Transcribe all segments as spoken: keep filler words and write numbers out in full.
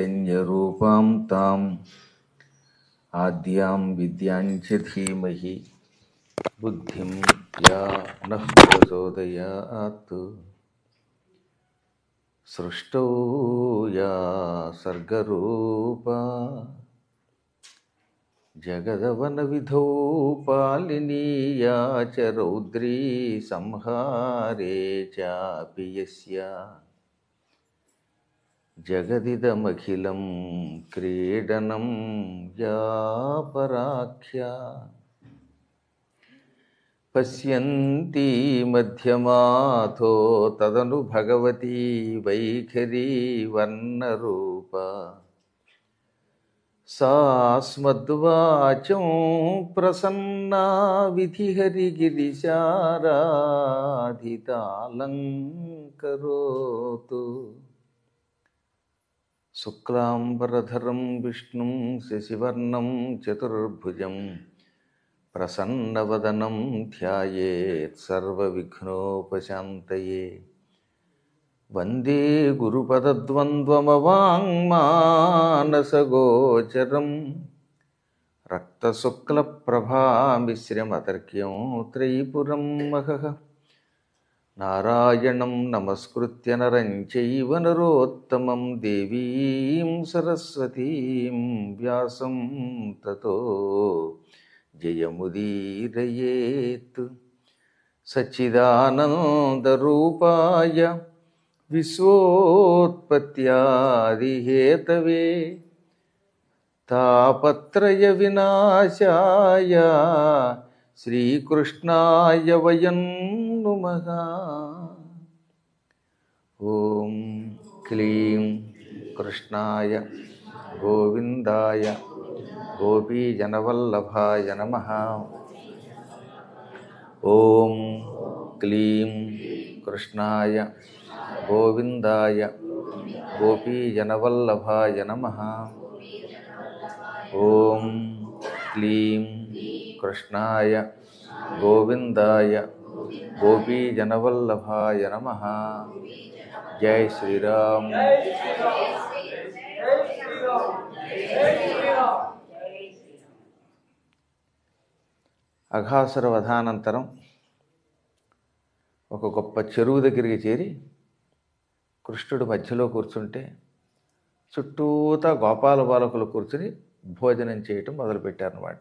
చైతన్యరూపాం తాం ఆద్యాం విద్యాం చ ధీమహి బుద్ధిం యా నః ప్రచోదయాత్. సృష్టౌ యా సర్గరూపా జగదవన విధౌ పాలినీ యా చ రౌద్రీ సంహారే చాపి యస్యా జగదిదమఖిలం క్రీడనం యా పరాఖ్యా పశ్యంతి మధ్యమాథో తదను భగవతి వైఖరీ వర్ణరూపా సా స్మద్వాచం ప్రసన్నా విధిహరిగిరిశారాధితాలంకరోతు. శుక్లాంబరధరం విష్ణుం శశివర్ణం చతుర్భుజం ప్రసన్నవదనం ధ్యాయేత్ సర్వవిఘ్నోపశాంతయే. వందే గురుపదద్వంద్వమవాङ्మానసగోచరం రక్తశుక్లప్రభామిశ్రమతర్క్యం త్రైపురం మహః. నారాయణం నమస్కృత్య నరం చైవ నరోత్తమం దేవీం సరస్వతీం వ్యాసం తతో జయముదీరయేత్. సచ్చిదానందరూపాయ విశ్వోత్పత్యాదిహేతవే తాపత్రయ వినాశాయ శ్రీకృష్ణాయ వయం నుమః. ఓం క్లీం కృష్ణాయ గోవిందాయ గోపీజనవల్లభాయ నమః. ఓం క్లీం కృష్ణాయ గోవిందాయ గోపీజనవల్లభాయ నమః. ఓం క్లీం కృష్ణాయ గోవిందాయ గోపీజనవల్లభాయ నమః. జై శ్రీరామ్. అఘాసుర వధానంతరం ఒక గొప్ప చెరువు దగ్గరికి చేరి కృష్ణుడు మధ్యలో కూర్చుంటే చుట్టూతా గోపాల బాలకులు కూర్చుని భోజనం చేయటం మొదలుపెట్టారన్నమాట.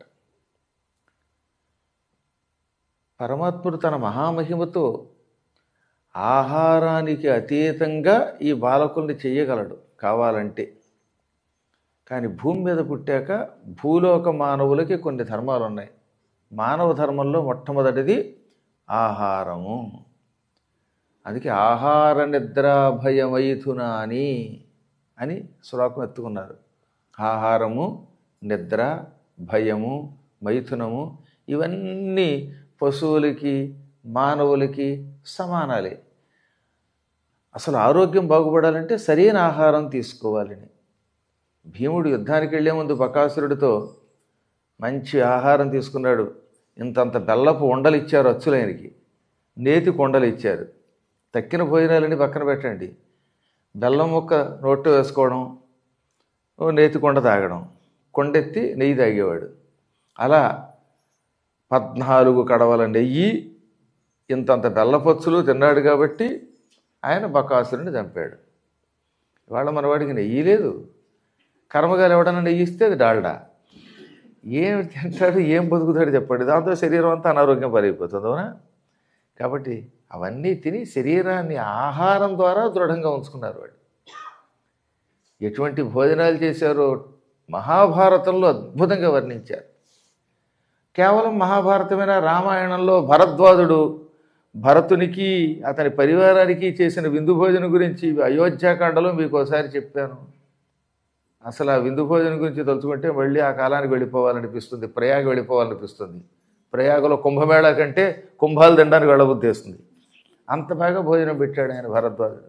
పరమాత్ముడు తన మహామహిమతో ఆహారానికి అతీతంగా ఈ బాలకుల్ని చెయ్యగలడు కావాలంటే. కానీ భూమి మీద పుట్టాక భూలోక మానవులకి కొన్ని ధర్మాలు ఉన్నాయి. మానవ ధర్మంలో మొట్టమొదటిది ఆహారము. అందుకే ఆహార నిద్రా భయమైథునాని అని శ్లోకం ఎత్తుకున్నారు. ఆహారము, నిద్ర, భయము, మైథునము ఇవన్నీ పశువులకి మానవులకి సమానాలే. అసలు ఆరోగ్యం బాగుపడాలంటే సరైన ఆహారం తీసుకోవాలని భీముడు యుద్ధానికి వెళ్లే ముందు బకాసురుడితో మంచి ఆహారం తీసుకున్నాడు. ఇంతంత బెల్లపు ఉండలు ఇచ్చారు అచ్చులైనకి, నేతి కొండలు ఇచ్చారు. తక్కిన భోజనాలని పక్కన పెట్టండి. బెల్లం ముక్క నోట్లో వేసుకోవడం, నేతి కొండ తాగడం, కొండెత్తి నెయ్యి తాగేవాడు. అలా పద్నాలుగు కడవల నెయ్యి ఇంతంత బెల్లపచ్చులు తిన్నాడు కాబట్టి ఆయన బకాసురుని చంపాడు. ఇవాళ మనవాడికి నెయ్యి లేదు. కర్మగారు ఎవడన్నా నెయ్యి ఇస్తే అది డాల్డా. ఏం తింటాడు, ఏం బతుకుతాడు చెప్పండి. దాంతో శరీరం అంతా అనారోగ్యం పాలైపోతుంది. అవునా? కాబట్టి అవన్నీ తిని శరీరాన్ని ఆహారం ద్వారా దృఢంగా ఉంచుకున్నారు వాడు. ఎటువంటి భోజనాలు చేశారో మహాభారతంలో అద్భుతంగా వర్ణించారు. కేవలం మహాభారతమైన రామాయణంలో భరద్వాజుడు భరతునికి అతని పరివారానికి చేసిన విందు భోజనం గురించి అయోధ్యాకాండలో మీకు ఒకసారి చెప్పాను. అసలు ఆ విందు భోజనం గురించి తలుచుకుంటే మళ్ళీ ఆ కాలానికి వెళ్ళిపోవాలనిపిస్తుంది, ప్రయాగ వెళ్ళిపోవాలనిపిస్తుంది. ప్రయాగలో కుంభమేళా కంటే కుంభాలు తినడానికి వెళ్ళబుద్ధేస్తుంది. అంత బాగా భోజనం పెట్టాడు ఆయన భరద్వాజుడు.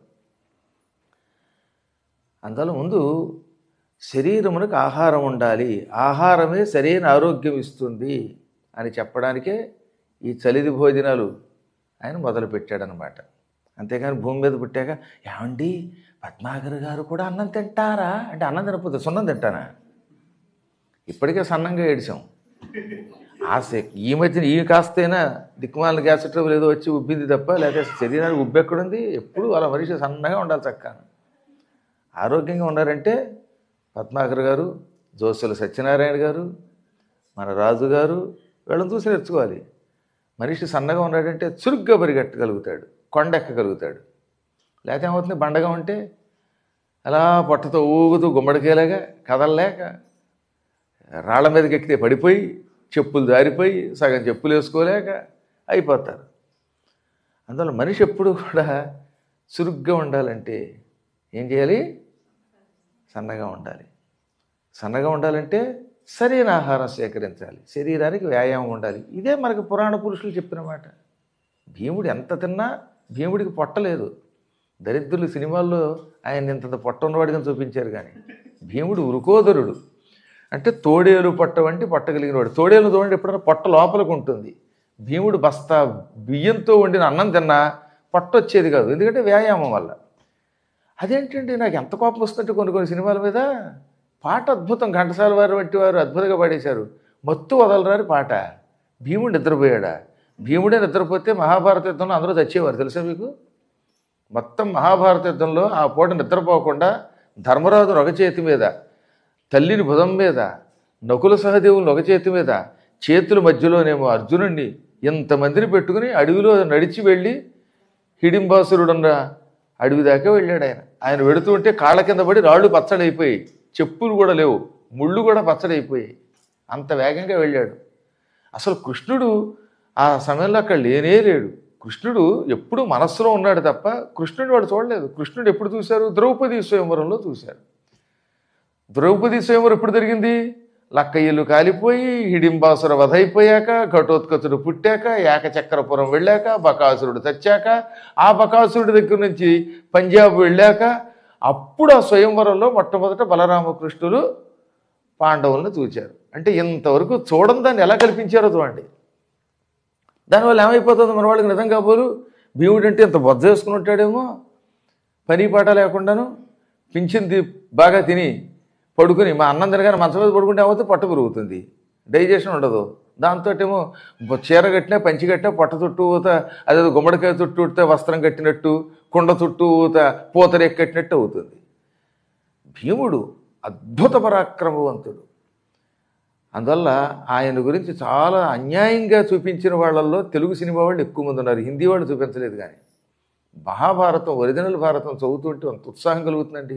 అందులో ముందు శరీరమునకు ఆహారం ఉండాలి, ఆహారమే సరైన ఆరోగ్యం ఇస్తుంది అని చెప్పడానికే ఈ చలిది భోజనాలు ఆయన మొదలుపెట్టాడనమాట. అంతేకాని భూమి మీద పుట్టాక ఏమండి పద్మాకర్ గారు కూడా అన్నం తింటారా అంటే అన్నం తినకపోతే సున్నం తింటానా? ఇప్పటికే సన్నంగా ఏడిచాం. ఆ ఈ మధ్యన ఈ కాస్తైనా దిక్కుమాల గ్యాస్ ట్రబుల్ ఏదో వచ్చి ఉబ్బింది తప్ప, లేకపోతే శరీరానికి ఉబ్బెక్కడుంది? ఎప్పుడు అలా మనిషి సన్నగా ఉండాలి, చక్క ఆరోగ్యంగా ఉన్నారంటే పద్మాకర్ గారు, జోసుల సత్యనారాయణ గారు, మన రాజు గారు వీళ్ళని చూసి నేర్చుకోవాలి. మనిషి సన్నగా ఉన్నాడంటే చురుగ్గా పరిగెట్టగలుగుతాడు, కొండెక్కగలుగుతాడు. లేకపోతే ఏమవుతుంది, బండగా ఉంటే అలా పొట్టతో ఊగుతూ గుమ్మడికేలాగా కదలలేక రాళ్ల మీదకి ఎక్కితే పడిపోయి చెప్పులు జారిపోయి సగం చెప్పులు వేసుకోలేక అయిపోతారు. అందువల్ల మనిషి ఎప్పుడు కూడా చురుగ్గా ఉండాలంటే ఏం చేయాలి? సన్నగా ఉండాలి. సన్నగా ఉండాలంటే సరైన ఆహారం సేకరించాలి, శరీరానికి వ్యాయామం ఉండాలి. ఇదే మనకు పురాణ పురుషులు చెప్పిన మాట. భీముడు ఎంత తిన్నా భీముడికి పొట్టలేదు. దరిద్రులు సినిమాల్లో ఆయన ఇంత పొట్ట ఉన్నవాడిగా చూపించారు, కానీ భీముడు వృకోదరుడు అంటే తోడేలు పొట్ట వంటి పొట్ట కలిగినవాడు. తోడేలు చూడండి ఎప్పుడైనా పొట్ట లోపలికి ఉంటుంది. భీముడు బస్తా బియ్యంతో వండిన అన్నం తిన్నా పొట్ట వచ్చేది కాదు, ఎందుకంటే వ్యాయామం వల్ల. అదేంటండి నాకు ఎంత కోపం వస్తుంటే కొన్ని కొన్ని సినిమాల మీద పాట అద్భుతం, ఘంటసాల వారు వంటి వారు అద్భుతంగా పాడేశారు. మత్తు వదలరాని పాట. భీముడు నిద్రపోయాడా? భీముడే నిద్రపోతే మహాభారత యుద్ధంలో అందరూ చచ్చేవారు, తెలుసా మీకు? మొత్తం మహాభారత యుద్ధంలో ఆ పూట నిద్రపోకుండా ధర్మరాజు ఒక చేతి మీద, తల్లిని భుజం మీద, నకుల సహదేవుని ఒక చేతి మీద, చేతుల మధ్యలోనేమో అర్జునుడిని ఇంతమందిని పెట్టుకుని అడవిలో నడిచి వెళ్ళి హిడింబాసురుడున్న అడవి దాకా వెళ్ళాడు. ఆయన ఆయన వెడుతూ ఉంటే కాళ్ళ కింద పడి రాళ్ళు పచ్చడైపోయి, చెప్పులు కూడా లేవు, ముళ్ళు కూడా పచ్చడైపోయాయి. అంత వేగంగా వెళ్ళాడు. అసలు కృష్ణుడు ఆ సమయంలో అక్కడ లేనే లేడు. కృష్ణుడు ఎప్పుడు మనస్సులో ఉన్నాడు తప్ప కృష్ణుడు వాడు చూడలేదు. కృష్ణుడు ఎప్పుడు చూశారు? ద్రౌపది స్వయంవరంలో చూశారు. ద్రౌపది స్వయంవరం ఎప్పుడు జరిగింది? లక్కయ్యలు కాలిపోయి, హిడింబాసుర వధ అయిపోయాక, ఘటోత్కచుడు పుట్టాక, ఏకచక్రపురం వెళ్ళాక, బకాసురుడు చచ్చాక, ఆ బకాసురుడి దగ్గర నుంచి పంజాబ్ వెళ్ళాక, అప్పుడు ఆ స్వయంవరంలో మొట్టమొదట బలరామకృష్ణులు పాండవులను చూచారు. అంటే ఇంతవరకు చూడని దాన్ని ఎలా కల్పించారో చూడండి. దానివల్ల ఏమైపోతుందో మన వాళ్ళకి నిజంగా పోరు. భీముడు అంటే ఇంత బొజ్జ వేసుకుని ఉంటాడేమో, పని పాట లేకుండాను, పింఛింది బాగా తిని పడుకుని, మా అన్నం తినగానే మంచం మీద పడుకుంటే ఏమవుతుంది? పొట్ట పెరుగుతుంది, డైజెషన్ ఉండదు. దాంతో ఏమో చీర కట్టినా పంచి కట్టినా పొట్ట చుట్టూ ఊత, అదేదో గుమ్మడికాయ చుట్టూ ఊతే వస్త్రం కట్టినట్టు, కుండ చుట్టూ ఊత పూతరేక్ కట్టినట్టు అవుతుంది. భీముడు అద్భుత పరాక్రమవంతుడు. అందువల్ల ఆయన గురించి చాలా అన్యాయంగా చూపించిన వాళ్ళల్లో తెలుగు సినిమా వాళ్ళు ఎక్కువ మంది ఉన్నారు, హిందీ వాళ్ళు చూపించలేదు. కానీ మహాభారతం, ఒరిజినల్ భారతం చదువుతుంటే అంత ఉత్సాహం కలుగుతుందండి.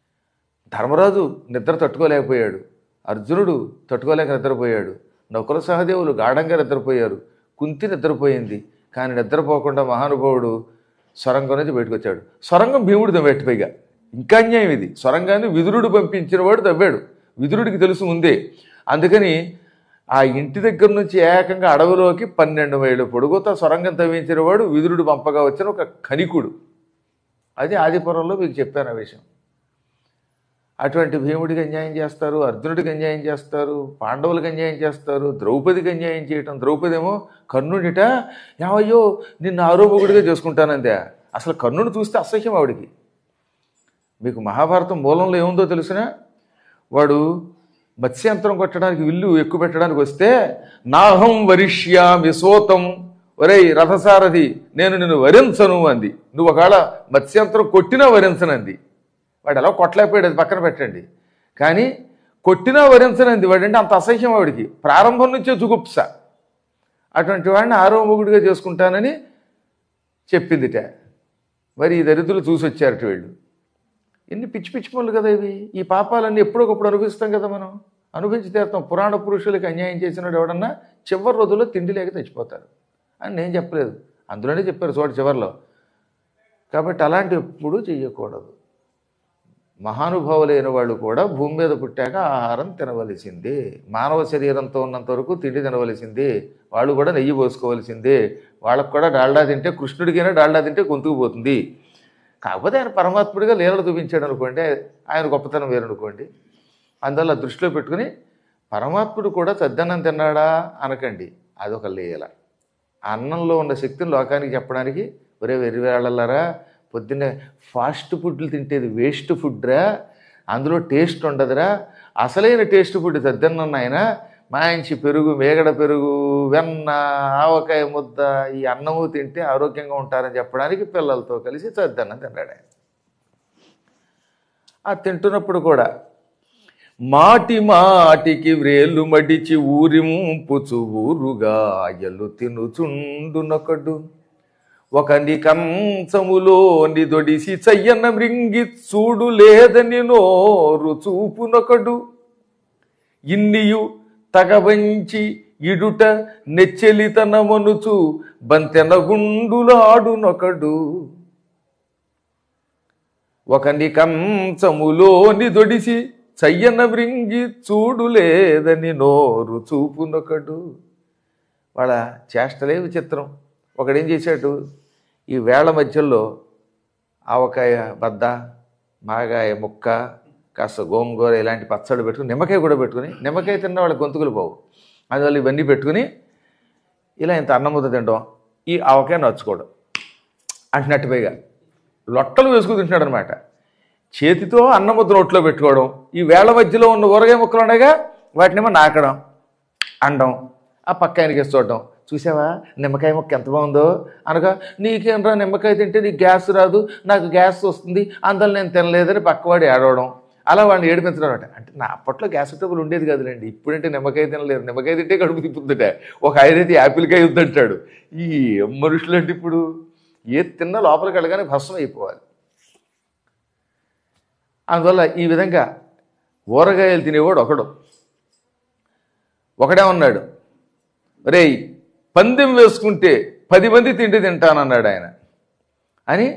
ధర్మరాజు నిద్ర తట్టుకోలేకపోయాడు, అర్జునుడు తట్టుకోలేక నిద్రపోయాడు, నకుల సహదేవులు గాఢంగా నిద్రపోయారు, కుంతి నిద్రపోయింది. కానీ నిద్రపోకుండా మహానుభావుడు సొరంగం నుంచి బయటకు వచ్చాడు. సొరంగం భీముడు తవ్వేట్టు, పైగా ఇంకా అన్యాయం ఇది. సొరంగాన్ని విదురుడు పంపించిన వాడు తవ్వాడు, విదురుడికి తెలుసు ముందే. అందుకని ఆ ఇంటి దగ్గర నుంచి ఏకంగా అడవిలోకి పన్నెండు మైళ్ళు పొడుగుతో సొరంగం తవ్వించిన వాడు విదురుడు పంపగా వచ్చిన ఒక కనికుడు. అది ఆదిపురంలో మీకు చెప్పాను ఆ విషయం. అటువంటి భీముడికి అన్యాయం చేస్తారు, అర్జునుడికి అన్యాయం చేస్తారు, పాండవులకు అన్యాయం చేస్తారు, ద్రౌపదికి అన్యాయం చేయటం. ద్రౌపది ఏమో కర్ణుడిట ఏమయ్యో నిన్ను ఆరోపకుడిగా చేసుకుంటానంతే. అసలు కర్ణుడిని చూస్తే అసహ్యం ఆవిడికి. మీకు మహాభారతం మూలంలో ఏముందో తెలిసినా, వాడు మత్స్యంతరం కొట్టడానికి విల్లు ఎక్కువ పెట్టడానికి వస్తే నాహం వరిష్యామి సోతం, ఒరేయ్ రథసారథి నేను నిన్ను వరించను అంది. నువ్వు ఒకవేళ మత్స్యంతరం కొట్టినా వరించనంది. వాడు ఎలా కొట్టలేకపోయాడు, అది పక్కన పెట్టండి. కానీ కొట్టినా వరించనంది. వాడంటే అంత అసహ్యం ఆవిడికి, ప్రారంభం నుంచే జుగుప్స. అటువంటి వాడిని ఆరో మొగుడిగా చేసుకుంటానని చెప్పిందిట. మరి ఈ దరిద్రులు చూసి వచ్చారట వీళ్ళు. ఎన్ని పిచ్చి పిచ్చి పనులు కదా ఇవి. ఈ పాపాలన్నీ ఎప్పుడొకప్పుడు అనుభవిస్తాం కదా మనం, అనుభవించి తీరుతాం. పురాణ పురుషులకి అన్యాయం చేసినాడు ఎవడన్నా చివరి రోజుల్లో తిండి లేక తెచ్చిపోతారు అని నేను చెప్పలేదు, అందులోనే చెప్పారు చోట చివరిలో. కాబట్టి అలాంటి ఎప్పుడూ చెయ్యకూడదు. మహానుభావులైన వాళ్ళు కూడా భూమి మీద పుట్టాక ఆహారం తినవలసిందే. మానవ శరీరంతో ఉన్నంత వరకు తిండి తినవలసిందే. వాళ్ళు కూడా నెయ్యి పోసుకోవలసిందే. వాళ్ళకు కూడా డాల్డా తింటే, కృష్ణుడికైనా డాల్డా తింటే గొంతుకుపోతుంది. కాకపోతే ఆయన పరమాత్ముడిగా లీలలు చూపించాడు అనుకోండి, ఆయన గొప్పతనం వేరనుకోండి. అందువల్ల దృష్టిలో పెట్టుకుని పరమాత్ముడు కూడా సద్దన్నం తిన్నాడా అనకండి, అదొక లీల. అన్నంలో ఉన్న శక్తిని లోకానికి చెప్పడానికి, ఒరే వెర్రివేళ్ళలారా పొద్దున్నే ఫాస్ట్ ఫుడ్లు తింటేది వేస్ట్ ఫుడ్రా, అందులో టేస్ట్ ఉండదురా, అసలైన టేస్ట్ ఫుడ్ సద్దన్నం నాయన, మంచి పెరుగు, మేగడ పెరుగు, వెన్న, ఆవకాయ ముద్ద, ఈ అన్నము తింటే ఆరోగ్యంగా ఉంటారని చెప్పడానికి పిల్లలతో కలిసి సద్దన్నం తిన్నాడు ఆయన. ఆ తింటున్నప్పుడు కూడా మాటి మాటికి వ్రేలు మడిచి ఊరింపుచు ఊరుగాయలు తినుచుండునొకడు, ఒకని కంచములోని దొడిసి చయ్యన మృంగి చూడు లేదని నోరు చూపునొకడు, ఇన్నియు తగవంచి ఇడుట నెచ్చెలితనమనుచు బంతెనగుండులాడునొకడు, ఒకని కంచములోని దొడిసి చయ్యన మృంగి చూడు లేదని నోరు చూపునొకడు. వాళ్ళ చేష్టలే విచిత్రం. ఒకడేం చేశాడు, ఈ వేళ మధ్యలో ఆవకాయ బద్ద, మాగాయ ముక్క, కాస్త గోంగూర ఇలాంటి పచ్చళ్ళు పెట్టుకుని, నిమ్మకాయ కూడా పెట్టుకుని, నిమ్మకాయ తిన్న వాళ్ళ గొంతుకులు పోవు, అందువల్ల ఇవన్నీ పెట్టుకుని ఇలా ఇంత అన్నం ముద్ద తినడం, ఈ ఆవకాయ నచ్చుకోవడం అంటున్నట్టు పైగా లొట్టలు వేసుకుని తింటున్నాడు అనమాట. చేతితో అన్నం ముద్ద నోట్లో పెట్టుకోవడం, ఈ వేళ మధ్యలో ఉన్న ఊరగాయ ముక్కలు ఉండగా వాటినేమో నాకడం, అండం, ఆ పక్క ఆయనకి చూడడం, చూసావా నిమ్మకాయ ముక్క ఎంత బాగుందో అనగా, నీకేం రా నిమ్మకాయ తింటే నీకు గ్యాస్ రాదు, నాకు గ్యాస్ వస్తుంది, అందులో నేను తినలేదని పక్కవాడు ఏడవడం, అలా వాడిని ఏడిపించడం అనమాట. అంటే నా అప్పట్లో గ్యాస్ ట్రబుల్ ఉండేది కాదులేండి, ఇప్పుడంటే నిమ్మకాయ తినలేదు, నిమ్మకాయ తింటే కడుపు తిప్పుతుందట, ఒక ఆయన అయితే యాపిల్కాయ వద్దంటాడు. ఈ మనుషులు అంటే ఇప్పుడు ఏది తిన్నా లోపలికి వెళ్ళగానే భస్మం అయిపోవాలి. అందువల్ల ఈ విధంగా ఊరగాయలు తినేవాడు ఒకడు. ఒకడే ఉన్నాడు, రేయ్ పందెం వేసుకుంటే పది మంది తిండి తింటానన్నాడు ఆయన అని,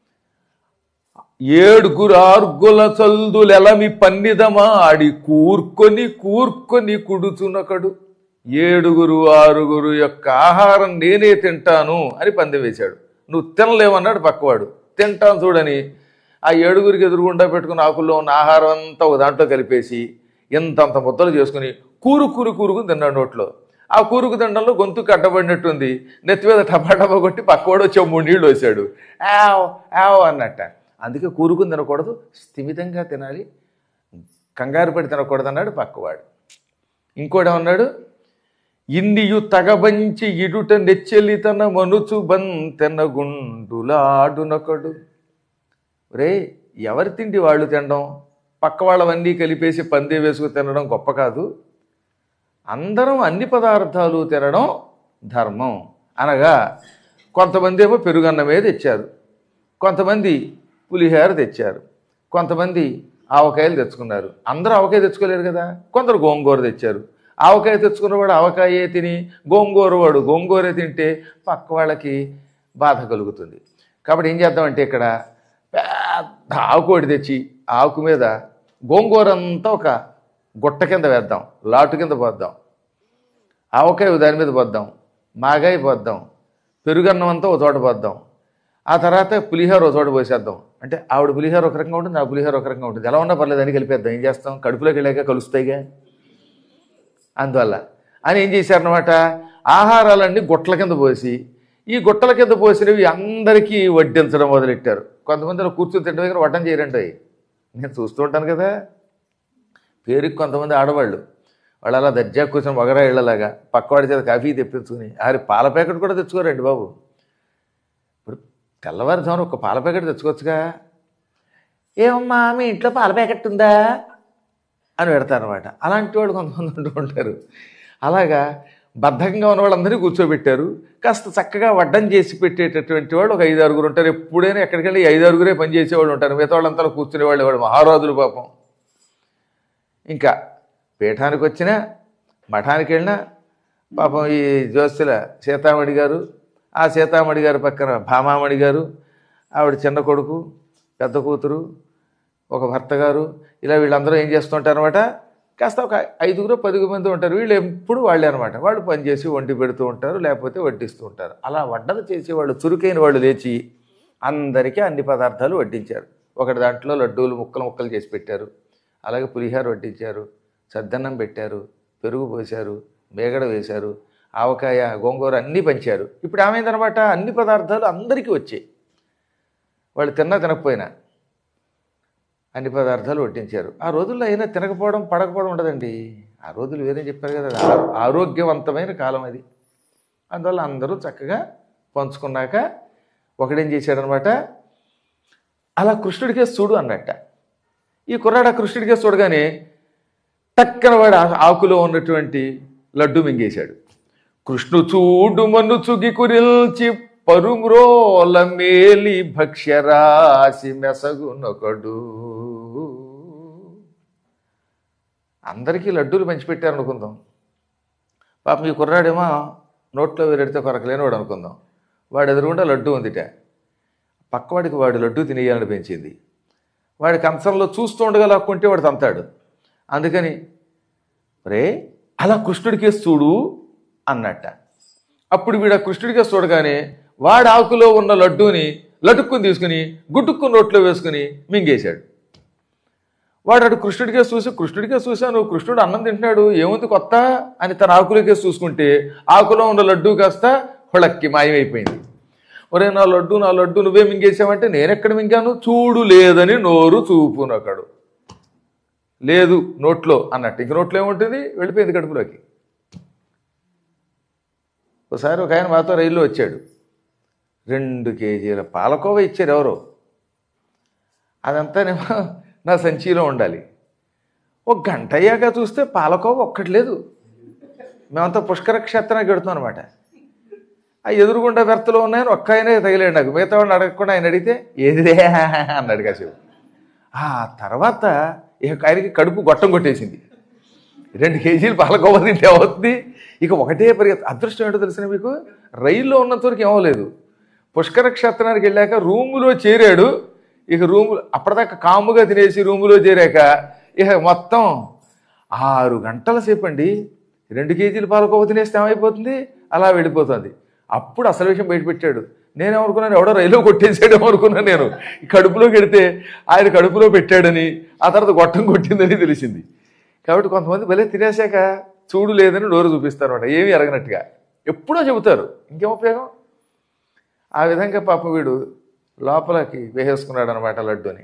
ఏడుగురు ఆర్గుల చల్దులెలమి పన్నిదమాడి కూర్కొని కూర్కొని కుడుచునొకడు, ఏడుగురు ఆరుగురు యొక్క ఆహారం నేనే తింటాను అని పందెం వేశాడు. నువ్వు తినలేమన్నాడు పక్కవాడు. తింటాను చూడని ఆ ఏడుగురికి ఎదురుగుండా పెట్టుకుని ఆకుల్లో ఉన్న ఆహారం అంతా ఒక దాంట్లో కలిపేసి ఇంతంత ముద్దలు చేసుకుని కూరు కూరు కూరుకుని తిన్నాడు నోట్లో. ఆ కూరుకు తినడంలో గొంతుకు అడ్డబడినట్టుంది, నెత్తి మీద టపా టపా కొట్టి పక్కవాడు వచ్చి మూడు నీళ్ళు వేసాడు, ఆవ్ ఆవ్ అన్నట్ట. అందుకే కూరుకుని తినకూడదు, స్థిమితంగా తినాలి, కంగారు పడి తినకూడదు అన్నాడు పక్కవాడు. ఇంకోడేమన్నాడు, ఇన్నియు తగబంచి ఇడుట నెచ్చెలితన మనుచు బంతెన గుండులాడునొకడు. రే ఎవరి తిండి వాళ్ళు తినడం, పక్క వాళ్ళవన్నీ కలిపేసి పందే వేసుకు తినడం గొప్ప కాదు, అందరం అన్ని పదార్థాలు తినడం ధర్మం. అనగా కొంతమంది ఏమో పెరుగన్నమే తెచ్చారు, కొంతమంది పులిహోర తెచ్చారు, కొంతమంది ఆవకాయలు తెచ్చుకున్నారు. అందరూ ఆవకాయ తెచ్చుకోలేరు కదా, కొందరు గోంగూర తెచ్చారు. ఆవకాయ తెచ్చుకున్నవాడు ఆవకాయే తిని, గోంగూర వాడు గోంగూర తింటే పక్క వాళ్ళకి బాధ కలుగుతుంది. కాబట్టి ఏం చేద్దామంటే ఇక్కడ పెద్ద ఆకుకోడి తెచ్చి ఆకు మీద గోంగూర అంతా ఒక గుట్ట కింద వేద్దాం, లాటు కింద పోద్దాం, ఆవకాయ దాని మీద పోద్దాం, మాగాయ పోద్దాం, పెరుగన్నం అంతా ఒక చోట పోద్దాం, ఆ తర్వాత పులిహోర ఒక చోట పోసేద్దాం. అంటే ఆవిడ పులిహోర ఒక రకంగా ఉంటుంది, నా పులిహోర ఒక రకంగా ఉంటుంది, ఎలా ఉన్నా పర్లేదు అని కలిపేద్దాం. ఏం చేస్తాం, కడుపులోకి వెళ్ళాక కలుస్తాయిగా. అందువల్ల అని ఏం చేశారనమాట, ఆహారాలన్నీ గుట్టల కింద పోసి, ఈ గుట్టల కింద పోసినవి అందరికీ వడ్డించడం మొదలెట్టారు. కొంతమంది అలా కూర్చొని తింటే దగ్గర వడ్డం చేయరండి, నేను చూస్తూ ఉంటాను కదా. పేరుకి కొంతమంది ఆడవాళ్ళు వాళ్ళు అలా దర్జా కూర్చొని వగరా ఇళ్ళలాగా పక్కవాడి చేత కాఫీ తెప్పించుకుని, ఆరి పాల ప్యాకెట్ కూడా తెచ్చుకోరండి బాబు. ఇప్పుడు తెల్లవారుజామున ఒక పాల ప్యాకెట్ తెచ్చుకోవచ్చుగా. ఏమమ్మా మీ ఇంట్లో పాల ప్యాకెట్ ఉందా అని పెడతారనమాట. అలాంటి వాళ్ళు కొంతమంది ఉంటూ ఉంటారు. అలాగా బద్ధకంగా ఉన్న వాళ్ళందరినీ కూర్చోబెట్టారు. కాస్త చక్కగా వడ్డం చేసి పెట్టేటటువంటి వాళ్ళు ఒక ఐదు ఆరుగురు ఉంటారు. ఎప్పుడైనా ఎక్కడికి వెళ్ళి ఐదు ఆరుగురే పని చేసేవాళ్ళు ఉంటారు, మిగతా వాళ్ళంతా కూర్చునేవాళ్ళు. వాడు మహారాజులు పాపం. ఇంకా పీఠానికి వచ్చినా మఠానికి వెళ్ళినా పాపం ఈ జ్యోత్స్యుల సీతామణి గారు, ఆ సీతామణి గారి పక్కన భామామణి గారు, ఆవిడ చిన్న కొడుకు, పెద్ద కూతురు, ఒక భర్త గారు, ఇలా వీళ్ళందరూ ఏం చేస్తుంటారు అనమాట. కాస్త ఒక ఐదుగురు పదిగురు మంది ఉంటారు. వీళ్ళు ఎప్పుడు వాళ్ళే అనమాట. వాళ్ళు పనిచేసి వండి పెడుతూ ఉంటారు, లేకపోతే వడ్డిస్తూ ఉంటారు. అలా వడ్డలు చేసేవాళ్ళు చురుకైన వాళ్ళు లేచి అందరికీ అన్ని పదార్థాలు వడ్డించారు. ఒకటి దాంట్లో లడ్డూలు ముక్కలు ముక్కలు చేసి పెట్టారు, అలాగే పులిహోర వడ్డించారు, సద్దన్నం పెట్టారు, పెరుగు పోశారు, మేగడ వేశారు, ఆవకాయ గోంగూర అన్నీ పంచారు. ఇప్పుడు ఏమైందనమాట, అన్ని పదార్థాలు అందరికీ వచ్చాయి. వాళ్ళు తిన్నా తినకపోయినా అన్ని పదార్థాలు వడ్డించారు. ఆ రోజుల్లో అయినా తినకపోవడం పడకపోవడం ఉండదండి. ఆ రోజులు వేరే చెప్పారు కదా, అది ఆరోగ్యవంతమైన కాలం అది. అందువల్ల అందరూ చక్కగా పంచుకున్నాక ఒకడేం చేశాడనమాట, అలా కృష్ణుడికే చూడు అన్నట్ట. ఈ కుర్రాడు ఆ కృష్ణుడికే చూడగానే టక్కన వాడు ఆకులో ఉన్నటువంటి లడ్డు మింగేశాడు. కృష్ణు చూడు మన్ను చుగి కురిల్చి పరుమ్రోల మేలి భక్ష్యరాశి మెసగునొకడు. అందరికీ లడ్డూలు పంచిపెట్టారు అనుకుందాం. పాపం ఈ కుర్రాడేమో నోట్లో వేరెడితే కొరకలేనివాడు అనుకుందాం. వాడు ఎదురుగుండా లడ్డు ఉందిట. పక్కవాడికి వాడు లడ్డు తినేయాలని పెంచింది. వాడి కంచంలో చూస్తూ ఉండగా లాక్కుంటే వాడు తంతాడు. అందుకని రే అలా కృష్ణుడికేసి చూడు అన్నట్ట. అప్పుడు వీడు ఆ కృష్ణుడికేసి చూడగానే వాడి ఆకులో ఉన్న లడ్డూని లటుక్కుని తీసుకుని గుట్టుక్కుని నోట్లో వేసుకుని మింగేశాడు. వాడు అటు కృష్ణుడికే చూసి కృష్ణుడికే చూశాను, కృష్ణుడు అన్నం తింటున్నాడు, ఏముంది కొత్త అని తన ఆకులకే చూసుకుంటే ఆకులో ఉన్న లడ్డూ కాస్త హుళక్కి మాయమైపోయింది. ఒరే నా లడ్డు నా లడ్డు నువ్వే మింగేసావంటే నేనెక్కడ మింగాను, చూడు లేదని నోరు చూపునొకడు. లేదు నోట్లో అన్నట్టు, ఇంక నోట్లో ఏముంటుంది, వెళ్ళిపోయింది కడుపులోకి. ఒకసారి ఒక ఆయన మాతో రైల్లో వచ్చాడు. రెండు కేజీల పాలకోవ ఇచ్చారు ఎవరో. అదంతానేమో నా సంచిలో ఉండాలి. ఒక గంట అయ్యాక చూస్తే పాలకోవ ఒక్కటి లేదు. మేమంతా పుష్కర క్షేత్రానికి వెడుతున్నాం అనమాట. ఆ ఎదురుగుండా వ్యర్థలో ఉన్నాయని ఒక్క ఆయనే తగిలేడు నాకు. మిగతా వాడిని అడగకుండా ఆయన అడిగితే ఏదిదే అన్నాడు కాసేపు. ఆ తర్వాత ఇక ఆయనకి కడుపు గొట్టం కొట్టేసింది. రెండు కేజీలు పాలకోవ తింటే అవుతుంది. ఇక ఒకటే పరిగెత్త. అదృష్టం ఏంటో తెలిసిన మీకు, రైల్లో ఉన్నంత వరకు ఏమవలేదు. పుష్కర క్షేత్రానికి వెళ్ళాక రూములో చేరాడు. ఇక రూము అప్పటిదాకా కాముగా తినేసి రూములో చేరాక ఇక మొత్తం ఆరు గంటల సేపు అండి రెండు కేజీలు పాలకోవ తినేస్తే ఏమైపోతుంది, అలా వెళ్ళిపోతుంది. అప్పుడు అసలు విషయం బయటపెట్టాడు. నేనేమనుకున్నాను, ఎవడో రైల్లో కొట్టేసాడేమో అనుకున్నాను. నేను కడుపులోకి వెడితే ఆయన కడుపులో పెట్టాడని, ఆ తర్వాత గొట్టం కొట్టిందని తెలిసింది. కాబట్టి కొంతమంది భలే తినేసాక చూడు లేదని నోరు చూపిస్తారు అనమాట, ఏమీ ఎరగనట్టుగా ఎప్పుడో చెబుతారు. ఇంకేం ఉపయోగం. ఆ విధంగా పాప వీడు లోపలికి వేసేసుకున్నాడు అనమాట లడ్డుని.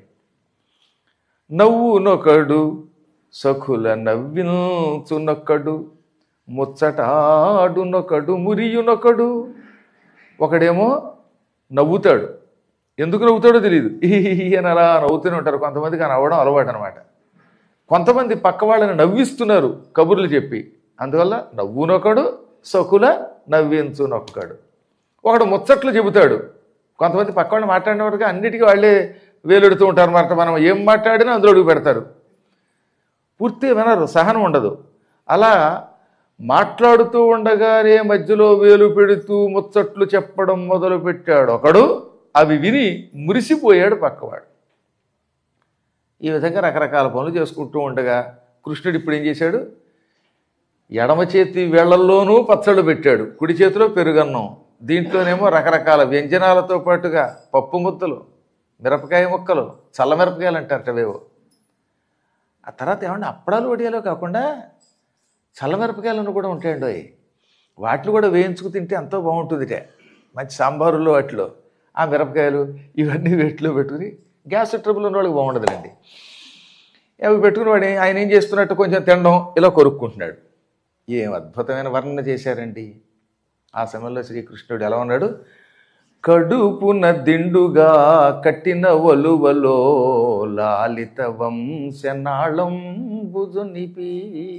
నవ్వునొకడు సఖుల నవ్వించునొక్కడు ముచ్చటాడునొకడు మురియునొకడు. ఒకడేమో నవ్వుతాడు, ఎందుకు నవ్వుతాడో తెలియదు, ఈ అని అలా నవ్వుతూనే ఉంటారు. కొంతమందికి ఆ నవ్వడం అలవాటు అనమాట. కొంతమంది పక్క వాళ్ళని నవ్విస్తున్నారు కబుర్లు చెప్పి, అందువల్ల నవ్వునొకడు సకుల నవ్వించునొక్కడు. ఒకడు ముచ్చట్లు చెబుతాడు. కొంతమంది పక్క వాళ్ళు మాట్లాడిన వరకు అన్నిటికీ వాళ్ళే వేలెడుతూ ఉంటారు అన్నమాట. మనం ఏం మాట్లాడినా అందులో అడుగు పెడతారు, పూర్తి వినరు, సహనం ఉండదు. అలా మాట్లాడుతూ ఉండగానే మధ్యలో వేలు పెడుతూ ముచ్చట్లు చెప్పడం మొదలు పెట్టాడు ఒకడు. అవి విని మురిసిపోయాడు పక్కవాడు. ఈ విధంగా రకరకాల పనులు చేసుకుంటూ ఉండగా కృష్ణుడు ఇప్పుడు ఏం చేశాడు, ఎడమ చేతి వేళ్లల్లోనూ పచ్చళ్ళు పెట్టాడు, కుడి చేతిలో పెరుగన్నం, దీంట్లోనేమో రకరకాల వ్యంజనాలతో పాటుగా పప్పు ముద్దలు, మిరపకాయ ముక్కలు, చల్ల మిరపకాయలు అంటారట అవేవో. ఆ తర్వాత ఏమన్నా అప్పడాలు వడియాలో కాకుండా చల్లమిరపకాయలను కూడా ఉంటాయండి. వాటిని కూడా వేయించుకు తింటే ఎంతో బాగుంటుందిటే, మంచి సాంబారులో వాటిలో ఆ మిరపకాయలు ఇవన్నీ వేటిలో పెట్టుకుని. గ్యాస్ ట్రబుల్ ఉన్న వాళ్ళకి బాగుండదులేండి. అవి పెట్టుకుని వాడి ఆయన ఏం చేస్తున్నట్టు కొంచెం తినడం ఇలా కొరుక్కుంటున్నాడు. ఏం అద్భుతమైన వర్ణన చేశారండి. ఆ సమయంలో శ్రీకృష్ణుడు ఎలా ఉన్నాడు, కడుపున దిండుగా కట్టిన వలువలో లాలిత వంశనాళం బుజునిపి.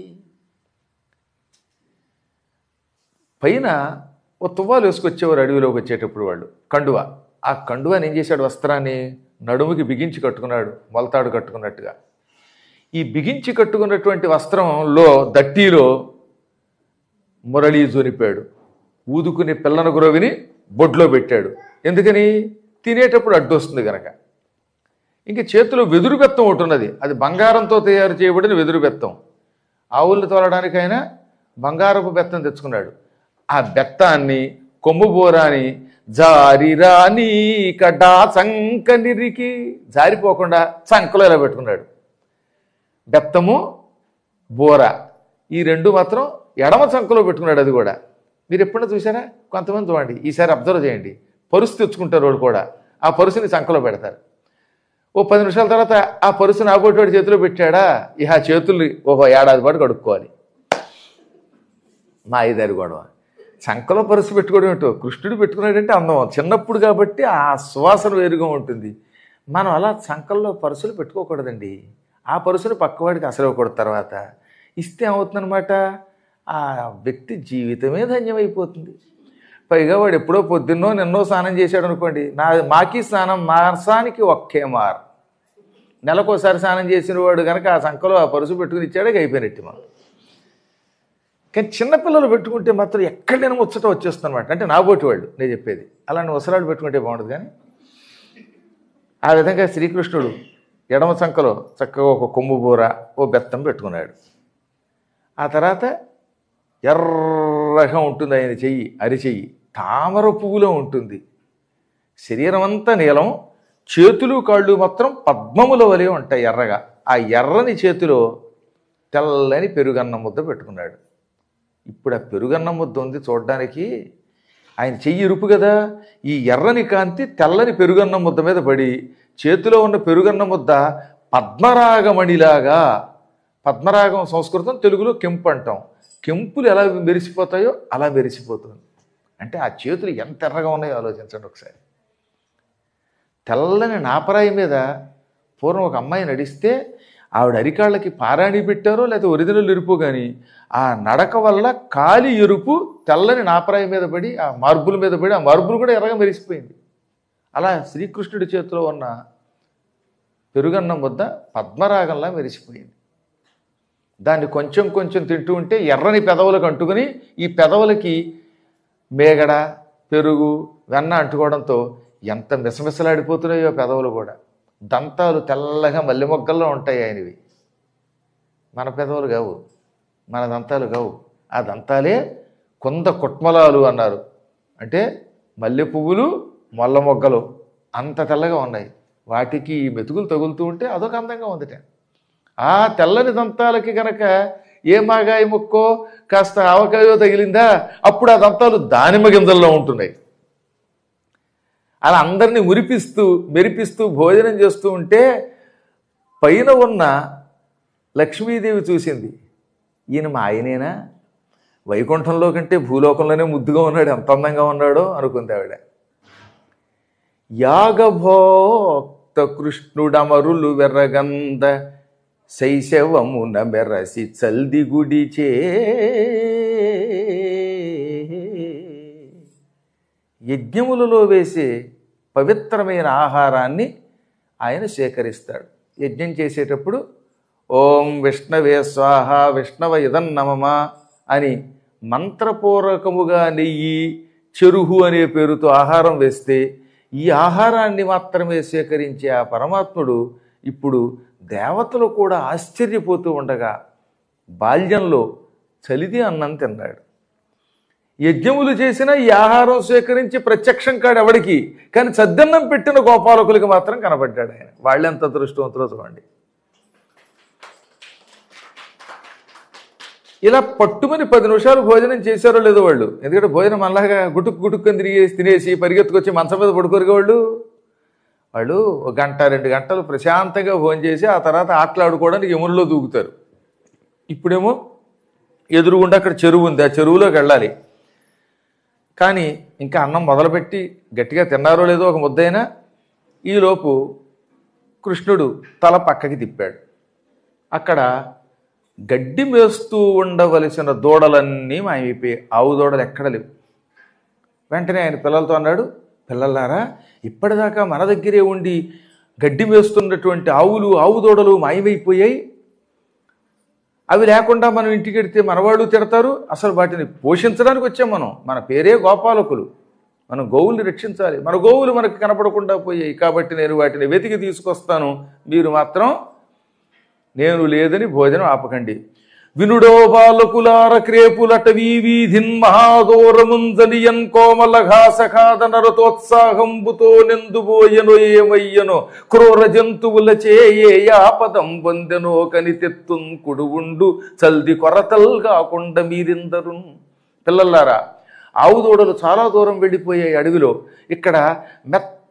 పైన ఓ తువ్వాలు వేసుకొచ్చేవారు అడవిలోకి వచ్చేటప్పుడు వాళ్ళు, కండువ. ఆ కండువాని ఏం చేశాడు, వస్త్రాన్ని నడుముకి బిగించి కట్టుకున్నాడు, మొలతాడు కట్టుకున్నట్టుగా. ఈ బిగించి కట్టుకున్నటువంటి వస్త్రంలో దట్టీలో మురళీ జొనిపాడు. ఊదుకుని పిల్లన గురవిని బొడ్లో పెట్టాడు. ఎందుకని, తినేటప్పుడు అడ్డు వస్తుంది కనుక. ఇంక చేతిలో వెదురు బెత్తం ఒకటి ఉన్నది, అది బంగారంతో తయారు చేయబడిన వెదురు బెత్తం. ఆవుల్ని తోలడానికైనా బంగారపు బెత్తం తెచ్చుకున్నాడు. ఆ బెత్తాన్ని కొమ్ము బోరాని జారిరాని కడా చంక నిరికి, జారిపోకుండా చంకలో ఇలా పెట్టుకున్నాడు. బెత్తము బోర ఈ రెండు మాత్రం ఎడమ చంకలో పెట్టుకున్నాడు. అది కూడా మీరు ఎప్పుడైనా చూసారా? కొంతమంది చూడండి, ఈసారి అబ్జర్వ్ చేయండి, పరుసు తెచ్చుకుంటారు వాడు కూడా, ఆ పరుసుని సంకలో పెడతారు. ఓ పది నిమిషాల తర్వాత ఆ పరుసుని ఆపోటి చేతిలో పెట్టాడా, ఇక ఆ చేతుల్ని ఒక ఏడాది పాటు కడుక్కోవాలి. మా ఐదారు గొడవ. సంకలో పరుసు పెట్టుకోవడం ఏంటో, కృష్ణుడు పెట్టుకున్నాడంటే అందం చిన్నప్పుడు కాబట్టి ఆ సువాసన వేరుగా ఉంటుంది. మనం అలా సంకల్లో పరుసులు పెట్టుకోకూడదండి. ఆ పరుసును పక్కవాడికి అసలు ఇవ్వకూడదు. తర్వాత ఇస్తే ఏమవుతుందనమాట, ఆ వ్యక్తి జీవితమే ధన్యమైపోతుంది. పైగా వాడు ఎప్పుడో పొద్దున్నో నిన్నో స్నానం చేశాడు అనుకోండి, నా మాకి స్నానం మాసానికి ఒక్కే మార్, నెలకోసారి స్నానం చేసిన వాడు కనుక ఆ సంకలో ఆ పరుసు పెట్టుకుని ఇచ్చాడే అయిపోయినట్టు మనం. కానీ చిన్నపిల్లలు పెట్టుకుంటే మాత్రం ఎక్కడైనా ముచ్చట వచ్చేస్తుంది అనమాట. అంటే నాబోటి వాళ్ళు నేను చెప్పేది, అలాంటి ముసలాడు పెట్టుకుంటే బాగుండదు. కానీ ఆ విధంగా శ్రీకృష్ణుడు ఎడమ సంకలో చక్కగా ఒక కొమ్ము బూర ఓ బెత్తం పెట్టుకున్నాడు. ఆ తర్వాత ఎర్రగా ఉంటుంది ఆయన చెయ్యి, అరిచెయ్యి తామర పువ్వులో ఉంటుంది. శరీరం అంతా నీలం, చేతులు కాళ్ళు మాత్రం పద్మముల వలె ఉంటాయి ఎర్రగా. ఆ ఎర్రని చేతిలో తెల్లని పెరుగన్న ముద్ద పెట్టుకున్నాడు. ఇప్పుడు ఆ పెరుగన్న ముద్ద ఉంది చూడడానికి, ఆయన చెయ్యి ఇరుపు కదా, ఈ ఎర్రని కాంతి తెల్లని పెరుగన్న ముద్ద మీద పడి చేతిలో ఉన్న పెరుగన్న ముద్ద పద్మరాగమణిలాగా, పద్మరాగం సంస్కృతం, తెలుగులో కెంపు అంటాం, కెంపులు ఎలా మెరిసిపోతాయో అలా మెరిసిపోతుంది. అంటే ఆ చేతులు ఎంత ఎర్రగా ఉన్నాయో ఆలోచించండి ఒకసారి. తెల్లని నాపరాయి మీద పూర్వం ఒక అమ్మాయి నడిస్తే ఆవిడ అరికాళ్ళకి పారాణి పెట్టారో లేకపోతే ఒరిజినల్ ఎరుపు, కానీ ఆ నడక వల్ల కాలి ఎరుపు తెల్లని నాపరాయి మీద పడి ఆ మార్బుల మీద పడి ఆ మార్బులు కూడా ఎర్రగా మెరిసిపోయింది. అలా శ్రీకృష్ణుడి చేతిలో ఉన్న పెరుగన్న ముద్ద పద్మరాగంలా మెరిసిపోయింది. దాన్ని కొంచెం కొంచెం తింటూ ఉంటే ఎర్రని పెదవులకు అంటుకుని ఈ పెదవులకి మేగడ పెరుగు వెన్న అంటుకోవడంతో ఎంత మిసమిసలాడిపోతున్నాయో పెదవులు కూడా. దంతాలు తెల్లగా మల్లె మొగ్గల్లో ఉంటాయి ఆయనవి, మన పెదవులు కావు, మన దంతాలు కావు. ఆ దంతాలే కొంద కుట్మలాలు అన్నారు. అంటే మల్లె పువ్వులు మొల్ల మొగ్గలు అంత తెల్లగా ఉన్నాయి. వాటికి మెతుకులు తగులుతూ ఉంటే అదొక అందంగా ఉందిట. ఆ తెల్లని దంతాలకి కనుక ఏ మాగాయ ముక్కో కాస్త ఆవకాయో తగిలిందా అప్పుడు ఆ దంతాలు దానిమ్మ గింజల్లో ఉంటున్నాయి. అలా అందరినీ మురిపిస్తూ మెరిపిస్తూ భోజనం చేస్తూ ఉంటే పైన ఉన్న లక్ష్మీదేవి చూసింది, ఈయన మా ఆయనేనా, వైకుంఠంలో కంటే భూలోకంలోనే ముద్దుగా ఉన్నాడు, ఎంత అందంగా ఉన్నాడో అనుకుంది ఆవిడ. యాగభోక్త కృష్ణుడమరులు వెర్రగంధ శైశవమున మెరసి చల్ది గుడిచే, యజ్ఞములలో వేసే పవిత్రమైన ఆహారాన్ని ఆయన సేకరిస్తాడు. యజ్ఞం చేసేటప్పుడు ఓం విష్ణవే స్వాహ విష్ణవ ఇదన్నమమ అని మంత్రపూర్వకముగా నెయ్యి చెరుహు అనే పేరుతో ఆహారం వేస్తే ఈ ఆహారాన్ని మాత్రమే సేకరించే ఆ పరమాత్ముడు ఇప్పుడు దేవతలు కూడా ఆశ్చర్యపోతూ ఉండగా బాల్యంలో చలిది అన్నం తిన్నాడు. యజ్ఞములు చేసిన ఈ ఆహారం స్వీకరించి ప్రత్యక్షం కాడు ఎవడికి, కానీ సద్దన్నం పెట్టిన గోపాలకులకి మాత్రం కనబడ్డాడు ఆయన. వాళ్ళెంత దృష్టవంతులో చూడండి. ఇలా పట్టుమని పది నిమిషాలు భోజనం చేశారో లేదో వాళ్ళు, ఎందుకంటే భోజనం అలాగా గుటుక్ గుటుక్కని తిరిగి తినేసి పరిగెత్తుకొచ్చి మంచం మీద పడుకోరుగా వాళ్ళు. వాళ్ళు ఒక గంట రెండు గంటలు ప్రశాంతంగా భోజనం చేసి ఆ తర్వాత ఆటలాడుకోవడానికి యమునలో దూకుతారు. ఇప్పుడేమో ఎదురుగుండా అక్కడ చెరువు ఉంది, ఆ చెరువులోకి వెళ్ళాలి. కానీ ఇంకా అన్నం మొదలుపెట్టి గట్టిగా తిన్నారో లేదో ఒక ముద్దైనా ఈలోపు కృష్ణుడు తల పక్కకి తిప్పాడు. అక్కడ గడ్డి మేస్తూ ఉండవలసిన దూడలన్నీ మాయమైపోయాయి. ఆవు దూడలు ఎక్కడ లేవు. వెంటనే ఆయన పిల్లలతో అన్నాడు, పిల్లలారా, ఇప్పటిదాకా మన దగ్గరే ఉండి గడ్డి మేస్తున్నటువంటి ఆవులు ఆవు దూడలు మాయమైపోయాయి. అవి లేకుండా మనం ఇంటికి వెడితే మనవాళ్ళు తిడతారు. అసలు వాటిని పోషించడానికి వచ్చాం మనం. మన పేరే గోపాలకులు, మనం గోవుల్ని రక్షించాలి. మన గోవులు మనకు కనపడకుండా పోయాయి కాబట్టి నేను వాటిని వెతికి తీసుకొస్తాను, మీరు మాత్రం నేను లేదని భోజనం ఆపకండి. వినుడో బాలకులార క్రేపులటవీ వీధిన్ మహాదూరముంజనియన్ కోమల ఘాసఖాదన రథోత్సాహంబుతో నెందుబోయనో ఏమయ్యనో క్రూర జంతువులచే ఏ ఆపదం పొందెనో కనితెత్తున్ కుడువుండు చల్ది కొరతల్ కాకుండా మీరిందరు. పిల్లలారా, ఆవు దూడలు చాలా దూరం వెళ్ళిపోయాయి అడవిలో. ఇక్కడ మెత్త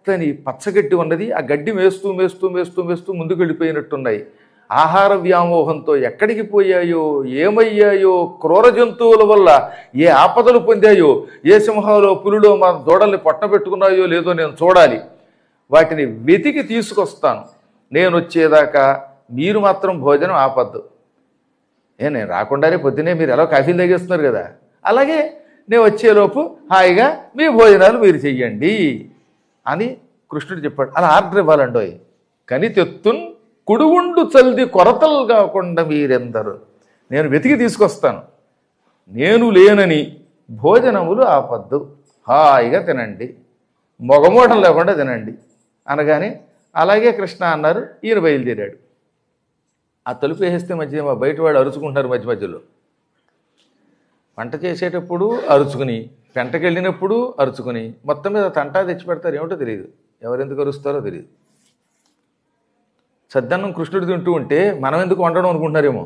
మెత్తని పచ్చగడ్డి ఉన్నది. ఆ గడ్డి మేస్తూ మేస్తూ మేస్తూ మేస్తూ ముందుకు వెళ్ళిపోయినట్టున్నాయి. ఆహార వ్యామోహంతో ఎక్కడికి పోయాయో, ఏమయ్యాయో, క్రూర జంతువుల వల్ల ఏ ఆపదలు పొందాయో, ఏ సింహాలో పులిలో మా దూడల్ని పొట్టబెట్టుకున్నాయో లేదో నేను చూడాలి. వాటిని వెతికి తీసుకొస్తాను. నేను వచ్చేదాకా మీరు మాత్రం భోజనం ఆపద్దు. ఏ నేను రాకుండానే పొద్దునే మీరు ఎలా కాఫీలు తాగేస్తున్నారు కదా, అలాగే నేను వచ్చేలోపు హాయిగా మీ భోజనాలు మీరు చెయ్యండి అని కృష్ణుడు చెప్పాడు. అలా ఆర్డర్ ఇవ్వాలండోయ్. కని తెత్తున్ కుడుగుండు చల్ది కొరతలు కాకుండా మీరెందరు, నేను వెతికి తీసుకొస్తాను. నేను లేనని భోజనములు ఆపద్దు, హాయిగా తినండి, మొగమోటం లేకుండా తినండి అనగానే అలాగే కృష్ణ అన్నారు. ఈయన బయలుదేరాడు. ఆ తలుపు వేసేస్తే మధ్య మా బయట వాళ్ళు అరుచుకుంటున్నారు. మధ్య మధ్యలో వంట చేసేటప్పుడు అరుచుకుని, పెంటకెళ్ళినప్పుడు అరుచుకుని, మొత్తం మీద తంటా తెచ్చి పెడతారు. ఏమిటో తెలియదు, ఎవరెందుకు అరుస్తారో తెలియదు. సద్దన్నం కృష్ణుడు తింటూ ఉంటే మనం ఎందుకు వండడం అనుకుంటున్నారేమో.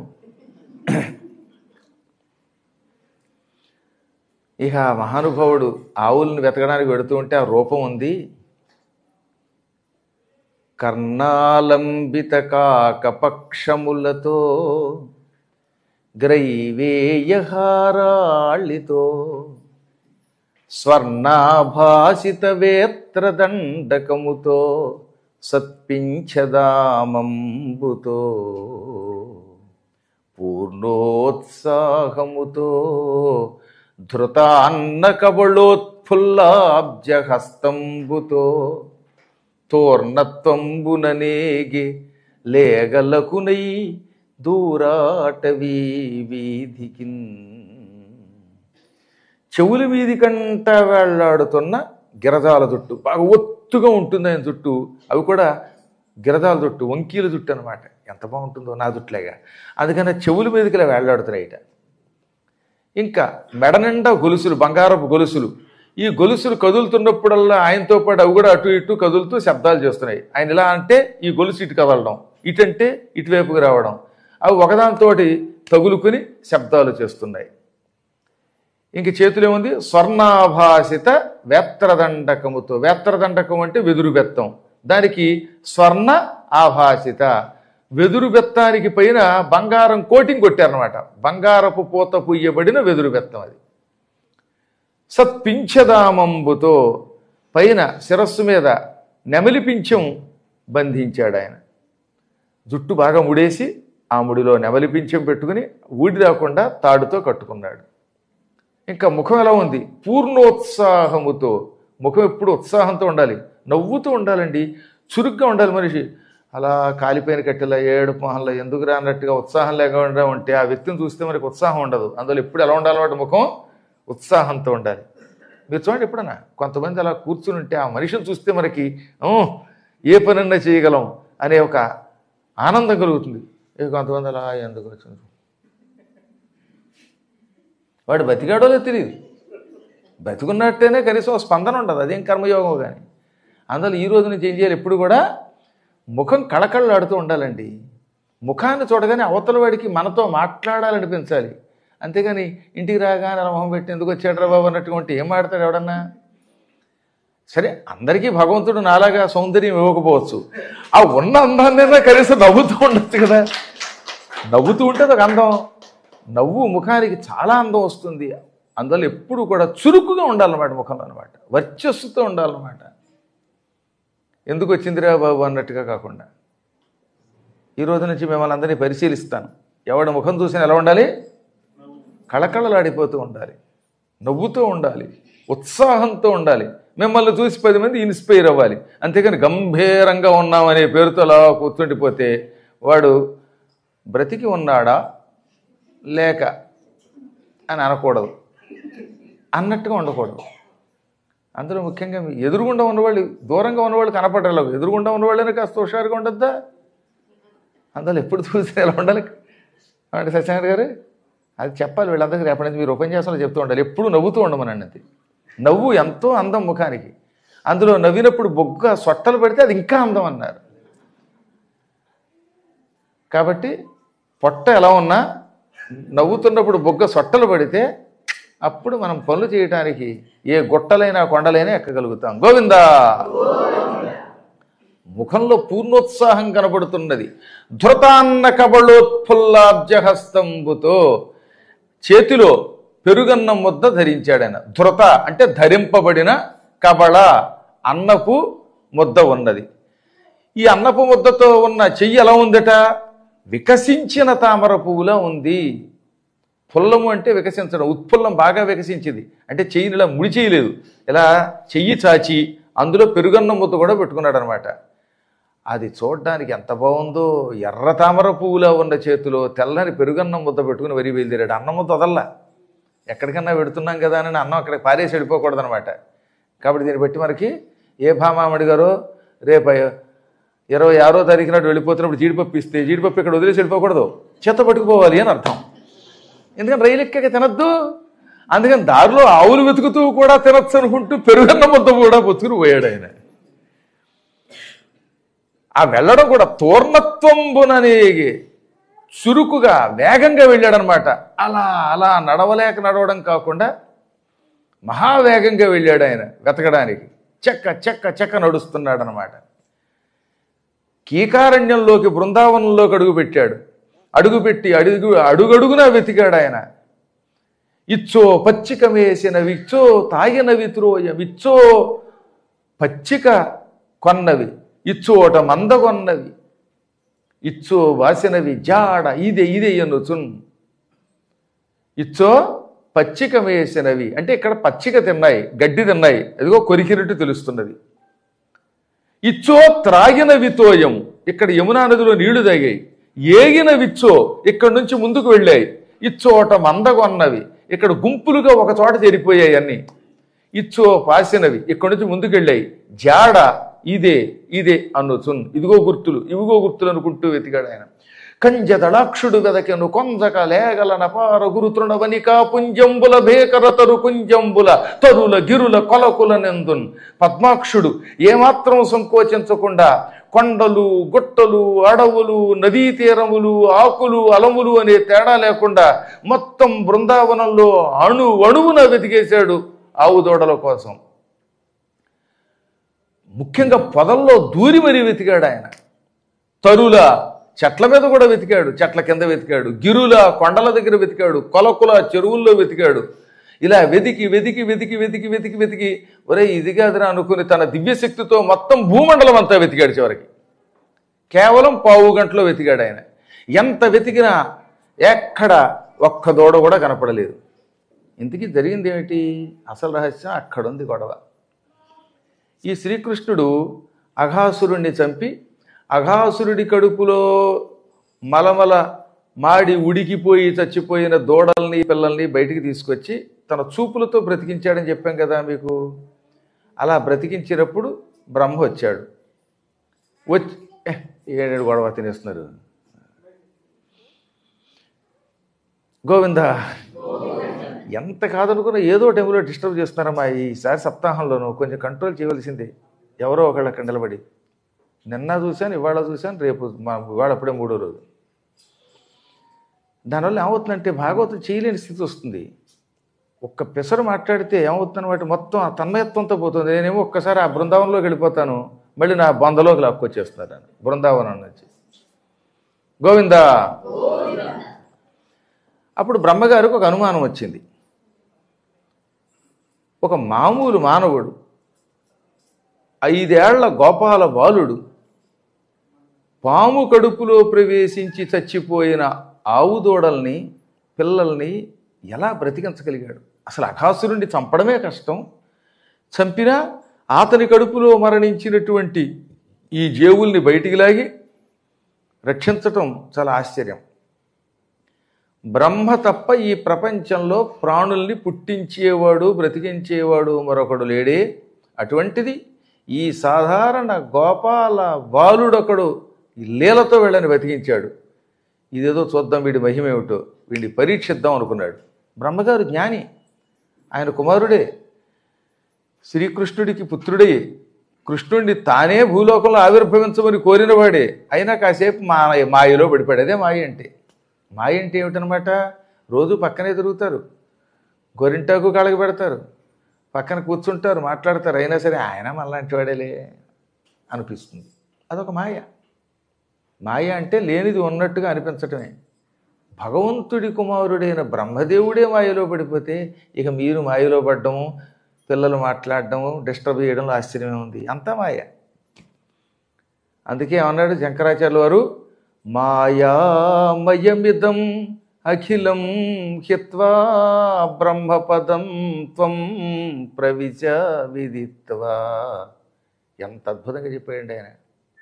ఇక మహానుభావుడు ఆవులను వెతకడానికి వెడుతూ ఉంటే ఆ రూపం ఉంది. కర్ణాలంబిత కాకపక్షములతో గ్రైవేయహారాళితో స్వర్ణాభాసిత వేత్రదండకముతో సత్పించదామంబుతో పూర్ణోత్సాహముతో ధృతాన్న కబళోత్ఫుల్లాబ్జహస్తంబుతో తోర్ణత్వంబుననేగి లేగలకునై దూరాటవీ వీధికిన్. చెవుల మీది కంట వేళ్లాడుతున్న గిరజాల జుట్టు, బాగా ఒత్తుగా ఉంటుంది ఆయన జుట్టు. అవి కూడా గిరజాల జుట్టు, వంకీల జుట్టు అనమాట. ఎంత బాగుంటుందో నా జుట్టులేగా. అందుకని చెవుల మీదకి ఇలా వేళ్లాడుతున్నాయిట. ఇంకా మెడ నిండా గొలుసులు, బంగారపు గొలుసులు. ఈ గొలుసులు కదులుతున్నప్పుడల్లా ఆయనతో పాటు అవి కూడా అటు ఇటు కదులుతూ శబ్దాలు చేస్తున్నాయి. ఆయన ఇలా అంటే ఈ గొలుసు ఇటు కదలడం, ఇటంటే ఇటువైపుకి రావడం, అవి ఒకదానితోటి తగులుకుని శబ్దాలు చేస్తున్నాయి. ఇంక చేతులు ఏముంది, స్వర్ణాభాసిత వేత్రదండకముతో. వేత్రదండకం అంటే వెదురు బెత్తం, దానికి స్వర్ణ ఆభాసిత, వెదురు బెత్తానికి పైన బంగారం కోటింగ్ కొట్టారనమాట. బంగారపు పూత పుయ్యబడిన వెదురు బెత్తం అది. సత్పించదామంబుతో, పైన శిరస్సు మీద నెమలి పింఛం బంధించాడు ఆయన. జుట్టు బాగా ముడేసి ఆ ముడిలో నెమలి పింఛం పెట్టుకుని ఊడి రాకుండా తాడుతో కట్టుకున్నాడు. ఇంకా ముఖం ఎలా ఉంది, పూర్ణోత్సాహముతో. ముఖం ఎప్పుడు ఉత్సాహంతో ఉండాలి, నవ్వుతూ ఉండాలండి, చురుగ్గా ఉండాలి మనిషి. అలా కాలిపోయిన కట్టెలా ఏడు మొహంలో ఎందుకు రానట్టుగా ఉత్సాహం లేకుండా ఉంటే ఆ వ్యక్తిని చూస్తే మనకి ఉత్సాహం ఉండదు. అందులో ఎప్పుడు ఎలా ఉండాలన్నమాట, ముఖం ఉత్సాహంతో ఉండాలి. మీరు చూడండి, ఎప్పుడన్నా కొంతమంది అలా కూర్చుని ఉంటే ఆ మనిషిని చూస్తే మనకి ఏ పనన్నా చేయగలం అనే ఒక ఆనందం కలుగుతుంది. ఇక కొంతమంది అలా ఎందుకు వచ్చింది, వాడు బతికాడో లేదు తెలియదు, బతికున్నట్టేనే కనీసం స్పందన ఉండదు, అదేం కర్మయోగం. కానీ అందులో ఈ రోజు నుంచి ఏం చేయాలి, ఎప్పుడు కూడా ముఖం కళకళలాడుతూ ఉండాలండి. ముఖాన్ని చూడగానే అవతల వాడికి మనతో మాట్లాడాలనిపించాలి. అంతేగాని ఇంటికి రాగానే అలా మొహం పెట్టి ఎందుకు వచ్చాడు బాబు అన్నట్టుగా ఉంటే ఏం మాడతాడు ఎవడన్నా. సరే, అందరికీ భగవంతుడు నాలాగా సౌందర్యం ఇవ్వకపోవచ్చు, ఆ ఉన్న అందాన్నైనా కనీసం నవ్వుతూ ఉండొచ్చు కదా. నవ్వుతూ ఉంటే ఒక అందం, నవ్వు ముఖానికి చాలా అందం వస్తుంది. అందువల్ల ఎప్పుడు కూడా చురుకుగా ఉండాలన్నమాట ముఖంలో అనమాట, వర్చస్సుతో ఉండాలన్నమాట. ఎందుకు వచ్చిందిరా బాబు అన్నట్టుగా కాకుండా. ఈ రోజు నుంచి మిమ్మల్ని అందరినీ పరిశీలిస్తాను. ఎవడి ముఖం చూసినా ఎలా ఉండాలి, కళకళలాడిపోతూ ఉండాలి, నవ్వుతూ ఉండాలి, ఉత్సాహంతో ఉండాలి. మిమ్మల్ని చూసి పది మంది ఇన్స్పైర్ అవ్వాలి. అంతేకాని గంభీరంగా ఉన్నామనే పేరుతో అలా కూర్చుండిపోతే వాడు బ్రతికి ఉన్నాడా లేక అని అనకూడదు, అన్నట్టుగా ఉండకూడదు. అందులో ముఖ్యంగా ఎదురుగుండా ఉన్నవాళ్ళు, దూరంగా ఉన్నవాళ్ళు కనపడలేవు, ఎదురుగుండా ఉన్నవాళ్ళని కాస్త హుషారుగా ఉండొద్దా. అందులో ఎప్పుడు చూసి ఎలా ఉండాలి అంటే సత్యనారాయణ గారు అది చెప్పాలి వీళ్ళందరికీ. రేపటి నుంచి మీరు ఉపన్యాసంలో చెప్తూ ఉండాలి, ఎప్పుడు నవ్వుతూ ఉండమనండి. అది నవ్వు ఎంతో అందం ముఖానికి. అందులో నవ్వినప్పుడు బొగ్గ సొట్టలు పెడితే అది ఇంకా అందం అన్నారు. కాబట్టి పొట్ట ఎలా ఉన్నా నవ్వుతున్నప్పుడు బొగ్గ సొట్టలు పడితే అప్పుడు మనం పనులు చేయటానికి ఏ గుట్టలైనా కొండలైనా ఎక్కగలుగుతాం. గోవిందా. ముఖంలో పూర్ణోత్సాహం కనబడుతున్నది. ధృతాన్న కబళోత్ఫుల్లాబ్జహస్తంబుతో చేతిలో పెరుగన్నం ముద్ద ధరించాడు ఆయన. ధృత అంటే ధరింపబడిన, కబళ అన్నపు ముద్ద ఉన్నది. ఈ అన్నపు ముద్దతో ఉన్న చెయ్యి ఎలా ఉందట? వికసించిన తామర పువ్వులా ఉంది. పుల్లము అంటే వికసించడం, ఉత్పుల్లం బాగా వికసించింది అంటే చెయ్యిని ఇలా ముడి చేయలేదు, ఇలా చెయ్యి చాచి అందులో పెరుగన్నం ముద్ద కూడా పెట్టుకున్నాడు అనమాట. అది చూడడానికి ఎంత బాగుందో. ఎర్ర తామర పువ్వులా ఉన్న చేతిలో తెల్లని పెరుగన్నం ముద్ద పెట్టుకుని వరి బయలుదేరాడు. అన్నం ముద్ద వదల్లా, ఎక్కడికన్నా పెడుతున్నాం కదా అని అన్నం అక్కడికి పారేసి వెళ్ళిపోకూడదు అనమాట. కాబట్టి దీన్ని బట్టి మనకి ఏ భామామణి గారో రేపు ఇరవై ఆరో తారీఖు నాడు వెళ్ళిపోతున్నప్పుడు జీడిపప్పు ఇస్తే జీడిపప్పు ఇక్కడ వదిలేసి వెళ్ళిపోకూడదు, చెత్త పట్టుకుపోవాలి అని అర్థం. ఎందుకంటే రైలు ఎక్కక తినద్దు. అందుకని దారిలో ఆవులు వెతుకుతూ కూడా తినచ్చు అనుకుంటూ పెరుగన్న ముద్ద కూడా పొత్తుకుని పోయాడు ఆయన. ఆ వెళ్ళడం కూడా తోర్ణత్వంబుననే చురుకుగా వేగంగా వెళ్ళాడనమాట. అలా అలా నడవలేక నడవడం కాకుండా మహావేగంగా వెళ్ళాడు ఆయన వెతకడానికి. చెక్క చెక్క చెక్క నడుస్తున్నాడు అనమాట. కీకారణ్యంలోకి బృందావనంలోకి అడుగు పెట్టాడు. అడుగుపెట్టి అడుగు అడుగడుగునా వెతికాడు ఆయన. ఇచ్చో పచ్చిక వేసినవి, ఇచ్చో తాగినవి త్రోయ, ఇచ్చో పచ్చిక కొన్నవి, ఇచ్చోట మంద కొన్నవి, ఇచ్చో వాసినవి జాడ ఇదే ఇదే ఎన్నుచున్. ఇచ్చో పచ్చిక వేసినవి అంటే ఇక్కడ పచ్చిక తిన్నాయి, గడ్డి తిన్నాయి, అదిగో కొరికినట్టు తెలుస్తున్నది. ఇచ్చో త్రాగిన వితోయం, ఇక్కడ యమునా నదిలో నీళ్లు తాగాయి. ఏగిన విచ్చో, ఇక్కడ నుంచి ముందుకు వెళ్ళాయి. ఇచ్చోట మందగొన్నవి, ఇక్కడ గుంపులుగా ఒక చోట చేరిపోయాయి అన్ని. ఇచ్చో పాసినవి, ఇక్కడ నుంచి ముందుకు వెళ్ళాయి. జాడ ఇదే ఇదే అనుచున్, ఇదిగో గుర్తులు ఇవిగో గుర్తులు అనుకుంటూ వెతికాడు ఆయన. కంజ దళాక్షుడు వెదకెను కొంజక లేగల నపార గురు తృణవనికా పుంజంబుల భేకర తరు కుంజంబుల తరుల గిరుల కొలకుల నెందున్. పద్మాక్షుడు ఏమాత్రం సంకోచించకుండా కొండలు, గుట్టలు, అడవులు, నదీ తీరములు, ఆకులు, అలములు అనే తేడా లేకుండా మొత్తం బృందావనంలో అణు అణువున వెతికేశాడు ఆవు దూడల కోసం. ముఖ్యంగా పొదల్లో దూరి మరీ వెతికాడు ఆయన. తరుల చెట్ల మీద కూడా వెతికాడు, చెట్ల కింద వెతికాడు, గిరుల కొండల దగ్గర వెతికాడు, కొలకుల చెరువుల్లో వెతికాడు. ఇలా వెతికి వెతికి వెతికి వెతికి వెతికి వెతికి ఒరే ఇది కాదురా అనుకుని తన దివ్యశక్తితో మొత్తం భూమండలం అంతా వెతికాడు. చివరికి కేవలం పావు గంటలో వెతికాడు ఆయన. ఎంత వెతికినా ఎక్కడ ఒక్క దూడ కూడా కనపడలేదు. ఇంతకీ జరిగింది ఏమిటి? అసలు రహస్యం అక్కడుంది గొడవ. ఈ శ్రీకృష్ణుడు అఘాసురుణ్ణి చంపి అఘాసురుడి కడుపులో మలమల మాడి ఉడికిపోయి చచ్చిపోయిన దూడల్ని పిల్లల్ని బయటికి తీసుకొచ్చి తన చూపులతో బ్రతికించాడని చెప్పాం కదా మీకు. అలా బ్రతికించినప్పుడు బ్రహ్మ వచ్చాడు. వచ్చి ఏడేడు గొడవ తినేస్తున్నారు. గోవింద ఎంత కాదనుకున్నా ఏదో టైంలో డిస్టర్బ్ చేస్తున్నారమ్మా. ఈసారి సప్తాహంలోనూ కొంచెం కంట్రోల్ చేయవలసిందే. ఎవరో ఒకళ్ళు అక్కడ నిలబడి నిన్న చూశాను, ఇవాళ చూశాను, రేపు మా ఇవాళ అప్పుడే మూడో రోజు. దానివల్ల ఏమవుతుందంటే భాగవతం చేయలేని స్థితి వస్తుంది. ఒక్క పెసరు మాట్లాడితే ఏమవుతుందన్నమాట, మొత్తం ఆ తన్మయత్వంతో పోతుంది. నేనేమో ఒక్కసారి ఆ బృందావనంలోకి వెళ్ళిపోతాను, మళ్ళీ నా బొందలోకి లాక్కొచ్చేస్తున్నాను బృందావనం నుంచి. గోవిందా. అప్పుడు బ్రహ్మగారికి ఒక అనుమానం వచ్చింది. ఒక మామూలు మానవుడు, ఐదేళ్ల గోపాల బాలుడు, పాము కడుపులో ప్రవేశించి చచ్చిపోయిన ఆవు దూడల్ని పిల్లల్ని ఎలా బ్రతికించగలిగాడు? అసలు అఘాసురుణ్ణి చంపడమే కష్టం, చంపినా అతని కడుపులో మరణించినటువంటి ఈ జీవుల్ని బయటికి లాగి రక్షించటం చాలా ఆశ్చర్యం. బ్రహ్మ తప్ప ఈ ప్రపంచంలో ప్రాణుల్ని పుట్టించేవాడు బ్రతికించేవాడు మరొకడు లేడే. అటువంటిది ఈ సాధారణ గోపాల బాలుడొకడు లీలతో వీళ్ళని బతికించాడు. ఇదేదో చూద్దాం, వీడి మహిమేమిటో, వీడిని పరీక్షిద్దాం అనుకున్నాడు. బ్రహ్మగారు జ్ఞాని, ఆయన కుమారుడే, శ్రీకృష్ణుడికి పుత్రుడే, కృష్ణుడిని తానే భూలోకంలో ఆవిర్భవించమని కోరినవాడే. అయినా కాసేపు మా మాయలో పడిపోయాడు. అదే మాయ అంటే. మాయ అంటే ఏమిటనమాట? రోజు పక్కనే తిరుగుతారు, గోరింటాకు కాళ్ళకి పెడతారు, పక్కన కూర్చుంటారు, మాట్లాడతారు, అయినా సరే ఆయన మనలాంటి వాడేలే అనిపిస్తుంది. అదొక మాయ. మాయ అంటే లేనిది ఉన్నట్టుగా అనిపించటమే. భగవంతుడి కుమారుడైన బ్రహ్మదేవుడే మాయలో పడిపోతే ఇక మీరు మాయలో పడ్డము, పిల్లలు మాట్లాడడము, డిస్టర్బ్ చేయడంలో ఆశ్చర్యమే ఉంది. అంతా మాయ. అందుకే ఏమన్నాడు శంకరాచార్యుల వారు, మాయామయమిదం అఖిలం హిత్వా బ్రహ్మపదం త్వం ప్రవిశ విదిత్వా. ఎంత అద్భుతంగా చెప్పాడండి ఆయన.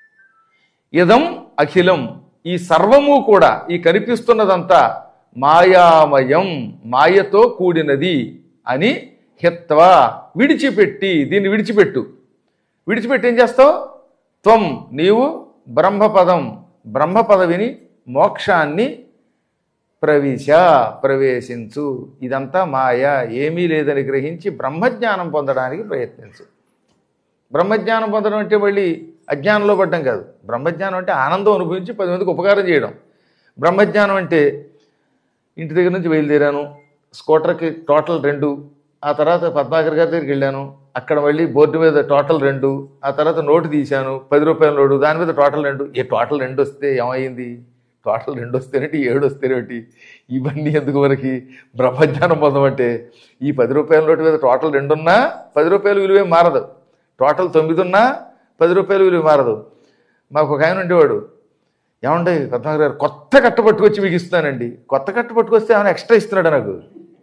ఇదం అఖిలం, ఈ సర్వము కూడా, ఈ కనిపిస్తున్నదంతా మాయామయం, మాయతో కూడినది అని హిత్వా, విడిచిపెట్టి, దీన్ని విడిచిపెట్టు. విడిచిపెట్టి ఏం చేస్తావు? త్వం, నీవు బ్రహ్మపదం, బ్రహ్మ పదవిని, మోక్షాన్ని ప్రవిశ, ప్రవేశించు. ఇదంతా మాయ, ఏమీ లేదని గ్రహించి బ్రహ్మజ్ఞానం పొందడానికి ప్రయత్నించు. బ్రహ్మజ్ఞానం పొందడం అంటే మళ్ళీ అజ్ఞానంలో పడ్డం కాదు. బ్రహ్మజ్ఞానం అంటే ఆనందం అనుభవించి పది మందికి ఉపకారం చేయడం. బ్రహ్మజ్ఞానం అంటే ఇంటి దగ్గర నుంచి బయలుదేరాను, స్కూటర్కి టోటల్ రెండు, ఆ తర్వాత పద్మాకర్ గారి దగ్గరికి వెళ్ళాను, అక్కడ మళ్ళీ బోర్డు మీద టోటల్ రెండు, ఆ తర్వాత నోటు తీశాను, పది రూపాయల నోటు, దాని మీద టోటల్ రెండు. ఏ టోటల్ రెండు వస్తే ఏమైంది? టోటల్ రెండు వస్తేనేటి, ఏడు వస్తేనేటి, ఇవన్నీ ఎందుకు మనకి? బ్రహ్మజ్ఞానం పొందమంటే ఈ పది రూపాయల నోటు మీద టోటల్ రెండున్నా పది రూపాయల విలువే మారదు, టోటల్ తొమ్మిది ఉన్నా పది రూపాయల విలువ మారదు. మాకు ఒక ఆయన ఉండేవాడు, ఏమంటే పద్మాకర్ గారు కొత్త కట్ట పట్టుకొచ్చి మీకు ఇస్తానండి. కొత్త కట్ట పట్టుకొస్తే ఏమైనా ఎక్స్ట్రా ఇస్తున్నాడు నాకు.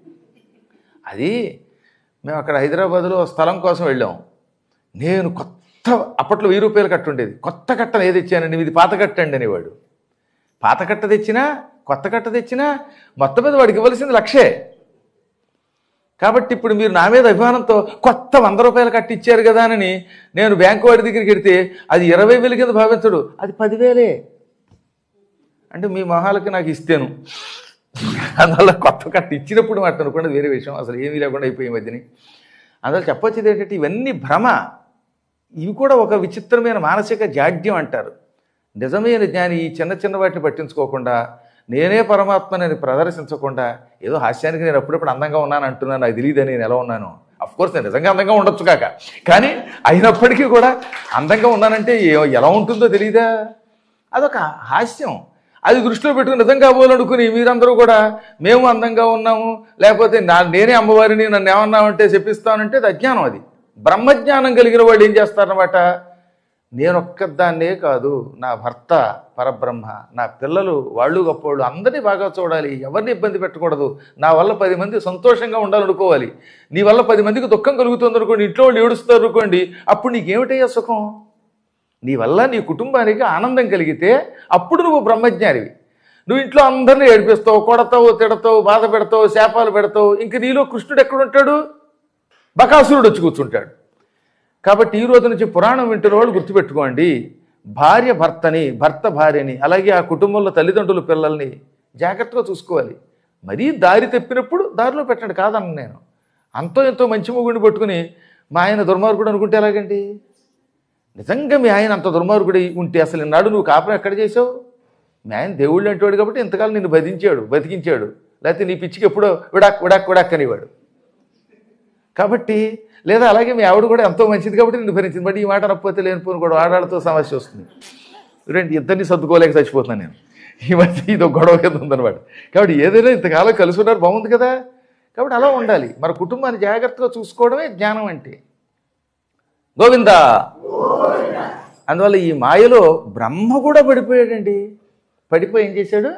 అది మేము అక్కడ హైదరాబాద్లో స్థలం కోసం వెళ్ళాం. నేను కొత్త, అప్పట్లో వెయ్యి రూపాయల కట్ట ఉండేది, కొత్త కట్టను ఏది ఇచ్చానండి, ఇది పాత కట్ట అండి అనేవాడు. పాత కట్ట తెచ్చినా కొత్త కట్ట తెచ్చినా మొత్తం మీద వాడికి ఇవ్వాల్సింది లక్షే. కాబట్టి ఇప్పుడు మీరు నా మీద అభిమానంతో కొత్త వంద రూపాయలు కట్టి ఇచ్చారు కదా అని నేను బ్యాంకు వాడి దగ్గరికి వెడితే అది ఇరవై వేల కింద భావించడు, అది పదివేలే. అంటే మీ మొహాలకి నాకు ఇస్తేను, అందువల్ల కొత్త కట్ట ఇచ్చినప్పుడు మాట అనుకోండి వేరే విషయం, అసలు ఏమీ లేకుండా అయిపోయే మధ్యని. అందువల్ల చెప్పొచ్చేది ఏంటంటే ఇవన్నీ భ్రమ. ఇవి కూడా ఒక విచిత్రమైన మానసిక జాడ్యం అంటారు. నిజమైన జ్ఞాని ఈ చిన్న చిన్న వాటిని పట్టించుకోకుండా, నేనే పరమాత్మని ప్రదర్శించకుండా, ఏదో హాస్యానికి నేను అప్పుడప్పుడు అందంగా ఉన్నాను అంటున్నాను, నాకు తెలియదని నేను ఎలా ఉన్నాను. అఫ్కోర్స్ నేను నిజంగా అందంగా ఉండొచ్చు కాక, కానీ అయినప్పటికీ కూడా అందంగా ఉన్నానంటే ఎలా ఉంటుందో తెలియదా? అదొక హాస్యం. అది దృష్టిలో పెట్టుకుని నిజంగా పోవాలనుకుని మీరందరూ కూడా మేము అందంగా ఉన్నాము, లేకపోతే నా నేనే అమ్మవారిని నన్ను ఏమన్నామంటే చెప్పిస్తానంటే అది అజ్ఞానం. అది బ్రహ్మజ్ఞానం కలిగిన వాళ్ళు ఏం చేస్తారన్నమాట, నేనొక్కదాన్నే కాదు, నా భర్త పరబ్రహ్మ, నా పిల్లలు వాళ్ళు గొప్పవాళ్ళు, అందరినీ బాగా చూడాలి, ఎవరిని ఇబ్బంది పెట్టకూడదు, నా వల్ల పది మంది సంతోషంగా ఉండాలనుకోవాలి. నీ వల్ల పది మందికి దుఃఖం కలుగుతుంది అనుకోండి, ఇంట్లో వాళ్ళు ఏడుస్తారు అనుకోండి, అప్పుడు నీకేమిటయ్యా సుఖం? నీ వల్ల నీ కుటుంబానికి ఆనందం కలిగితే అప్పుడు నువ్వు బ్రహ్మజ్ఞానివి. నువ్వు ఇంట్లో అందరినీ ఏడిపిస్తావు, కొడతావు, తిడతావు, బాధ పెడతావు, శాపాలు పెడతావు, ఇంక నీలో కృష్ణుడు ఎక్కడుంటాడు? బకాసురుడు వచ్చి కూర్చుంటాడు. కాబట్టి ఈ రోజు నుంచి పురాణం వింటున్న వాళ్ళు గుర్తుపెట్టుకోండి, భార్య భర్తని, భర్త భార్యని, అలాగే ఆ కుటుంబంలో తల్లిదండ్రులు పిల్లల్ని జాగ్రత్తగా చూసుకోవాలి. మరీ దారి తప్పినప్పుడు దారిలో పెట్టండి, కాదన్న నేను. అంతో ఎంతో మంచి మొగుడిని పట్టుకుని మా ఆయన దుర్మార్గుడు అనుకుంటే ఎలాగండి? నిజంగా మీ ఆయన అంత దుర్మార్గుడు ఉంటే అసలు నాడు నువ్వు కాపురం ఎక్కడ చేసావు? మీ ఆయన దేవుళ్ళు అంటేవాడు కాబట్టి ఇంతకాలం నిన్ను బతికించాడు బతికించాడు లేకపోతే నీ పిచ్చికి ఎప్పుడో విడాక్ విడాక్ విడాక్ అనేవాడు. కాబట్టి లేదా అలాగే మీ ఆవిడ కూడా ఎంతో మంచిది కాబట్టి నిన్ను భరించింది. బట్ ఈ మాట అనకపోతే లేనిపోను కూడా ఆడాళ్ళతో సమస్య వస్తుంది. రెండు ఇద్దరిని సర్దుకోలేక చచ్చిపోతున్నాను నేను ఈ మధ్య. ఇది ఒక గొడవ కింద ఉందన్నమాట. కాబట్టి ఏదైనా ఇంతకాలం కలిసి ఉన్నారు బాగుంది కదా. కాబట్టి అలా ఉండాలి. మన కుటుంబాన్ని జాగ్రత్తగా చూసుకోవడమే జ్ఞానం అంటే. గోవిందా. అందువల్ల ఈ మాయలో బ్రహ్మ కూడా పడిపోయాడండి. పడిపోయి ఏం చేశాడు?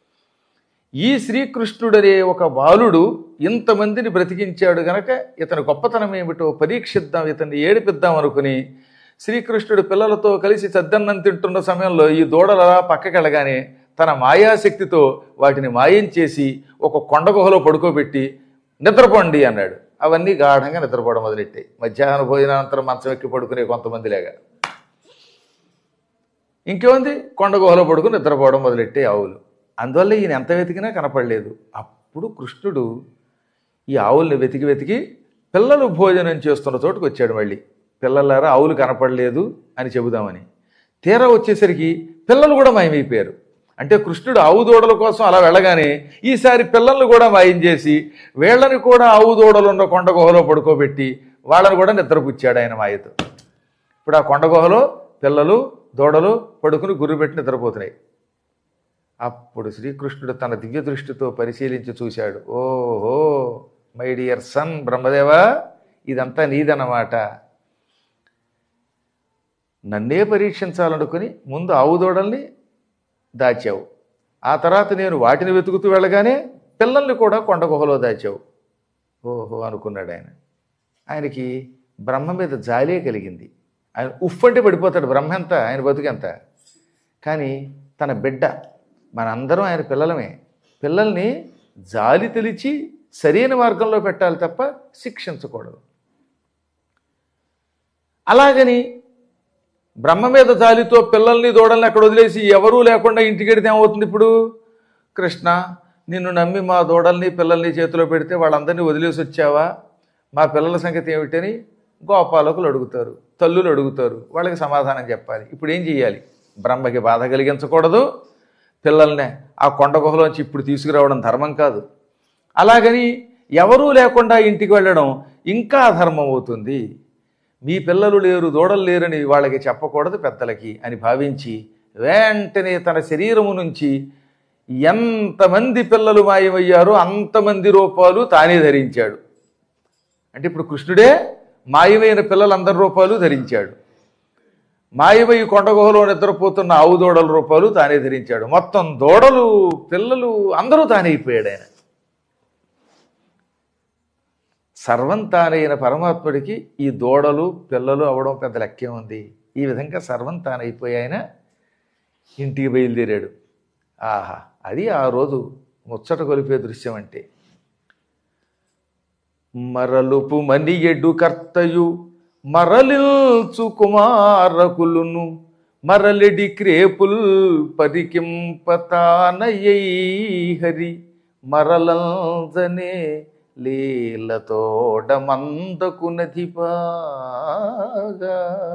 ఈ శ్రీకృష్ణుడనే ఒక బాలుడు ఇంతమందిని బ్రతికించాడు గనక ఇతని గొప్పతనం ఏమిటో పరీక్షిద్దాం, ఇతన్ని ఏడిపిద్దాం అనుకుని శ్రీకృష్ణుడు పిల్లలతో కలిసి చద్దన్నం తింటున్న సమయంలో ఈ దూడల పక్కకెళ్ళగానే తన మాయాశక్తితో వాటిని మాయం చేసి ఒక కొండ గుహలో పడుకోబెట్టి నిద్రపోండి అన్నాడు. అవన్నీ గాఢంగా నిద్రపోవడం మొదలెట్టాయి. మధ్యాహ్న భోజనానంతరం మంచం ఎక్కి పడుకునే కొంతమంది లేగా ఇంకేముంది, కొండ గుహలో పడుకుని నిద్రపోవడం మొదలెట్టాయి ఆవులు. అందువల్ల ఈయన ఎంత వెతికినా కనపడలేదు. అప్పుడు కృష్ణుడు ఈ ఆవుల్ని వెతికి వెతికి పిల్లలు భోజనం చేస్తున్న చోటుకు వచ్చాడు. మళ్ళీ పిల్లలారా ఆవులు కనపడలేదు అని చెబుదామని తీరా వచ్చేసరికి పిల్లలు కూడా మాయమైపోయారు. అంటే కృష్ణుడు ఆవు దూడల కోసం అలా వెళ్ళగానే ఈసారి పిల్లల్ని కూడా మాయం చేసి వీళ్ళని కూడా ఆవు దూడలు ఉన్న కొండ గుహలో పడుకోబెట్టి వాళ్ళని కూడా నిద్రపుచ్చాడు ఆయన మాయతో. ఇప్పుడు ఆ కొండ గుహలో పిల్లలు దూడలు పడుకుని గుర్రు పెట్టి నిద్రపోతున్నాయి. అప్పుడు శ్రీకృష్ణుడు తన దివ్య దృష్టితో పరిశీలించి చూశాడు. ఓహో మై డియర్ సన్ బ్రహ్మదేవా, ఇదంతా నీదన్నమాట. నన్నే పరీక్షించాలనుకుని ముందు ఆవు దూడల్ని దాచావు, ఆ తర్వాత నేను వాటిని వెతుకుతూ వెళ్ళగానే పిల్లల్ని కూడా కొండ గుహలో దాచావు. ఓహో అనుకున్నాడు ఆయన. ఆయనకి బ్రహ్మ మీద జాలే కలిగింది. ఆయన ఉఫ్ అంటే పడిపోతాడు బ్రహ్మ ఎంత, ఆయన బతుకెంత. కానీ తన బిడ్డ, మనందరం ఆయన పిల్లలమే, పిల్లల్ని జాలి తెలిచి సరైన మార్గంలో పెట్టాలి తప్ప శిక్షించకూడదు. అలాగని బ్రహ్మ మీద జాలితో పిల్లల్ని దూడల్ని అక్కడ వదిలేసి ఎవరూ లేకుండా ఇంటికెడితే ఏమవుతుంది? ఇప్పుడు కృష్ణ నిన్ను నమ్మి మా దూడల్ని పిల్లల్ని చేతిలో పెడితే వాళ్ళందరినీ వదిలేసి వచ్చావా, మా పిల్లల సంగతి ఏమిటని గోపాలకులు అడుగుతారు, తల్లులు అడుగుతారు. వాళ్ళకి సమాధానం చెప్పాలి. ఇప్పుడు ఏం చెయ్యాలి? బ్రహ్మకి బాధ కలిగించకూడదు, పిల్లల్ని ఆ కొండ గుహలోంచి ఇప్పుడు తీసుకురావడం ధర్మం కాదు. అలాగని ఎవరూ లేకుండా ఇంటికి వెళ్ళడం ఇంకా అధర్మం అవుతుంది. మీ పిల్లలు లేరు దూడలు లేరని వాళ్ళకి చెప్పకూడదు పెద్దలకి అని భావించి వెంటనే తన శరీరము నుంచి ఎంతమంది పిల్లలు మాయమయ్యారో అంతమంది రూపాలు తానే ధరించాడు. అంటే ఇప్పుడు కృష్ణుడే మాయమైన పిల్లలందరి రూపాలు ధరించాడు. మాయమై కొండ గుహలో నిద్రపోతున్న ఆవు దూడల రూపాలు తానే ధరించాడు. మొత్తం దూడలు పిల్లలు అందరూ తానే అయిపోయాడు ఆయన. సర్వం తానైన పరమాత్ముడికి ఈ దూడలు పిల్లలు అవడం పెద్ద లెక్కే ఉంది. ఈ విధంగా సర్వం తానైపోయి ఆయన ఇంటికి బయలుదేరాడు. ఆహా, అది ఆ రోజు ముచ్చట కొలిపే దృశ్యం. అంటే మరలుపు మనియెడు కర్తయు మరలిల్చు కుమారకులును మరలిడి క్రేపుల్ పరికింపతానయ్యై హరి మరలంజనే లీలతోడ మందకు నదిపాగా.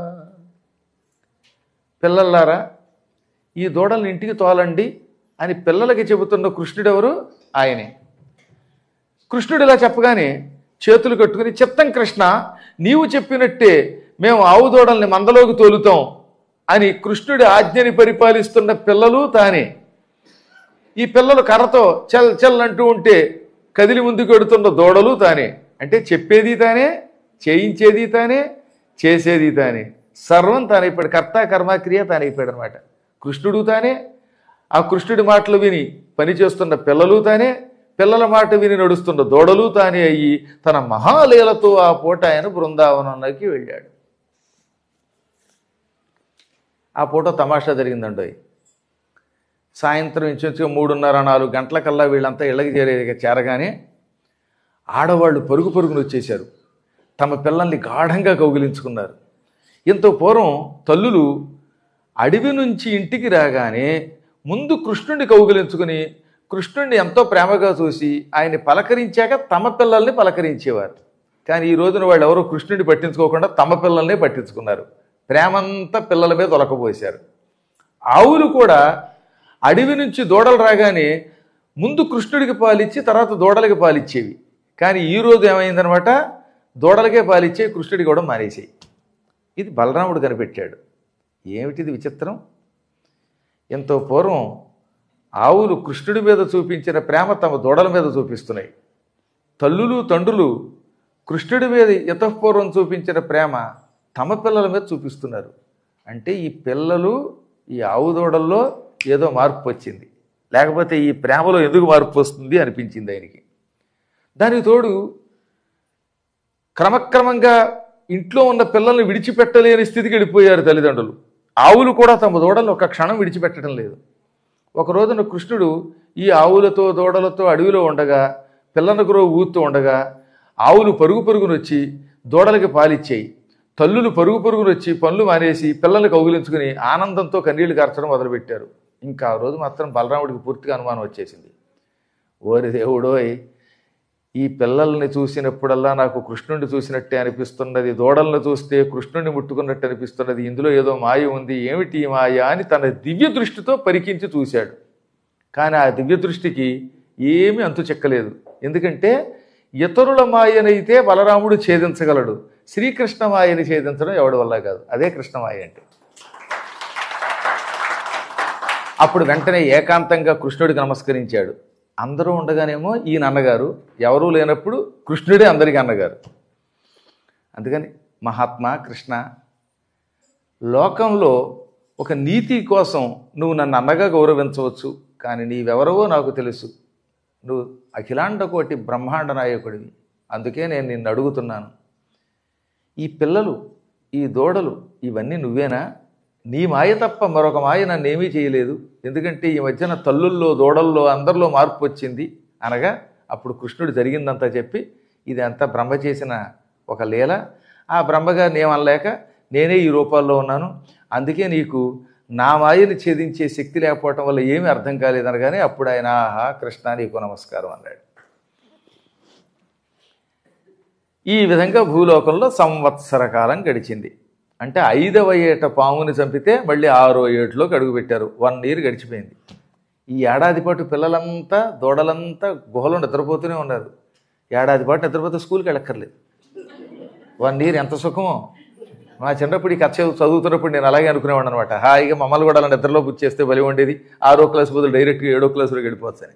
పిల్లలారా ఈ దూడల్ని ఇంటికి తోలండి అని పిల్లలకి చెబుతున్న కృష్ణుడెవరు? ఆయనే. కృష్ణుడు ఇలా చెప్పగానే చేతులు కట్టుకుని చిత్తం కృష్ణ, నీవు చెప్పినట్టే మేము ఆవు దూడల్ని మందలోకి తోలుతాం అని కృష్ణుడి ఆజ్ఞని పరిపాలిస్తున్న పిల్లలు తానే. ఈ పిల్లలు కర్రతో చల్ చల్ అంటూ ఉంటే కదిలి ముందుకు వెడుతున్న దూడలు తానే. అంటే చెప్పేది తానే, చేయించేది తానే, చేసేది తానే, సర్వం తానైపోయాడు. కర్త కర్మక్రియ తానైపోయాడు అనమాట. కృష్ణుడు తానే, ఆ కృష్ణుడి మాటలు విని పనిచేస్తున్న పిల్లలు తానే, పిల్లల మాట విని నడుస్తున్న దూడలు తానే అయ్యి తన మహాలీలతో ఆ పూట ఆయన బృందావనంలోకి వెళ్ళాడు. ఆ పూట తమాషా జరిగిందండి. సాయంత్రం ఇంచుమించుగా మూడున్నర నాలుగు గంటలకల్లా వీళ్ళంతా ఇళ్ళకి చేరే చేరగానే ఆడవాళ్ళు పరుగు పరుగును వచ్చేశారు. తమ పిల్లల్ని గాఢంగా కౌగిలించుకున్నారు. ఇంత పూర్వం తల్లులు అడవి నుంచి ఇంటికి రాగానే ముందు కృష్ణుడిని కౌగిలించుకుని కృష్ణుడిని ఎంతో ప్రేమగా చూసి ఆయన్ని పలకరించాక తమ పిల్లల్ని పలకరించేవారు. కానీ ఈ రోజున వాళ్ళు ఎవరో కృష్ణుడిని పట్టించుకోకుండా తమ పిల్లల్ని పట్టించుకున్నారు. ప్రేమంతా పిల్లల మీద ఒలకపోశారు. ఆవులు కూడా అడవి నుంచి దూడలు రాగానే ముందు కృష్ణుడికి పాలిచ్చి తర్వాత దూడలకి పాలిచ్చేవి. కానీ ఈరోజు ఏమైందనమాట, దూడలకే పాలిచ్చే కృష్ణుడికి కూడా మానేసాయి. ఇది బలరాముడు కనిపెట్టాడు. ఏమిటిది విచిత్రం? ఎంతో పూర్వం ఆవులు కృష్ణుడి మీద చూపించిన ప్రేమ తమ దూడల మీద చూపిస్తున్నాయి. తల్లులు తండ్రులు కృష్ణుడి మీద యతఃపూర్వం చూపించిన ప్రేమ తమ పిల్లల మీద చూపిస్తున్నారు. అంటే ఈ పిల్లలు ఈ ఆవు దూడల్లో ఏదో మార్పు వచ్చింది, లేకపోతే ఈ ప్రేమలో ఎందుకు మార్పు వస్తుంది అనిపించింది ఆయనకి. దానికి తోడు క్రమక్రమంగా ఇంట్లో ఉన్న పిల్లల్ని విడిచిపెట్టలేని స్థితికి వెళ్ళిపోయారు తల్లిదండ్రులు. ఆవులు కూడా తమ దూడలు ఒక క్షణం విడిచిపెట్టడం లేదు. ఒక రోజున కృష్ణుడు ఈ ఆవులతో దూడలతో అడవిలో ఉండగా పిల్లలకు ఊతూ ఉండగా ఆవులు పరుగు పరుగును వచ్చి దూడలకి పాలిచ్చాయి. తల్లులు పరుగు పరుగును వచ్చి పనులు మానేసి పిల్లల్ని కౌగిలించుకుని ఆనందంతో కన్నీళ్లు కార్చడం మొదలుపెట్టారు. ఇంకా ఆ రోజు మాత్రం బలరాముడికి పూర్తిగా అనుమానం వచ్చేసింది. ఓరి దేవుడోయ్, ఈ పిల్లల్ని చూసినప్పుడల్లా నాకు కృష్ణుడిని చూసినట్టే అనిపిస్తున్నది, దూడలను చూస్తే కృష్ణుడిని ముట్టుకున్నట్టు అనిపిస్తున్నది, ఇందులో ఏదో మాయ ఉంది, ఏమిటి మాయ అని తన దివ్య దృష్టితో పరికించి చూశాడు. కానీ ఆ దివ్య దృష్టికి ఏమీ అంతు చెక్కలేదు. ఎందుకంటే ఇతరుల మాయనైతే బలరాముడు ఛేదించగలడు, శ్రీకృష్ణ మాయని ఛేదించడం ఎవడి వల్ల కాదు. అదే కృష్ణమాయ అంటే. అప్పుడు వెంటనే ఏకాంతంగా కృష్ణుడికి నమస్కరించాడు. అందరూ ఉండగానేమో ఈయన అన్నగారు, ఎవరూ లేనప్పుడు కృష్ణుడే అందరికీ అన్నగారు. అందుకని మహాత్మా కృష్ణ, లోకంలో ఒక నీతి కోసం నువ్వు నన్ను అన్నగా గౌరవించవచ్చు, కానీ నీవెవరవో నాకు తెలుసు. నువ్వు అఖిలాండ కోటి బ్రహ్మాండ నాయకుడివి. అందుకే నేను నిన్ను అడుగుతున్నాను, ఈ పిల్లలు, ఈ దూడలు ఇవన్నీ నువ్వేనా? నీ మాయ తప్ప మరొక మాయ నన్నేమీ చేయలేదు. ఎందుకంటే ఈ మధ్యన తల్లుల్లో దూడల్లో అందరిలో మార్పు వచ్చింది అనగా అప్పుడు కృష్ణుడు జరిగిందంతా చెప్పి, ఇది అంతా బ్రహ్మ చేసిన ఒక లీల. ఆ బ్రహ్మగారిని ఏమనలేక నేనే ఈ రూపాల్లో ఉన్నాను. అందుకే నీకు నా మాయని ఛేదించే శక్తి లేకపోవటం వల్ల ఏమీ అర్థం కాలేదనగానే అప్పుడు ఆయన ఆహా కృష్ణ నీకు నమస్కారం అన్నాడు. ఈ విధంగా భూలోకంలో సంవత్సర కాలం గడిచింది. అంటే ఐదవ ఏట పాముని చంపితే మళ్ళీ ఆరో ఏటులోకి అడుగుపెట్టారు. వన్ ఇయర్ గడిచిపోయింది. ఈ ఏడాది పాటు పిల్లలంతా దూడలంతా గుహలో నిద్రపోతూనే ఉన్నారు. ఏడాది పాటు నిద్రపోతే స్కూల్కి వెళ్ళక్కర్లేదు. వన్ ఇయర్ ఎంత సుఖమో. మా చిన్నప్పుడు ఈ కథ చదువుతున్నప్పుడు నేను అలాగే అనుకునేవాడు అనమాట. హాయిగా మమ్మల్ని కూడా అలా నిద్రలో బుచ్చి చేస్తే బలి ఉండేది, ఆరో క్లాస్ బదులు డైరెక్ట్గా ఏడో క్లాసులో గడిపోవచ్చని.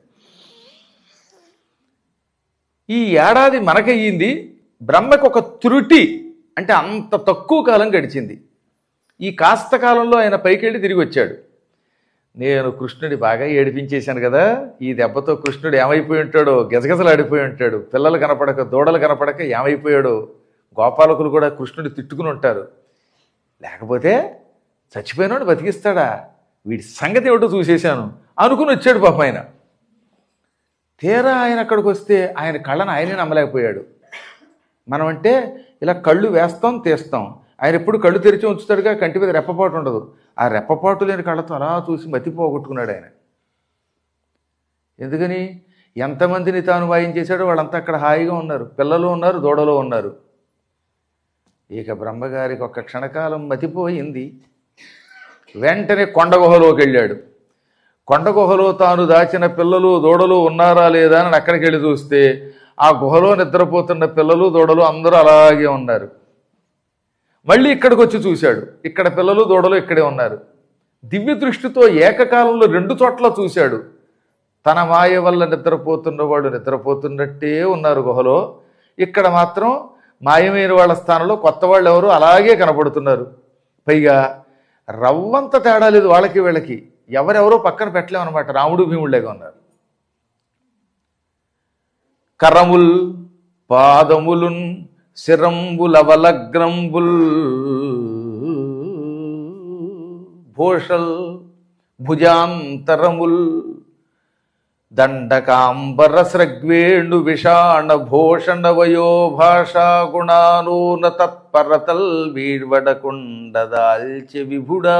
ఈ ఏడాది మనకయ్యింది, బ్రహ్మకు ఒక త్రుటి అంటే అంత తక్కువ కాలం గడిచింది. ఈ కాస్త కాలంలో ఆయన పైకెళ్ళి తిరిగి వచ్చాడు. నేను కృష్ణుడి బాగా ఏడిపించేశాను కదా, ఈ దెబ్బతో కృష్ణుడు ఏమైపోయి ఉంటాడో, గజగజలాడిపోయి ఉంటాడు. పిల్లలు కనపడక దూడలు కనపడక ఏమైపోయాడో, గోపాలకులు కూడా కృష్ణుడి తిట్టుకుని ఉంటారు. లేకపోతే చచ్చిపోయినాడు బతికిస్తాడా, వీడి సంగతి ఏమిటో చూసేశాను అనుకుని వచ్చాడు పాపం ఆయన. తీరా ఆయన అక్కడికి వస్తే ఆయన కళ్ళను ఆయనే నమ్మలేకపోయాడు. మనం అంటే ఇలా కళ్ళు వేస్తాం తీస్తాం, ఆయన ఎప్పుడు కళ్ళు తెరిచి ఉంచుతాడుగా, కంటి మీద రెప్పపాటు ఉండదు. ఆ రెప్పపాటు లేని కళ్ళతో అలా చూసి మతి పోగొట్టుకున్నాడు ఆయన. ఎందుకని? ఎంతమందిని తాను వాయం చేశాడో వాళ్ళంతా అక్కడ హాయిగా ఉన్నారు, పిల్లలు ఉన్నారు, దూడలో ఉన్నారు. ఇక బ్రహ్మగారికి ఒక్క క్షణకాలం మతిపోయింది. వెంటనే కొండ గుహలోకి వెళ్ళాడు. కొండ గుహలో తాను దాచిన పిల్లలు దూడలు ఉన్నారా లేదా అని అక్కడికి వెళ్ళి చూస్తే ఆ గుహలో నిద్రపోతున్న పిల్లలు దూడలు అందరూ అలాగే ఉన్నారు. మళ్ళీ ఇక్కడికి వచ్చి చూశాడు, ఇక్కడ పిల్లలు దూడలు ఇక్కడే ఉన్నారు. దివ్య దృష్టితో ఏకకాలంలో రెండు చోట్ల చూశాడు. తన మాయ వల్ల నిద్రపోతున్న వాడు నిద్రపోతున్నట్టే ఉన్నారు గుహలో, ఇక్కడ మాత్రం మాయమైన వాళ్ళ స్థానంలో కొత్త వాళ్ళు ఎవరు అలాగే కనపడుతున్నారు. పైగా రవ్వంత తేడా లేదు వాళ్ళకి వీళ్ళకి, ఎవరెవరో పక్కన పెట్టలేమన్నమాట. రాముడు భీముళ్ళేగా ఉన్నారు. కరముల్ పాదములున్ శిరంబులవలగ్రంబుల్ భూషల్ భుజాంతరముల్ దండకాంబర స్రగ్వేణు విషాణ భూషణ వయో భాషా గుణానూన తత్పరతల్ వీడ్వడకుండదాల్చె విభుడా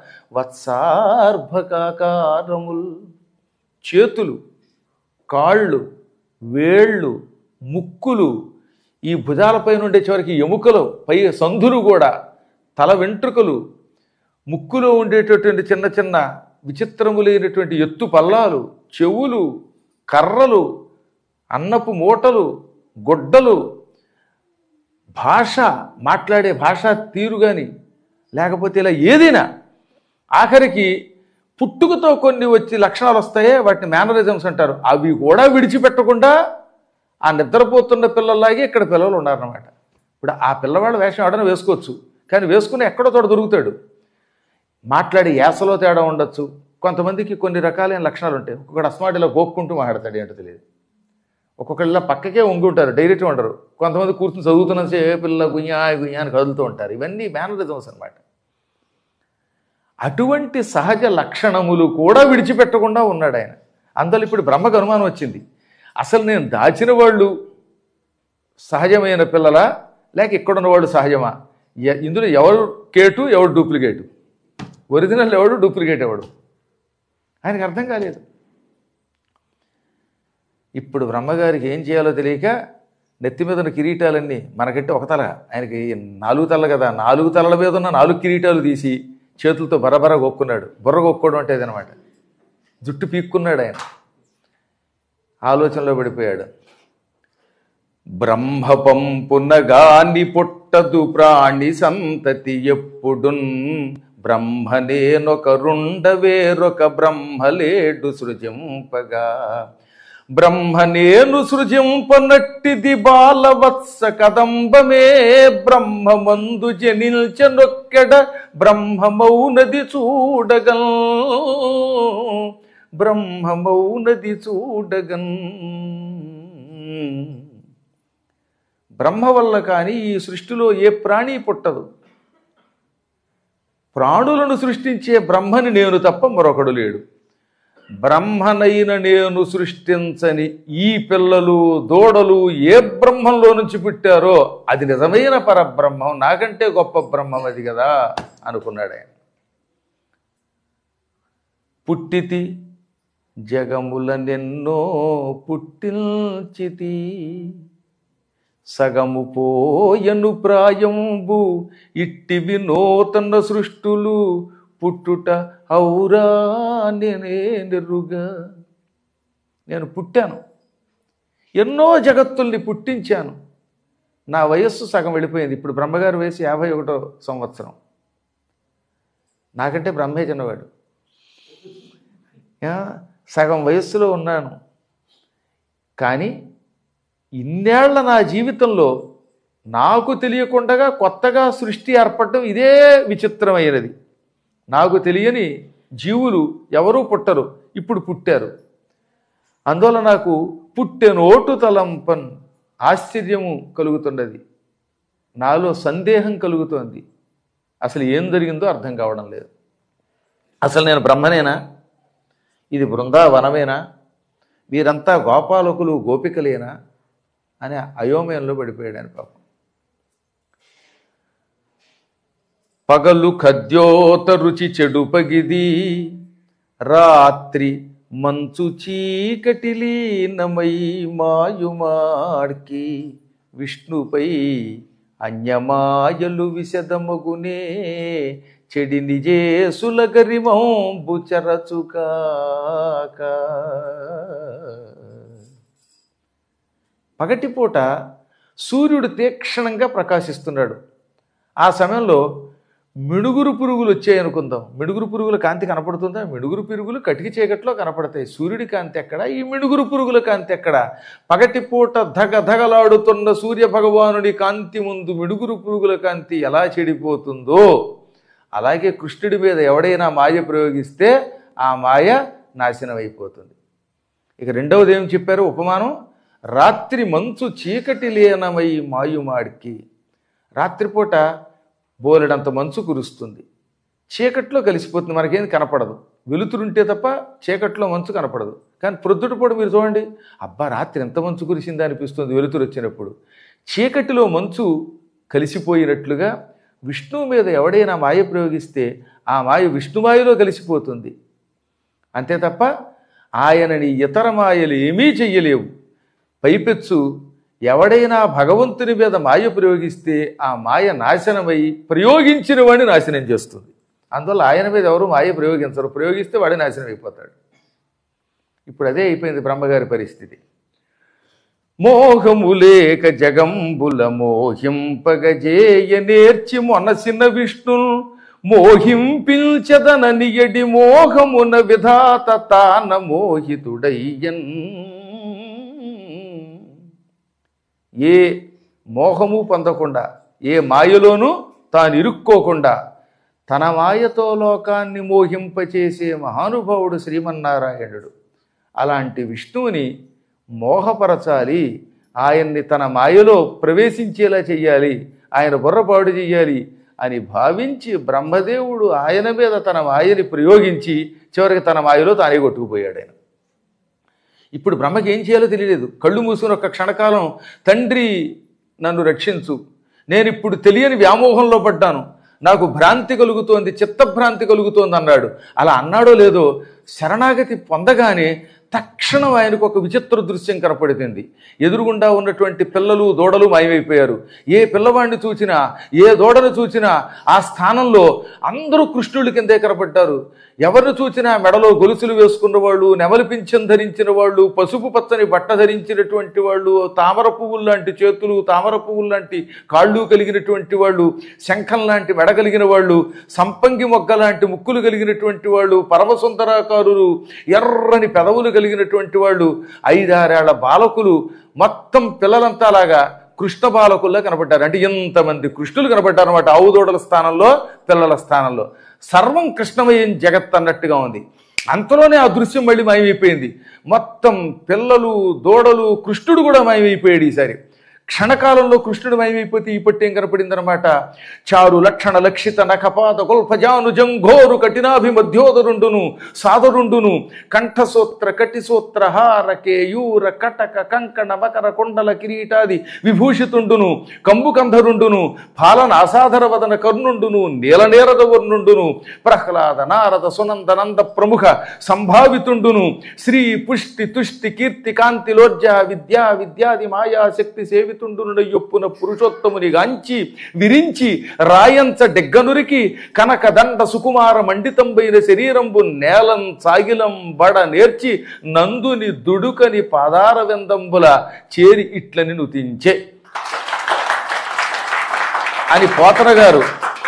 వత్సార్భకాకారముల్. చేతులు, కాళ్ళు, వేళ్ళు, ముక్కులు, ఈ భుజాలపై నుండే చివరికి ఎముకలు, పై సంధులు కూడా, తల వెంట్రుకలు, ముక్కులో ఉండేటటువంటి చిన్న చిన్న విచిత్రములైనటువంటి ఎత్తు పల్లాలు, చెవులు, కర్రలు, అన్నపు మూటలు, గొడ్డలు, భాష, మాట్లాడే భాష తీరు కానీ లేకపోతే ఇలా ఏదైనా, ఆఖరికి పుట్టుకతో కొన్ని వచ్చి లక్షణాలు వస్తాయే వాటిని మేనరిజమ్స్ అంటారు, అవి కూడా విడిచిపెట్టకుండా ఆ నిద్రపోతున్న పిల్లల్లాగే ఇక్కడ పిల్లలు ఉన్నారన్నమాట. ఇప్పుడు ఆ పిల్లవాడు వేషం ఆడని వేసుకోవచ్చు, కానీ వేసుకుని ఎక్కడో తోట దొరుకుతాడు. మాట్లాడి యాసలో తేడా ఉండొచ్చు, కొంతమందికి కొన్ని రకాలైన లక్షణాలు ఉంటాయి. ఒక్కొక్కడు అస్మాట్ ఇలా గోక్కుంటూ మాట్లాడతాడు, ఏంటో తెలియదు. ఒక్కొక్కళ్ళు ఇలా పక్కకే ఉంగి ఉంటారు, డైరెక్ట్గా ఉండరు. కొంతమంది కూర్చుని చదువుతున్న ఏ పిల్ల గుయ్యా గుయ్యా అని కదులుతూ ఉంటారు. ఇవన్నీ మేనరిజమ్స్ అనమాట. అటువంటి సహజ లక్షణములు కూడా విడిచిపెట్టకుండా ఉన్నాడు ఆయన. అందులో ఇప్పుడు బ్రహ్మకు అనుమానం వచ్చింది, అసలు నేను దాచిన వాళ్ళు సహజమైన పిల్లలా లేక ఇక్కడున్న వాళ్ళు సహజమా, ఇందులో ఎవరు కేటు ఎవడు డూప్లికేటు, ఒరిజినల్ ఎవడు డూప్లికేట్ ఎవడు ఆయనకు అర్థం కాలేదు. ఇప్పుడు బ్రహ్మగారికి ఏం చేయాలో తెలియక నెత్తి మీద ఉన్న కిరీటాలన్నీ, మనకంటే ఒక తల, ఆయనకి నాలుగు తలలు కదా, నాలుగు తలల మీద ఉన్న నాలుగు కిరీటాలు తీసి చేతులతో బరబర గొక్కున్నాడు. బుర్ర గొక్కోవడం అంటే అదనమాట. జుట్టు పీక్కున్నాడు ఆయన. ఆలోచనలో పడిపోయాడు. బ్రహ్మ పంపునగాని పుట్టదు ప్రాణి సంతతి ఎప్పుడున్, బ్రహ్మనేనొకరుండ వేరొక బ్రహ్మలేడు సృజింపగా, బ్రహ్మనేను సృజింపనట్టిది బాలవత్స కదంబమే, బ్రహ్మమందు జనిల్చనొక్కెడ బ్రహ్మమౌనది చూడగన్, బ్రహ్మమౌనది చూడగన్. బ్రహ్మ వల్ల కానీ ఈ సృష్టిలో ఏ ప్రాణి పుట్టదు. ప్రాణులను సృష్టించే బ్రహ్మని నేను తప్ప మరొకడు లేడు. బ్రహ్మనైన నేను సృష్టించని ఈ పిల్లలు దూడలు ఏ బ్రహ్మంలో నుంచి పుట్టారో అది నిజమైన పరబ్రహ్మం, నాకంటే గొప్ప బ్రహ్మం అది కదా అనుకున్నాడు ఆయన. పుట్టితి జగములనెన్నో పుట్టిల్చితి, సగము పోయను ప్రాయంబు ఇట్టివి నూతన సృష్టులు పుట్టుట ఔరా నేనే నెరుగా. నేను పుట్టాను, ఎన్నో జగత్తుల్ని పుట్టించాను. నా వయస్సు సగం వెళ్ళిపోయింది. ఇప్పుడు బ్రహ్మగారు వయసు యాభై ఒకటో సంవత్సరం. నాకంటే బ్రహ్మే చిన్నవాడు. సగం వయస్సులో ఉన్నాను. కానీ ఇన్నేళ్ల నా జీవితంలో నాకు తెలియకుండా కొత్తగా సృష్టి ఏర్పడడం ఇదే విచిత్రమైనది. నాకు తెలియని జీవులు ఎవరూ పుట్టరు, ఇప్పుడు పుట్టారు. అందువల్ల నాకు పుట్టెనోటు తలంపన్ ఆశ్చర్యము కలుగుతున్నది, నాలో సందేహం కలుగుతోంది. అసలు ఏం జరిగిందో అర్థం కావడం లేదు. అసలు నేను బ్రహ్మనేనా? ఇది బృందావనమేనా? వీరంతా గోపాలకులు గోపికలేనా అని అయోమయంలో పడిపోయాడు ఆయన పాపం. పగలు ఖద్యోత రుచి చెడు పగిది, రాత్రి మంచు చీకటిలీనమై మాయుమాడ్కి, విష్ణుపై అన్యమాయలు విశదమగునే, చెడి నిజేసుల గరిమంబు చరచుకాక. పగటిపూట సూర్యుడు తీక్షణంగా ప్రకాశిస్తున్నాడు. ఆ సమయంలో మిడుగురు పురుగులు వచ్చాయనుకుందాం. మిడుగురు పురుగుల కాంతి కనపడుతుందా? మిడుగురు పురుగులు కటికి చీకట్లో కనపడతాయి. సూర్యుడి కాంతి ఎక్కడ? ఈ మిడుగురు పురుగుల కాంతి ఎక్కడ? పగటిపూట ధగ ధగలాడుతున్న సూర్య భగవానుడి కాంతి ముందు మిడుగురు పురుగుల కాంతి ఎలా చెడిపోతుందో, అలాగే కృష్ణుడి మీద ఎవడైనా మాయ ప్రయోగిస్తే ఆ మాయ నాశనం అయిపోతుంది. ఇక రెండవది ఏం చెప్పారు ఉపమానం? రాత్రి మంచు చీకటి లీనమై మాయుమాడికి. రాత్రిపూట బోలెడంత మంచు కురుస్తుంది, చీకట్లో కలిసిపోతుంది, మనకేం కనపడదు. వెలుతురుంటే తప్ప చీకట్లో మంచు కనపడదు. కానీ ప్రొద్దుటపూట మీరు చూడండి, అబ్బా రాత్రి ఎంత మంచు కురిసిందా అనిపిస్తుంది వెలుతురు వచ్చినప్పుడు. చీకటిలో మంచు కలిసిపోయినట్లుగా విష్ణువు మీద ఎవడైనా మాయ ప్రయోగిస్తే ఆ మాయ విష్ణుమాయలో కలిసిపోతుంది. అంతే తప్ప ఆయనని ఇతర మాయలు ఏమీ చెయ్యలేవు. పైపెచ్చు ఎవడైనా భగవంతుని మీద మాయ ప్రయోగిస్తే ఆ మాయ నాశనమై ప్రయోగించిన వాడిని నాశనం చేస్తుంది. అందువల్ల ఆయన మీద ఎవరు మాయ ప్రయోగించరు, ప్రయోగిస్తే వాడే నాశనం అయిపోతాడు. ఇప్పుడు అదే అయిపోయింది బ్రహ్మగారి పరిస్థితి. మోహములేక జగంబుల మోహింపగజేయ నేర్చి మొనసిన విష్ణు మోహింపించదననియడి మోహమున విధాత తాన మోహితుడయ్యన్. ఏ మోహము పొందకుండా, ఏ మాయలోనూ తాను ఇరుక్కోకుండా తన మాయతో లోకాన్ని మోహింపచేసే మహానుభావుడు శ్రీమన్నారాయణుడు. అలాంటి విష్ణువుని మోహపరచాలి, ఆయన్ని తన మాయలో ప్రవేశించేలా చెయ్యాలి, ఆయన బుర్రపాడు చెయ్యాలి అని భావించి బ్రహ్మదేవుడు ఆయన మీద తన మాయని ప్రయోగించి చివరికి తన మాయలో తానే కొట్టుకుపోయాడు ఆయన. ఇప్పుడు బ్రహ్మకి ఏం చేయాలో తెలియలేదు. కళ్ళు మూసుకుని ఒక క్షణకాలం తండ్రి నన్ను రక్షించు, నేను ఇప్పుడు తెలియని వ్యామోహంలో పడ్డాను, నాకు భ్రాంతి కలుగుతోంది, చిత్తభ్రాంతి కలుగుతోంది అన్నాడు. అలా అన్నాడో లేదో శరణాగతి పొందగానే తక్షణం ఆయనకు ఒక విచిత్ర దృశ్యం కనపడుతుంది. ఎదురుగుండా ఉన్నటువంటి పిల్లలు దూడలు మాయమైపోయారు. ఏ పిల్లవాడిని చూసినా ఏ దూడను చూసినా ఆ స్థానంలో అందరూ కృష్ణుడి కిందే కనపడ్డారు. ఎవరిని చూసినా మెడలో గొలుసులు వేసుకున్న వాళ్ళు, నెమలి పింఛం ధరించిన వాళ్ళు, పసుపు పచ్చని బట్ట ధరించినటువంటి వాళ్ళు, తామర పువ్వులు లాంటి చేతులు, తామర పువ్వులు లాంటి కాళ్ళు కలిగినటువంటి వాళ్ళు, శంఖం లాంటి మెడ కలిగిన వాళ్ళు, సంపంగి మొగ్గ లాంటి ముక్కులు కలిగినటువంటి వాళ్ళు, పరమసుందరాకారులు, ఎర్రని పెదవులు కలిగినటువంటి వాళ్ళు, ఐదారేళ్ల బాలకులు, మొత్తం పిల్లలంతా లాగా కృష్ణ బాలకుల్లా కనపడ్డారు. అంటే ఎంతమంది కృష్ణులు కనపడ్డారు అనమాట. ఆవుదోడల స్థానంలో పిల్లల స్థానంలో సర్వం కృష్ణమయం జగత్ అన్నట్టుగా ఉంది. అంతలోనే ఆ దృశ్యం మళ్ళీ మాయమైపోయింది. మొత్తం పిల్లలు దూడలు కృష్ణుడు కూడా మాయమైపోయాడు. ఈసారి క్షణకాలంలో కృష్ణుడు మాయమైపోతే ఈ పట్టి ఏం కనపడింది అనమాట. చారు లక్షణ లక్షిత నఖపాత గొల్ఫజాను జంఘోరు కఠినాభిమధ్యోదరుండును సాదరుండును కంఠసూత్ర కటిసూత్ర హార కేయూర కటక కంకణ మకర కొండల కిరీటాది విభూషితుండును కంబుకంధరుండును పాలన అసాధర వదన కర్ణుండును నీలనేరద వర్ణుండును ప్రహ్లాద నారద సునంద నంద ప్రముఖ సంభావితుండును శ్రీ పుష్టి తుష్టి కీర్తి కాంతి లోర్జ విద్యా విద్యాది మాయాశక్తి సేవి తుండునొప్పున పురుషోత్తముని గాంచి విరించి రాయంచ డెగ్గనురికి కనక దండ సుకుమార మండితంబైన శరీరంబు నేలం సాగిలం బడ నేర్చి నందుని దుడుకని పాదార విందంబుల చేరి ఇట్లని నుతించే అని పోతన గారు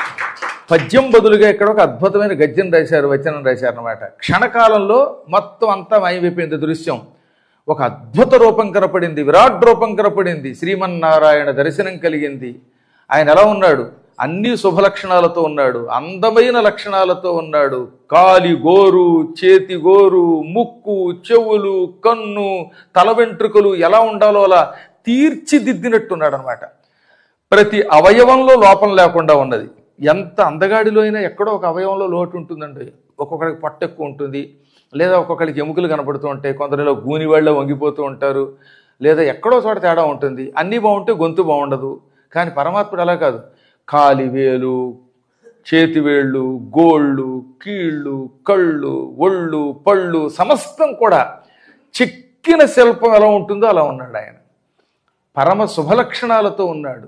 పద్యం బదులుగా ఇక్కడ ఒక అద్భుతమైన గద్యం రాశారు, వచనం రాశారు అనమాట. క్షణకాలంలో మొత్తం అంతా మాయమైపోయింది దృశ్యం. ఒక అద్భుత రూపం కనపడింది, విరాట్ రూపం కనపడింది, శ్రీమన్నారాయణ దర్శనం కలిగింది. ఆయన ఎలా ఉన్నాడు? అన్ని శుభలక్షణాలతో ఉన్నాడు, అందమైన లక్షణాలతో ఉన్నాడు. కాలి గోరు, చేతి గోరు, ముక్కు, చెవులు, కన్ను, తల వెంట్రుకలు ఎలా ఉండాలో అలా తీర్చిదిద్దినట్టున్నాడు అనమాట. ప్రతి అవయవంలో లోపం లేకుండా ఉన్నది. ఎంత అందగాడిలో అయినా ఎక్కడో ఒక అవయవంలో లోటు ఉంటుందండి. ఒక్కొక్కడికి పొట్ట ఎక్కువ ఉంటుంది, లేదా ఒక్కొక్కరికి ఎముకలు కనపడుతూ ఉంటాయి, కొందరిలో గూని వాళ్ళ వంగిపోతూ ఉంటారు, లేదా ఎక్కడో చోట తేడా ఉంటుంది. అన్నీ బాగుంటే గొంతు బాగుండదు. కానీ పరమాత్ముడు అలా కాదు. కాలివేలు, చేతివేళ్ళు, గోళ్ళు, కీళ్ళు, కళ్ళు, ఒళ్ళు, పళ్ళు సమస్తం కూడా చెక్కిన శిల్పం ఎలా ఉంటుందో అలా ఉన్నాడు ఆయన. పరమ శుభలక్షణాలతో ఉన్నాడు.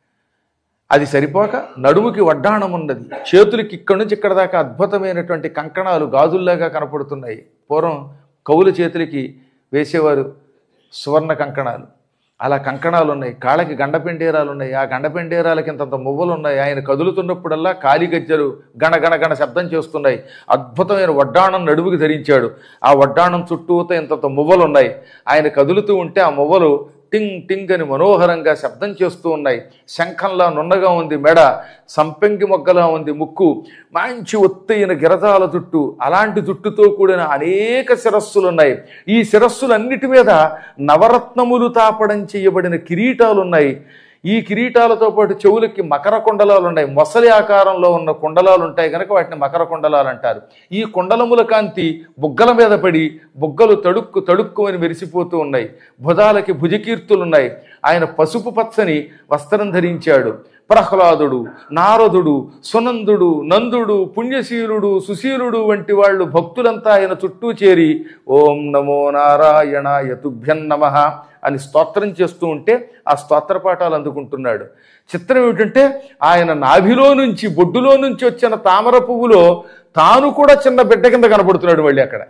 అది సరిపోక నడుముకి వడ్డాణం ఉన్నది, చేతులకి ఇక్కడి నుంచి ఇక్కడ దాకా అద్భుతమైనటువంటి కంకణాలు గాజుల్లాగా కనపడుతున్నాయి. పూర్వం కవుల చేతులకి వేసేవారు సువర్ణ కంకణాలు, అలా కంకణాలు ఉన్నాయి. కాళ్ళకి గండపెండేరాలు ఉన్నాయి, ఆ గండపెండేరాలకి ఇంతంత మువ్వలు ఉన్నాయి. ఆయన కదులుతున్నప్పుడల్లా కాలి గజ్జలు గణ గణ గణ శబ్దం చేస్తున్నాయి. అద్భుతమైన వడ్డాణం నడుముకి ధరించాడు. ఆ వడ్డాణం చుట్టూతో ఇంతంత మువ్వలు ఉన్నాయి. ఆయన కదులుతూ ఉంటే ఆ మువ్వలు టింగ్ టింగ్ అని మనోహరంగా శబ్దం చేస్తూ ఉన్నాయి. శంఖంలా నున్నగా ఉంది మెడ, సంపెంగి మొగ్గలా ఉంది ముక్కు, మంచి ఒత్తైన గిరజాల జుట్టు, అలాంటి జుట్టుతో కూడిన అనేక శిరస్సులు ఉన్నాయి. ఈ శిరస్సులన్నిటి మీద నవరత్నములు తాపడం చేయబడిన కిరీటాలు ఉన్నాయి. ఈ కిరీటాలతో పాటు చెవులకి మకర కుండలాలు ఉన్నాయి. మొసలి ఆకారంలో ఉన్న కుండలాలు ఉంటాయి కనుక వాటిని మకర కుండలాలు అంటారు. ఈ కుండలముల కాంతి బుగ్గల మీద పడి బుగ్గలు తడుక్కు తడుక్కు అని మెరిసిపోతూ ఉన్నాయి. భుజాలకి భుజకీర్తులున్నాయి. ఆయన పసుపు పచ్చని వస్త్రం ధరించాడు. ప్రహ్లాదుడు, నారదుడు, సునందుడు, నందుడు, పుణ్యశీలుడు, సుశీలుడు వంటి వాళ్ళు భక్తులంతా ఆయన చుట్టూ చేరి ఓం నమో నారాయణాయ తుభ్యం నమః అని స్తోత్రం చేస్తూ ఉంటే ఆ స్తోత్ర పాఠాలు అందుకుంటున్నాడు. చిత్రం ఏమిటంటే ఆయన నాభిలో నుంచి బొడ్డులో నుంచి వచ్చిన తామర పువ్వులో తాను కూడా చిన్న బిడ్డ కింద కనపడుతున్నాడు. మళ్ళీ అక్కడ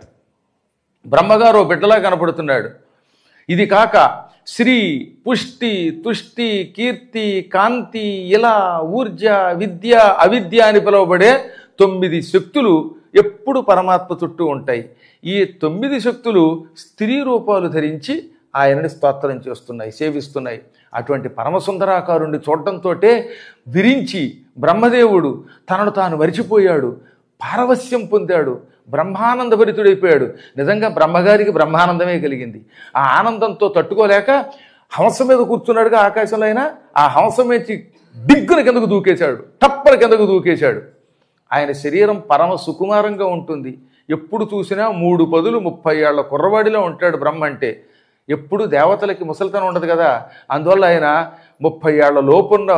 బ్రహ్మగారు బిడ్డలా కనపడుతున్నాడు. ఇది కాక శ్రీ పుష్టి తుష్టి కీర్తి కాంతి ఇలా ఊర్జ విద్య అవిద్య అని పిలువబడే తొమ్మిది శక్తులు ఎప్పుడు పరమాత్మ చుట్టూ ఉంటాయి. ఈ తొమ్మిది శక్తులు స్త్రీ రూపాలు ధరించి ఆయనని స్తోత్రం చేస్తున్నాయి, సేవిస్తున్నాయి. అటువంటి పరమసుందరాకారుణ్ణి చూడటంతో విరించి బ్రహ్మదేవుడు తనను తాను మరిచిపోయాడు, పారవస్యం పొందాడు, బ్రహ్మానంద భరితుడైపోయాడు. నిజంగా బ్రహ్మగారికి బ్రహ్మానందమే కలిగింది. ఆ ఆనందంతో తట్టుకోలేక హంస మీద కూర్చున్నాడుగా ఆకాశంలో. అయినా ఆ హంస మీద డిగ్గున కిందకు దూకేశాడు, టప్పల కిందకు దూకేశాడు. ఆయన శరీరం పరమ సుకుమారంగా ఉంటుంది. ఎప్పుడు చూసినా మూడు పదులు ముప్పై ఏళ్ల కుర్రవాడిలో ఉంటాడు బ్రహ్మ అంటే. ఎప్పుడు దేవతలకి ముసలితనం ఉండదు కదా, అందువల్ల ఆయన ముప్పై ఏళ్ల లోపున్న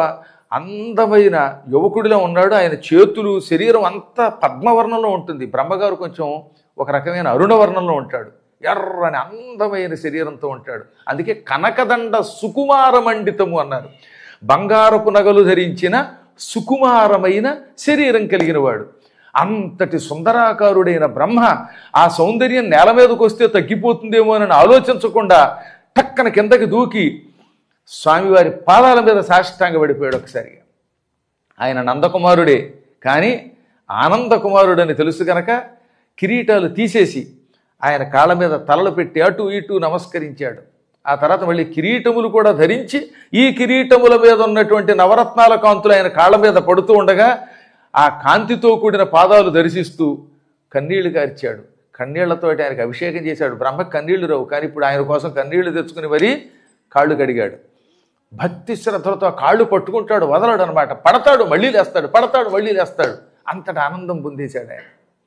అందమైన యువకుడిలో ఉన్నాడు. ఆయన చేతులు శరీరం అంతా పద్మవర్ణంలో ఉంటుంది. బ్రహ్మగారు కొంచెం ఒక రకమైన అరుణవర్ణంలో ఉంటాడు. ఎర్రని అందమైన శరీరంతో ఉంటాడు. అందుకే కనకదండ సుకుమారమండితము అన్నారు. బంగారపు నగలు ధరించిన సుకుమారమైన శరీరం కలిగిన వాడు. అంతటి సుందరాకారుడైన బ్రహ్మ ఆ సౌందర్యం నేల మీదకి వస్తే తగ్గిపోతుందేమో అని ఆలోచించకుండా టక్కన కిందకి దూకి స్వామివారి పాదాల మీద సాష్టాంగ పడిపోయాడు ఒకసారిగా. ఆయన నందకుమారుడే, కానీ ఆనందకుమారుడని తెలుసు కనుక కిరీటాలు తీసేసి ఆయన కాళ్ళ మీద తలలు పెట్టి అటు ఇటు నమస్కరించాడు. ఆ తర్వాత మళ్ళీ కిరీటములు కూడా ధరించి ఈ కిరీటముల మీద ఉన్నటువంటి నవరత్నాల కాంతులు ఆయన కాళ్ళ మీద పడుతూ ఉండగా ఆ కాంతితో కూడిన పాదాలు దర్శిస్తూ కన్నీళ్లు కార్చాడు. కన్నీళ్లతో ఆయనకు అభిషేకం చేశాడు. బ్రహ్మ కన్నీళ్లు రావు, కానీ ఇప్పుడు ఆయన కోసం కన్నీళ్లు తెచ్చుకుని మరీ కాళ్ళు కడిగాడు. భక్తి శ్రద్ధలతో కాళ్ళు పట్టుకుంటాడు, వదలడు అనమాట. పడతాడు మళ్ళీ లేస్తాడు, పడతాడు మళ్ళీ లేస్తాడు. అంతటి ఆనందం పొందేశాడు ఆయన.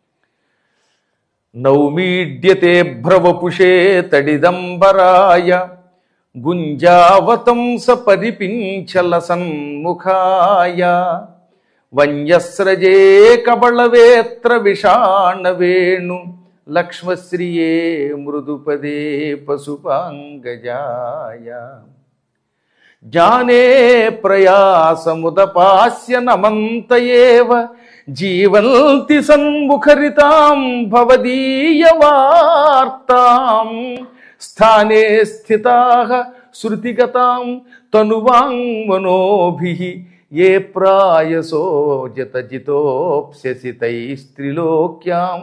నౌమీడ్యతే భ్రవపుషే తడిదంబరాయ గుంజావతంస పరిపించల సన్ముఖాయ వన్యస్రజే కబళవేత్ర విషాణవేణు లక్ష్మశ్రియే మృదుపదే పశుపాంగజాయ జానే ప్రయాసముదపాస్య నమంతయేవ జీవంతి సన్ముఖరితాం భవదీయవార్తాం స్థానే స్థితాః శృతిగతాం తనువాంగ్మనోభిః ఏ ప్రాయసో జతజితోప్స్యసితైస్త్రిలోక్యాం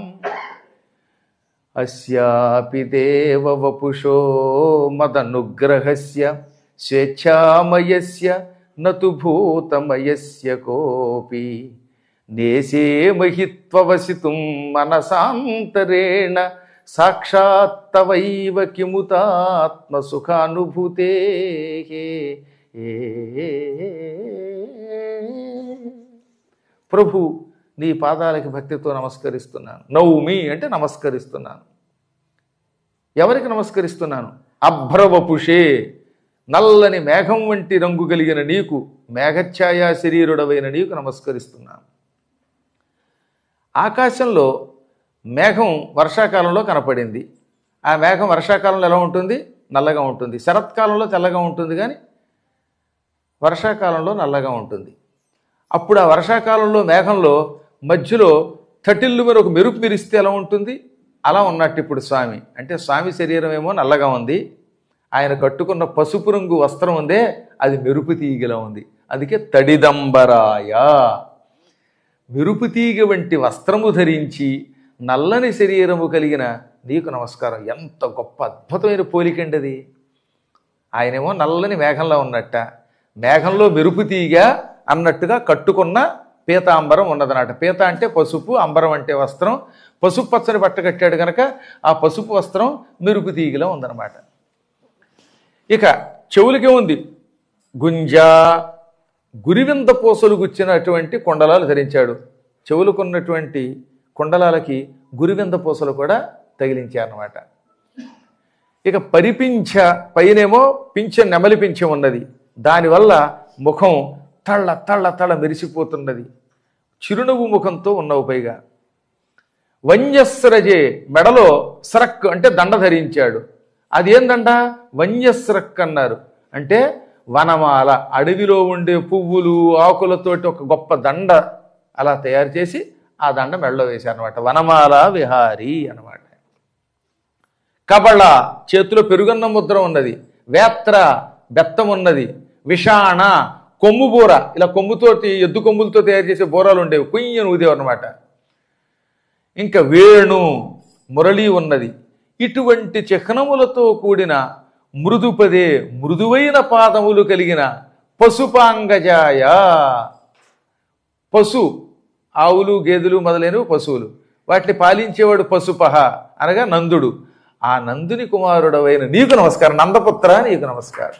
అస్యాపి దేవ వపుషో మదనుగ్రహస్య స్వేచ్ఛామయస్య నతు భూతమయస్య కోపి నేసే మహిత్వవసితుం మనసాంతరేణ సాక్షాత్తవైవ కిముతాత్మ సుఖానుభూతే. ప్రభు, నీ పాదాలకి భక్తితో నమస్కరిస్తున్నాను. నౌమి అంటే నమస్కరిస్తున్నాను. ఎవరికి నమస్కరిస్తున్నాను? అభ్రవపుషే, నల్లని మేఘం వంటి రంగు కలిగిన నీకు, మేఘఛాయా శరీరుడవైన నీకు నమస్కరిస్తున్నాను. ఆకాశంలో మేఘం వర్షాకాలంలో కనపడింది. ఆ మేఘం వర్షాకాలంలో ఎలా ఉంటుంది? నల్లగా ఉంటుంది. శరత్కాలంలో తెల్లగా ఉంటుంది, కానీ వర్షాకాలంలో నల్లగా ఉంటుంది. అప్పుడు ఆ వర్షాకాలంలో మేఘంలో మధ్యలో తటిల్లు మీద ఒక మెరుపు మెరిస్తే ఎలా ఉంటుంది? అలా ఉన్నట్టు ఇప్పుడు స్వామి. అంటే స్వామి శరీరం ఏమో నల్లగా ఉంది, ఆయన కట్టుకున్న పసుపు రంగు వస్త్రం ఉందే అది మెరుపు తీగలా ఉంది. అందుకే తడిదంబరాయ, మెరుపు తీగ వంటి వస్త్రము ధరించి నల్లని శరీరము కలిగిన నీకు నమస్కారం. ఎంత గొప్ప అద్భుతమైన పోలికండి అది. ఆయనేమో నల్లని మేఘంలో ఉన్నట్ట, మేఘంలో మెరుపు తీగ అన్నట్టుగా కట్టుకున్న పీతాంబరం ఉన్నదన్నమాట. పీత అంటే పసుపు, అంబరం అంటే వస్త్రం. పసుపు పచ్చని బట్ట కట్టాడు కనుక ఆ పసుపు వస్త్రం మెరుపు తీగలో ఉందన్నమాట. ఇక చెవులకే ఉంది గుంజా, గురివింద పూసలు గుచ్చినటువంటి కుండలాలు ధరించాడు. చెవులకున్నటువంటి కుండలాలకి గురివింద పూసలు కూడా తగిలించారన్నమాట. ఇక పరిపించ, పైనేమో పింఛ నెమలి పింఛం ఉన్నది, దానివల్ల ముఖం తళ్ళ తళ్ళ తళ్ళ మెరిసిపోతున్నది. చిరునవ్వు ముఖంతో ఉన్నవు. పైగా వన్యస్రజే, మెడలో స్రక్ అంటే దండ ధరించాడు. అదేం దండ? వన్యస్రక్ అన్నారు. అంటే వనమాల, అడవిలో ఉండే పువ్వులు ఆకులతోటి ఒక గొప్ప దండ అలా తయారు చేసి ఆ దండ మెడలో వేశారనమాట. వనమాల విహారీ అనమాట. కబళ, చేతిలో పెరుగన్న ముద్ర ఉన్నది. వేత్ర, బెత్తం ఉన్నది. విషాణ, కొమ్ము బూర, ఇలా కొమ్ముతోటి ఎద్దు కొమ్ములతో తయారు చేసే బూరాలు ఉండేవి, కుయ్యను ఊదేవు అనమాట. ఇంకా వేణు, మురళి ఉన్నది. ఇటువంటి చిహ్నములతో కూడిన మృదుపదే, మృదువైన పాదములు కలిగిన పశుపాంగజాయ, పశు ఆవులు గేదెలు మొదలైనవి పశువులు, వాటిని పాలించేవాడు పశుపహ అనగా నందుడు. ఆ నందుని కుమారుడవైన నీకు నమస్కారం. నందపుత్ర నీకు నమస్కారం.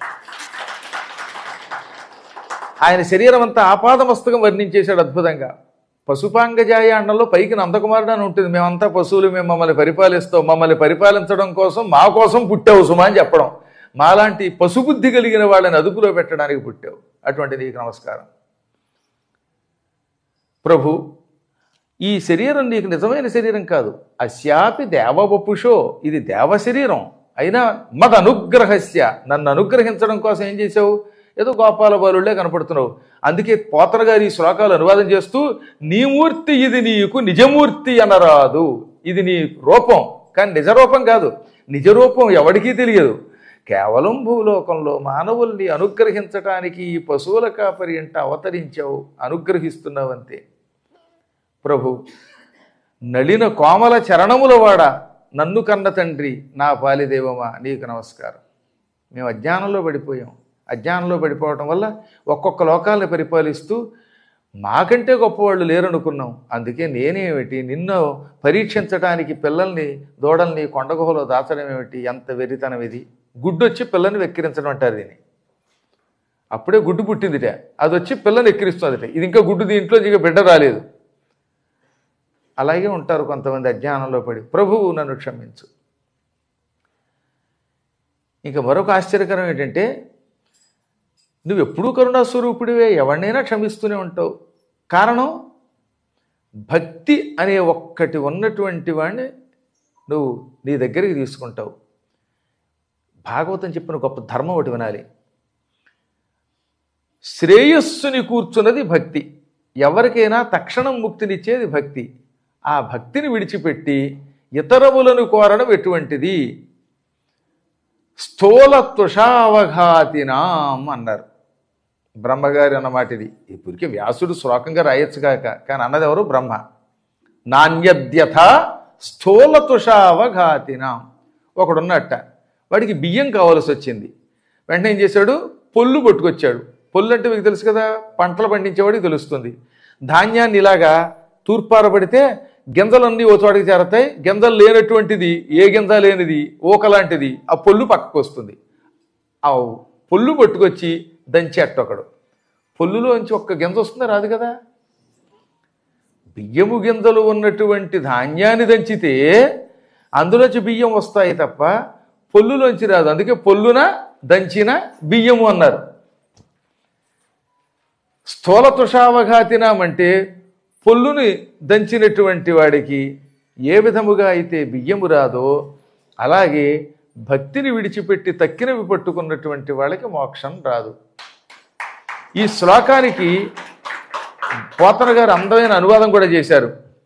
ఆయన శరీరం అంతా ఆపాదమస్తకం వర్ణించేశాడు అద్భుతంగా. పశుపాంగజాయ అండంలో పైకి నందకుమారుడు అని ఉంటుంది. మేమంతా పశువులు, మేము మమ్మల్ని పరిపాలిస్తాం, మమ్మల్ని పరిపాలించడం కోసం మా కోసం పుట్టావు సుమా అని చెప్పడం. మాలాంటి పశుబుద్ధి కలిగిన వాళ్ళని అదుపులో పెట్టడానికి పుట్టావు. అటువంటి నీకు నమస్కారం. ప్రభు, ఈ శరీరం నీకు నిజమైన శరీరం కాదు. అస్యాపి దేవవపుషో, ఇది దేవ శరీరం అయినా మద అనుగ్రహస్య, నన్ను అనుగ్రహించడం కోసం ఏం చేసావు? ఏదో గోపాల బాలుళ్లే కనపడుతున్నావు. అందుకే పోతన గారు ఈ శ్లోకాలు అనువాదం చేస్తూ నీ మూర్తి ఇది నీకు నిజమూర్తి అనరాదు. ఇది నీ రూపం కానీ నిజరూపం కాదు. నిజరూపం ఎవరికీ తెలియదు. కేవలం భూలోకంలో మానవుల్ని అనుగ్రహించటానికి ఈ పశువుల కాపరి అంట అవతరించావు, అనుగ్రహిస్తున్నావంతే. ప్రభు, నళిన కోమల చరణముల వాడ, నన్ను కన్న తండ్రి, నా పాలిదేవమా నీకు నమస్కారం. మేము అజ్ఞానంలో పడిపోయాం. అజ్ఞానంలో పడిపోవటం వల్ల ఒక్కొక్క లోకాలను పరిపాలిస్తూ మాకంటే గొప్పవాళ్ళు లేరనుకున్నాం. అందుకే నేనేమిటి నిన్ను పరీక్షించడానికి పిల్లల్ని దూడల్ని కొండగుహలో దాచడం ఏమిటి? ఎంత వెర్రితనం ఇది! గుడ్డు వచ్చి పిల్లని వెక్కిరించడం అంటారు దీన్ని. అప్పుడే గుడ్డు పుట్టిందిట, అది వచ్చి పిల్లని ఎక్కిరిస్తుందిట. ఇది ఇంకా గుడ్డు దీంట్లో ఇక బిడ్డ రాలేదు. అలాగే ఉంటారు కొంతమంది అజ్ఞానంలో పడి. ప్రభువు నన్ను క్షమించు. ఇంకా మరొక ఆశ్చర్యకరం ఏంటంటే, నువ్వు ఎప్పుడూ కరుణాస్వరూపుడివే, ఎవరినైనా క్షమిస్తూనే ఉంటావు. కారణం భక్తి అనే ఒక్కటి ఉన్నటువంటి వాడిని నువ్వు నీ దగ్గరికి తీసుకుంటావు. భాగవతం చెప్పిన గొప్ప ధర్మం ఒకటి వినాలి. శ్రేయస్సుని కూర్చున్నది భక్తి. ఎవరికైనా తక్షణం ముక్తినిచ్చేది భక్తి. ఆ భక్తిని విడిచిపెట్టి ఇతరములను కోరడం ఎటువంటిది? స్థూల తుషావఘాతినాం అన్నారు బ్రహ్మగారి అన్నమాట. ఇది ఇప్పటికే వ్యాసుడు శ్లోకంగా రాయొచ్చు కాక, కానీ అన్నది ఎవరు? బ్రహ్మ. నాణ్యద్యథ స్థూల తుషావఘాతినాం. ఒకడున్నట్ట, వాడికి బియ్యం కావాల్సి వచ్చింది. వెంటనే ఏం చేశాడు? పొల్లు పట్టుకొచ్చాడు. పొల్లు అంటే మీకు తెలుసు కదా, పంటలు పండించేవాడికి తెలుస్తుంది. ధాన్యాన్ని ఇలాగా తూర్పారబడితే గింజలన్నీ ఓ చోటికి చేరతాయి. గింజలు లేనటువంటిది, ఏ గింజ లేనిది, ఓకలాంటిది, ఆ పొల్లు పక్కకు వస్తుంది. ఆ పొల్లు పట్టుకొచ్చి దంచేట్టొకడు. పొల్లులోంచి ఒక్క గింజ వస్తుందా? రాదు కదా. బియ్యము గింజలు ఉన్నటువంటి ధాన్యాన్ని దంచితే అందులోంచి బియ్యం వస్తాయి తప్ప పొల్లులోంచి రాదు. అందుకే పొల్లున దంచిన బియ్యము అన్నారు. స్థూల తుషావఘాతినం అంటే పొల్లుని దంచినటువంటి వాడికి ఏ విధముగా అయితే బియ్యము రాదో అలాగే భక్తిని విడిచిపెట్టి తక్కినవి పట్టుకున్నటువంటి వాళ్ళకి మోక్షం రాదు. ఈ శ్లోకానికి పోతన గారు అందమైన అనువాదం కూడా చేశారు.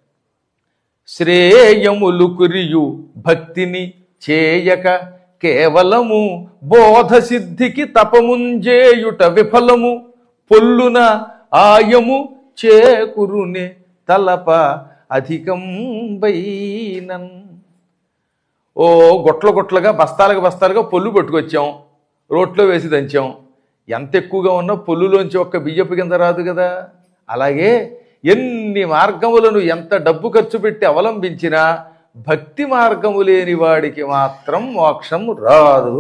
శ్రేయములు కురియు భక్తిని చేయక కేవలము బోధ సిద్ధికి తపముంజేయుట విఫలము, పొల్లున ఆయము చేకురునే తలప అధికం బైనన్. ఓ గొట్ల గొట్లగా బస్తాలుగా బస్తాలుగా పొల్లు పట్టుకొచ్చాం, రోట్లో వేసి దంచాం. ఎంత ఎక్కువగా ఉన్నా పొల్లులోంచి ఒక్క బియ్యపు కింద రాదు కదా. అలాగే ఎన్ని మార్గములను ఎంత డబ్బు ఖర్చు పెట్టి అవలంబించినా భక్తి మార్గము లేని వాడికి మాత్రం మోక్షం రాదు.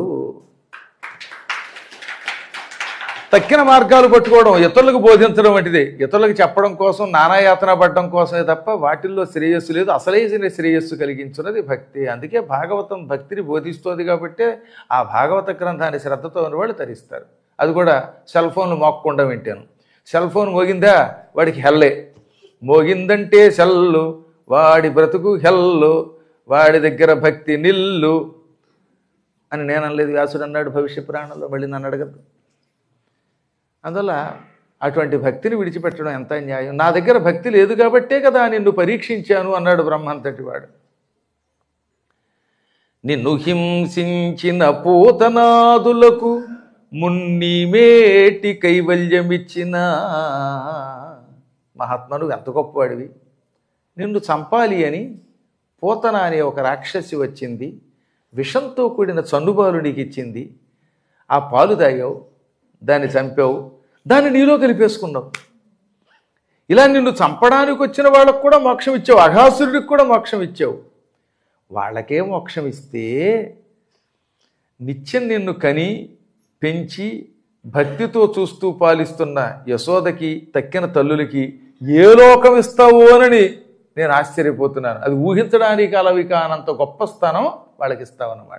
తక్కిన మార్గాలు పట్టుకోవడం, ఇతరులకు బోధించడం వంటిది. ఇతరులకు చెప్పడం కోసం, నానాయాతన పడడం కోసమే తప్ప వాటిల్లో శ్రేయస్సు లేదు. అసలైన శ్రేయస్సు కలిగించున్నది భక్తి. అందుకే భాగవతం భక్తిని బోధిస్తోంది కాబట్టి ఆ భాగవత గ్రంథాన్ని శ్రద్ధతో ఉన్నవాళ్ళు తరిస్తారు. అది కూడా సెల్ ఫోన్లు మోక్కుండా వింటాను. సెల్ ఫోన్ మోగిందా వాడికి హెల్లే. మోగిందంటే సెల్లు, వాడి బ్రతుకు హెల్లు, వాడి దగ్గర భక్తి నిల్లు అని నేను అనలేదు, వ్యాసుడు అన్నాడు భవిష్య పురాణంలో. మళ్ళీ నన్ను అడగద్దు. అందువల్ల అటువంటి భక్తిని విడిచిపెట్టడం ఎంత న్యాయం? నా దగ్గర భక్తి లేదు కాబట్టే కదా నిన్ను పరీక్షించాను అన్నాడు బ్రహ్మంతటి వాడు. నిన్ను హింసించిన పూతనాదులకు మున్ని మేటి కైవల్యమిచ్చిన మహాత్మ, నువ్వు ఎంత గొప్పవాడివి. నిన్ను చంపాలి అని పూతన అనే ఒక రాక్షసి వచ్చింది, విషంతో కూడిన చన్నుబాలు నీకు ఇచ్చింది. ఆ పాలు తాగావు, దాన్ని చంపావు, దాన్ని నీలో కలిపేసుకున్నావు. ఇలా నిన్ను చంపడానికి వచ్చిన వాళ్ళకు కూడా మోక్షం ఇచ్చావు, అఘాసురుడికి కూడా మోక్షం ఇచ్చావు. వాళ్ళకే మోక్షం ఇస్తే నిత్యం నిన్ను కని పెంచి భక్తితో చూస్తూ పాలిస్తున్న యశోదకి తక్కిన తల్లులకి ఏ లోకం ఇస్తావో అని నేను ఆశ్చర్యపోతున్నాను. అది ఊహించడానికి అలవి కానంత గొప్ప స్థానం వాళ్ళకి ఇస్తావన్నమాట.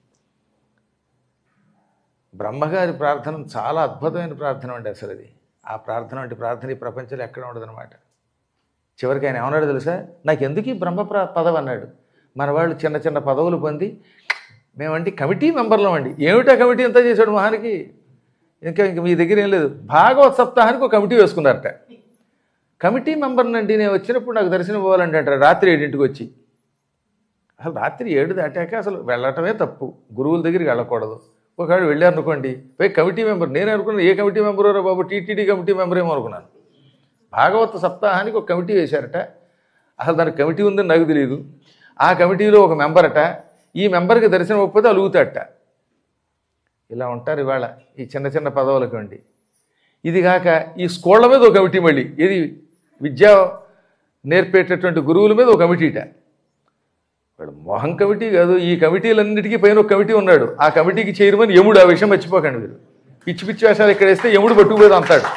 బ్రహ్మగారి ప్రార్థన చాలా అద్భుతమైన ప్రార్థన అండి. అసలు అది ఆ ప్రార్థన అంటే ప్రార్థన ఈ ప్రపంచంలో ఎక్కడ ఉండదన్నమాట. చివరికి ఆయన ఏమన్నాడు తెలుసా, నాకు ఎందుకు ఈ బ్రహ్మ ప్ర- పదవి అన్నాడు. మన వాళ్ళు చిన్న చిన్న పదవులు పొంది మేమంటే కమిటీ మెంబర్లం అండి. ఏమిటా కమిటీ అంతా చేశాడు మహానికి, ఇంకా ఇంక మీ దగ్గర ఏం లేదు. భాగవత సప్తాహానికి ఒక కమిటీ వేసుకున్నారట. కమిటీ మెంబర్నండి, నేను వచ్చినప్పుడు నాకు దర్శనం పోవాలంటే అంటారు రాత్రి ఏడింటికి వచ్చి. అసలు రాత్రి ఏడు దాటాక అసలు వెళ్ళటమే తప్పు, గురువుల దగ్గరికి వెళ్ళకూడదు. ఒకవేళ వెళ్ళారనుకోండి, పోయి కమిటీ మెంబర్, నేను అనుకున్నాను ఏ కమిటీ మెంబరో రా బాబు, టీటీడీ కమిటీ మెంబర్ ఏమో అనుకున్నాను. భాగవత సప్తాహానికి ఒక కమిటీ వేశారట. అసలు దానికి కమిటీ ఉందని నాకు తెలియదు. ఆ కమిటీలో ఒక మెంబర్ అట, ఈ మెంబర్కి దర్శనం ఇవ్వకపోతే అలుగుతాడట. ఇలా ఉంటారు ఇవాళ ఈ చిన్న చిన్న పదవులకు అండి. ఇది కాక ఈ స్కూళ్ళ మీద ఒక కమిటీ, మళ్ళీ ఇది విద్య నేర్పేటటువంటి గురువుల మీద ఒక కమిటీట. వాడు మొహం కమిటీ కాదు, ఈ కమిటీలన్నిటికీ పైన ఒక కమిటీ ఉన్నాడు. ఆ కమిటీకి చైర్మన్ యముడు. ఆ విషయం మర్చిపోకండి మీరు. పిచ్చి పిచ్చి వేషాలు ఇక్కడ వేస్తే యముడు పట్టుకుపోయేది అంటాడు.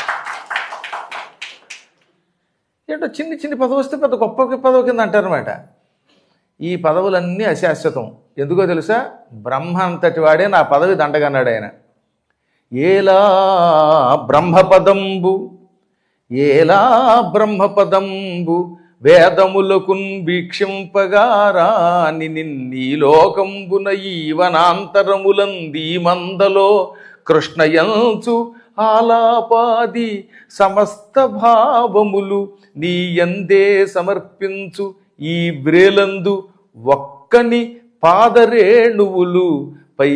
ఏంటో చిన్ని చిన్ని పదవి వస్తే పెద్ద గొప్ప పదవి కింద అంటారనమాట. ఈ పదవులన్నీ అశాశ్వతం. ఎందుకో తెలుసా, బ్రహ్మ అంతటి వాడే నా పదవి దండగన్నాడు ఆయన. ఏలా బ్రహ్మపదంబు ఏలా బ్రహ్మపదంబు వేదములకున్ వీక్షింపగారాని నిన్నీ లోకంబున ఈవనాంతరములందీ మందలో కృష్ణయంచు ఆలాపాది సమస్త భావములు నీ యందే సమర్పించు ఈ వ్రేలందు ఒక్కని పాదరేణువులు పై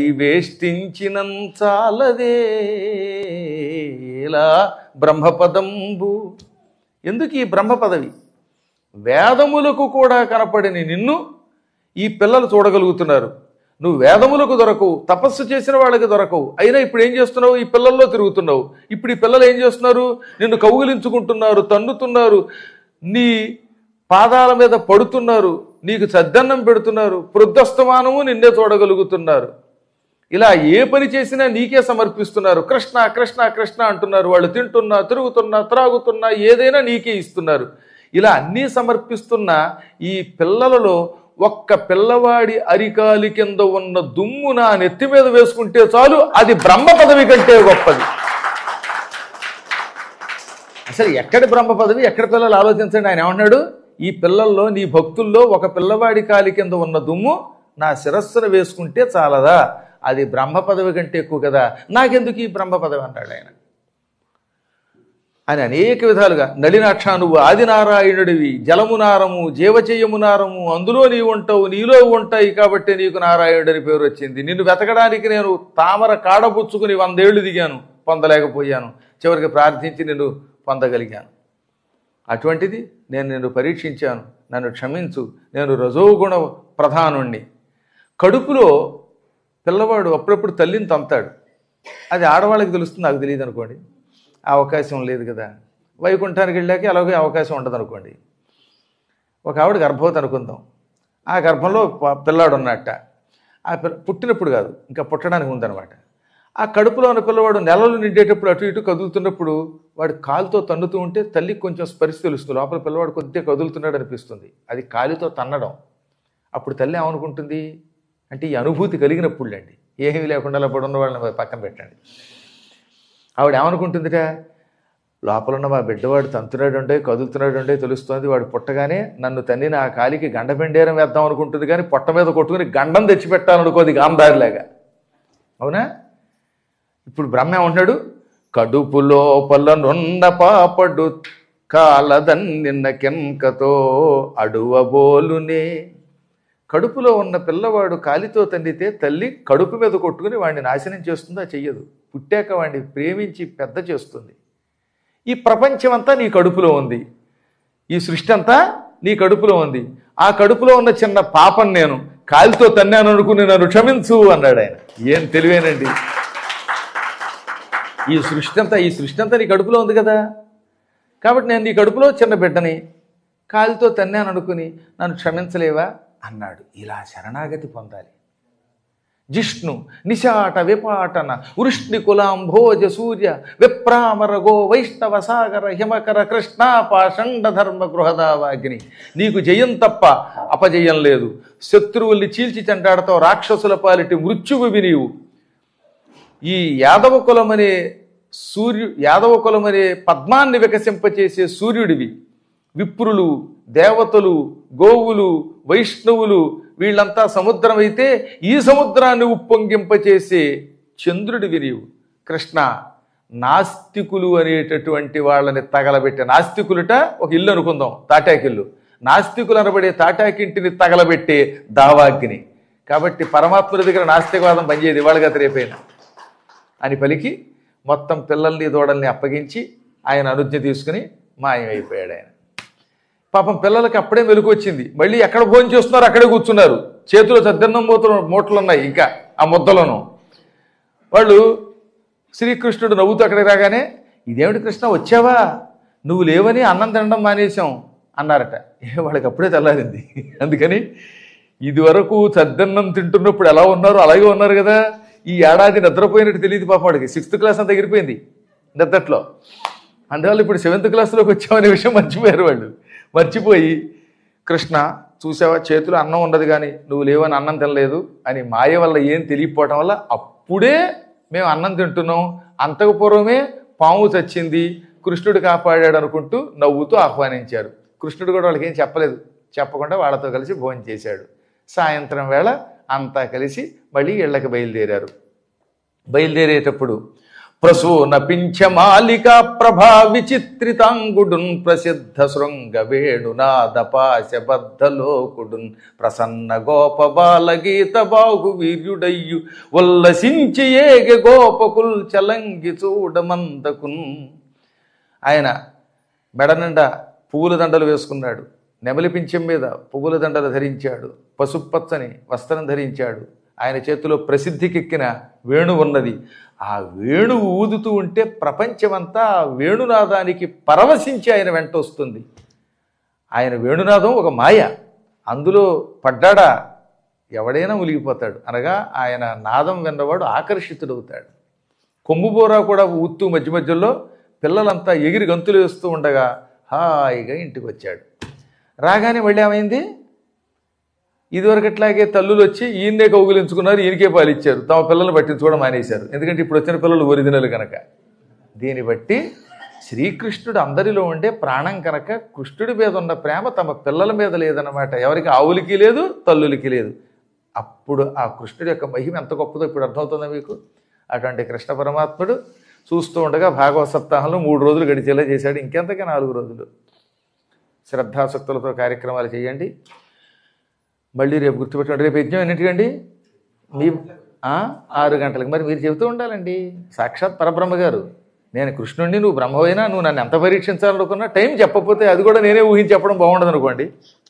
వేష్టించినంచాలదేలా బ్రహ్మపదంబు. ఎందుకు ఈ బ్రహ్మ పదవి? వేదములకు కూడా కనపడని నిన్ను ఈ పిల్లలు చూడగలుగుతున్నారు. నువ్వు వేదములకు దొరకవు, తపస్సు చేసిన వాళ్ళకి దొరకవు. అయినా ఇప్పుడు ఏం చేస్తున్నావు, ఈ పిల్లల్లో తిరుగుతున్నావు. ఇప్పుడు ఈ పిల్లలు ఏం చేస్తున్నారు, నిన్ను కౌగిలించుకుంటున్నారు, తన్నుతున్నారు, నీ పాదాల మీద పడుతున్నారు, నీకు సద్దన్నం పెడుతున్నారు, ప్రొద్దస్తమానము నిన్నే చూడగలుగుతున్నారు. ఇలా ఏ పని చేసినా నీకే సమర్పిస్తున్నారు. కృష్ణ కృష్ణ కృష్ణ అంటున్నారు. వాళ్ళు తింటున్నా, తిరుగుతున్నా, త్రాగుతున్నా, ఏదైనా నీకే ఇస్తున్నారు. ఇలా అన్నీ సమర్పిస్తున్న ఈ పిల్లలలో ఒక్క పిల్లవాడి అరికాలి కింద ఉన్న దుమ్ము నా నెత్తి మీద వేసుకుంటే చాలు, అది బ్రహ్మ పదవి కంటే గొప్పది. అసలు ఎక్కడి బ్రహ్మ పదవి, ఎక్కడ పిల్లలు ఆలోచించండి. ఆయన ఏమన్నాడు, ఈ పిల్లల్లో నీ భక్తుల్లో ఒక పిల్లవాడి కాలి కింద ఉన్న దుమ్ము నా శిరస్సును వేసుకుంటే చాలదా, అది బ్రహ్మ పదవి కంటే ఎక్కువ కదా, నాకెందుకు ఈ బ్రహ్మ పదవి అన్నాడు ఆయన. అని అనేక విధాలుగా, నళినాక్ష నువ్వు ఆదినారాయణుడివి, జలమునారము జీవచయమునారము, అందులో నీవు ఉంటావు, నీలో ఉంటాయి కాబట్టి నీకు నారాయణుడని పేరు వచ్చింది. నిన్ను వెతకడానికి నేను తామర కాడపుచ్చుకుని వందేళ్లు దిగాను, పొందలేకపోయాను. చివరికి ప్రార్థించి నిన్ను పొందగలిగాను. అటువంటిది నేను నిన్ను పరీక్షించాను, నన్ను క్షమించు, నేను రజోగుణ ప్రధానుణ్ణి. కడుపులో పిల్లవాడు అప్పుడప్పుడు తల్లిని తంతాడు. అది ఆడవాళ్ళకి తెలుస్తుంది, నాకు తెలియదు అనుకోండి. ఆ అవకాశం లేదు కదా. వైకుంఠానికి వెళ్ళాక అలాగే అవకాశం ఉండదు అనుకోండి. ఒక ఆవిడ గర్భవతి అనుకుందాం. ఆ గర్భంలో పిల్లాడు ఉన్నట్ట. ఆ పిల్ల పుట్టినప్పుడు కాదు, ఇంకా పుట్టడానికి ఉందన్నమాట. ఆ కడుపులో ఉన్న పిల్లవాడు నెలలు నిండేటప్పుడు అటు ఇటు కదులుతున్నప్పుడు వాడు కాలుతో తన్నుతూ ఉంటే తల్లికి కొంచెం స్పర్శ తెలుస్తుంది. లోపల పిల్లవాడు కొద్దిగా కదులుతున్నాడు అనిపిస్తుంది. అది కాలితో తన్నడం. అప్పుడు తల్లి ఏమనుకుంటుంది అంటే, ఈ అనుభూతి కలిగినప్పుడు అండి, ఏమీ లేకుండా అలా పడున్న వాళ్ళని పక్కన పెట్టండి. ఆవిడ ఏమనుకుంటుందిట, లోపల ఉన్న మా బిడ్డవాడు తంతున్నాడు అంటే కదులుతున్నాడు అంటే తెలుస్తుంది. వాడు పుట్టగానే నన్ను తన్ని నా కాలికి గండబెండేరం వేద్దాం అనుకుంటుంది, కానీ పొట్ట మీద కొట్టుకుని గండం తెచ్చిపెట్టాలనుకోది గాంధారిలాగా. అవునా? ఇప్పుడు బ్రహ్మ ఏమంటున్నాడు, కడుపు లోపల నున్న పాపడు కాలదన్నిన్న కెంకతో అడువబోలునే. కడుపులో ఉన్న పిల్లవాడు కాలితో తండితే తల్లి కడుపు మీద కొట్టుకుని వాడిని నాశనం చేస్తుందా? చెయ్యదు. పుట్టాక వాడిని ప్రేమించి పెద్ద చేస్తుంది. ఈ ప్రపంచమంతా నీ కడుపులో ఉంది, ఈ సృష్టి అంతా నీ కడుపులో ఉంది. ఆ కడుపులో ఉన్న చిన్న పాపం నేను కాలితో తన్నాను అనుకుని నన్ను క్షమించు అన్నాడు ఆయన. ఏం తెలివేనండి. ఈ సృష్టి అంతా ఈ సృష్టి అంతా నీ కడుపులో ఉంది కదా, కాబట్టి నేను నీ కడుపులో చిన్న బిడ్డని కాలితో తన్నాను అనుకుని నన్ను క్షమించలేవా అన్నాడు. ఇలా శరణాగతి పొందాలి. జిష్ణు నిశాట విపాటన వృష్ణి కులాంభోజ సూర్య విప్రామర గో వైష్ణవ సాగర హిమకర కృష్ణా పాషండ ధర్మ గృహదావాగ్ని. నీకు జయం తప్ప అపజయం లేదు. శత్రువుల్ని చీల్చి చెండాడతావు. రాక్షసుల పాలిటి మృత్యువువి నీవు. ఈ యాదవ కులమనే సూర్యు యాదవ కులమనే పద్మాన్ని వికసింపచేసే సూర్యుడివి. విప్రులు, దేవతలు, గోవులు, వైష్ణవులు వీళ్ళంతా సముద్రం అయితే ఈ సముద్రాన్ని ఉప్పొంగింపచేసే చంద్రుడివి నీవు కృష్ణ. నాస్తికులు అనేటటువంటి వాళ్ళని తగలబెట్టే, నాస్తికులుట ఒక ఇల్లు అనుకుందాం, తాటాకిల్లు. నాస్తికులు అనబడే తాటాకింటిని తగలబెట్టే దావాగ్ని. కాబట్టి పరమాత్ముడి దగ్గర నాస్తికవాదం పనిచేయదు ఇవాళ గత రేపైనా అని పలికి మొత్తం పిల్లల్ని దూడల్ని అప్పగించి ఆయన అనుజ్ఞ తీసుకుని మాయమైపోయాడు ఆయన. పాపం పిల్లలకి అప్పుడే మెలకు వచ్చింది. మళ్ళీ ఎక్కడ భోజనం చేస్తున్నారు అక్కడే కూర్చున్నారు. చేతిలో సద్దన్నం మూతలు మూటలు ఉన్నాయి ఇంకా ఆ ముద్దలను. వాళ్ళు శ్రీకృష్ణుడు నవ్వుతూ అక్కడికి రాగానే, ఇదేమిటి కృష్ణ వచ్చావా, నువ్వు లేవని అన్నం తినడం మానేశాం అన్నారట. ఏ వాళ్ళకి అప్పుడే తెల్లారింది. అందుకని ఇది వరకు సద్దన్నం తింటున్నప్పుడు ఎలా ఉన్నారు అలాగే ఉన్నారు కదా. ఈ ఏడాది నిద్రపోయినట్టు తెలియదు పాపం వాడికి. సిక్స్త్ క్లాస్ అంతా ఎగిరిపోయింది నిద్రట్లో. అందువల్ల ఇప్పుడు సెవెంత్ క్లాస్లోకి వచ్చామనే విషయం మర్చిపోయారు వాళ్ళు. మర్చిపోయి కృష్ణ చూసావా చేతిలో అన్నం ఉండదు కానీ నువ్వు లేవని అన్నం తినలేదు అని మాయ వల్ల ఏం తెలియకపోవటం వల్ల అప్పుడే మేము అన్నం తింటున్నాం, అంతకు పూర్వమే పాము చచ్చింది, కృష్ణుడు కాపాడాడు అనుకుంటూ నవ్వుతూ ఆహ్వానించారు. కృష్ణుడు కూడా వాళ్ళకి ఏం చెప్పలేదు, చెప్పకుండా వాళ్ళతో కలిసి భోజనం చేశాడు. సాయంత్రం వేళ అంతా కలిసి మళ్ళీ ఇళ్లకు బయలుదేరారు. బయలుదేరేటప్పుడు ప్రసూన పింఛమాలికా ప్రభా విచిత్రితాంగుడున్ ప్రసిద్ధ శృంగ వేణునాద పాశబద్ధలోకుడున్ ప్రసన్న గోప బాలగీత బాహు వీర్యుడయ్యు ఉల్లసించి ఏగె గోపకుల్ చలంగి చూడమందకున్. ఆయన మెడ నిండా పువ్వుల దండలు వేసుకున్నాడు, నెమలి పింఛం మీద పువ్వుల దండలు ధరించాడు, పసుపచ్చని వస్త్రం ధరించాడు. ఆయన చేతిలో ప్రసిద్ధికెక్కిన వేణు ఉన్నది. ఆ వేణువు ఊదుతూ ఉంటే ప్రపంచమంతా వేణునాదానికి పరవశించి ఆయన వెంట వస్తుంది. ఆయన వేణునాదం ఒక మాయ, అందులో పడ్డాడా ఎవడైనా మునిగిపోతాడు. అనగా ఆయన నాదం విన్నవాడు ఆకర్షితుడవుతాడు. కొమ్ముబోరా కూడా ఊత్తూ మధ్య మధ్యలో పిల్లలంతా ఎగిరి గంతులు వేస్తూ ఉండగా హాయిగా ఇంటికి వచ్చాడు. రాగానే మళ్ళీ ఏమైంది, ఇదివరకట్లాగే తల్లులు వచ్చి ఈయన్నే కౌగులించుకున్నారు, ఈయనకే పాలిచ్చారు, తమ పిల్లల్ని పట్టించుకోవడం మానేశారు. ఎందుకంటే ఇప్పుడు వచ్చిన పిల్లలు ఒరిజినల్ కనుక. దీన్ని బట్టి శ్రీకృష్ణుడు అందరిలో ఉండే ప్రాణం కనుక కృష్ణుడి మీద ఉన్న ప్రేమ తమ పిల్లల మీద లేదన్నమాట. ఎవరికి ఆవులకి లేదు, తల్లులకి లేదు. అప్పుడు ఆ కృష్ణుడి యొక్క మహిమ ఎంత గొప్పదో ఇప్పుడు అర్థమవుతుందా మీకు? అటువంటి కృష్ణ పరమాత్ముడు చూస్తూ ఉండగా భాగవత సప్తాహంలో మూడు రోజులు గడిచేలా చేశాడు. ఇంకెంతగా నాలుగు రోజులు. శ్రద్ధాసక్తులతో కార్యక్రమాలు చేయండి. మళ్ళీ రేపు గుర్తుపెట్టుకోండి, రేపు యజ్ఞం ఎన్నింటికండి? మీ ఆరు గంటలకు. మరి మీరు చెబుతూ ఉండాలండి, సాక్షాత్ పరబ్రహ్మ గారు నేను కృష్ణుడిని, నువ్వు బ్రహ్మవైనా నువ్వు నన్ను ఎంత పరీక్షించాలనుకున్నా టైం చెప్పకపోతే అది కూడా నేనే ఊహించి చెప్పడం బాగుండదు అనుకోండి.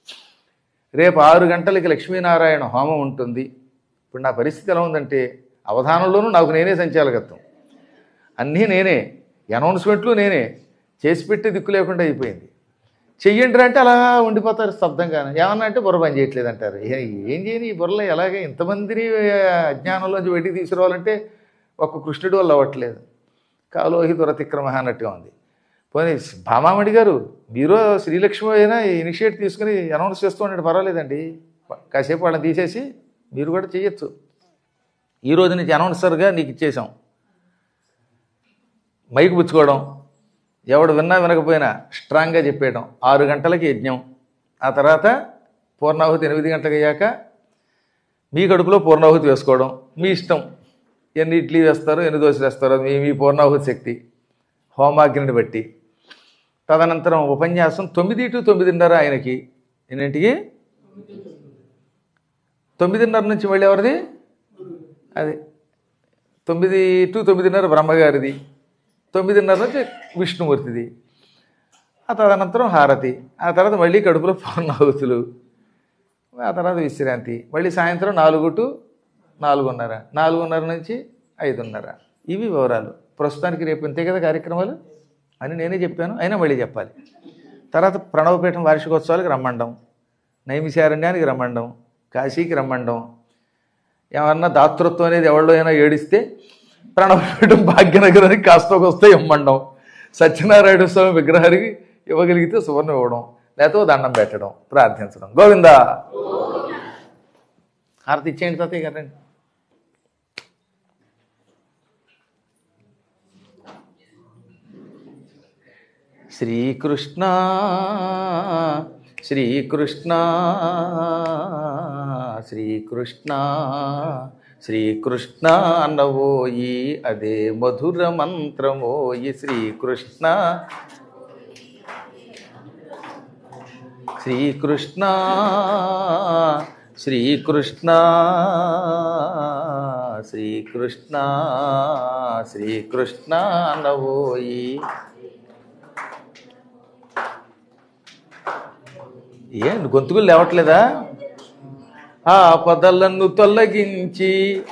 రేపు ఆరు గంటలకి లక్ష్మీనారాయణ హోమం ఉంటుంది. ఇప్పుడు నా పరిస్థితి ఎలా ఉందంటే అవధానంలోనూ నాకు నేనే సంచాలకత్వం, అన్నీ నేనే, అనౌన్స్మెంట్లు నేనే, చేసి పెట్టి దిక్కు లేకుండా అయిపోయింది. చెయ్యండి అంటే అలా ఉండిపోతారు స్తబ్దంగా. ఏమన్నా అంటే బుర్ర పని చేయట్లేదు అంటారు. ఏం చేయని ఈ బుర్రలో ఎలాగే ఇంతమందిని అజ్ఞానంలోంచి బయటికి తీసుకురావాలంటే ఒక్క కృష్ణుడి వల్ల అవ్వట్లేదు. కాలోహి దురతిక్రమ అన్నట్టుగా ఉంది. పోనీ భామామణి గారు మీరు శ్రీలక్ష్మి అయినా ఇనిషియేట్ తీసుకుని అనౌన్స్ చేస్తూ ఉండండి, పర్వాలేదండి. కాసేపు వాళ్ళని తీసేసి మీరు కూడా చేయొచ్చు. ఈ రోజు నుంచి అనౌన్సర్గా నీకు ఇచ్చేసాం. మైకు పుచ్చుకోవడం, ఎవడు విన్నా వినకపోయినా స్ట్రాంగ్గా చెప్పేయడం. ఆరు గంటలకి యజ్ఞం, ఆ తర్వాత పూర్ణాహుతి ఎనిమిది గంటలకు అయ్యాక మీ కడుపులో పూర్ణాహుతి వేసుకోవడం మీ ఇష్టం. ఎన్ని ఇడ్లీ వేస్తారో ఎన్ని దోశలు వేస్తారో మీ మీ పూర్ణాహుతి శక్తి హోమాగ్నిని బట్టి. తదనంతరం ఉపన్యాసం తొమ్మిది టు తొమ్మిదిన్నర ఆయనకి. ఎన్నింటికి? తొమ్మిదిన్నర నుంచి మళ్ళీ ఎవరిది? అది తొమ్మిది టు తొమ్మిదిన్నర బ్రహ్మగారిది, తొమ్మిదిన్నర నుంచి విష్ణుమూర్తిది. ఆ తదనంతరం హారతి, ఆ తర్వాత మళ్ళీ కడుపులో పూర్ణాహుతులు, ఆ తర్వాత విశ్రాంతి. మళ్ళీ సాయంత్రం నాలుగు టు నాలుగున్నర, నాలుగున్నర నుంచి ఐదున్నర. ఇవి వివరాలు. ప్రస్తుతానికి రేపు ఇంతే కదా కార్యక్రమాలు అని నేనే చెప్పాను, అయినా మళ్ళీ చెప్పాలి. తర్వాత ప్రణవపీఠం వార్షికోత్సవాలకు రమ్మండం, నైమిశారణ్యానికి రమ్మండం, కాశీకి రమ్మండం. ఏమన్నా దాతృత్వం అనేది ఎవరిలో అయినా ఏడిస్తే ప్రణవపీఠం భాగ్యనగరానికి కాస్త వస్తే ఇమ్మండం, సత్యనారాయణ స్వామి విగ్రహానికి ఇవ్వగలిగితే సువర్ణ ఇవ్వడం, లేకపోతే దండం పెట్టడం, ప్రార్థించడం. గోవిందా. హారతి ఇచ్చేయండి తాతయ్య గారండి. శ్రీకృష్ణ శ్రీకృష్ణ శ్రీకృష్ణ శ్రీకృష్ణ అన్నవోయి అదే మధుర మంత్రమోయి శ్రీకృష్ణ శ్రీకృష్ణ శ్రీకృష్ణ శ్రీకృష్ణ శ్రీకృష్ణ అన్నవోయి. ఏం గొంతుకులు లేవట్లేదా? ఆ పదలను తొలగించి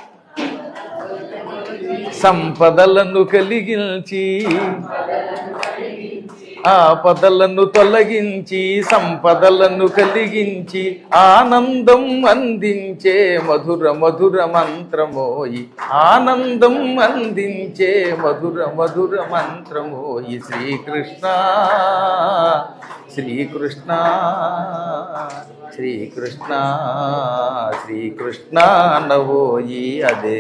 సంపదలను కలిగించి ఆ పదలను తొలగించి సంపదలను కలిగించి ఆనందం అందించే మధుర మధుర మంత్రమోయి ఆనందం అందించే మధుర మధుర మంత్రమోయి శ్రీకృష్ణ శ్రీకృష్ణ శ్రీకృష్ణ శ్రీకృష్ణ నవోయి అదే.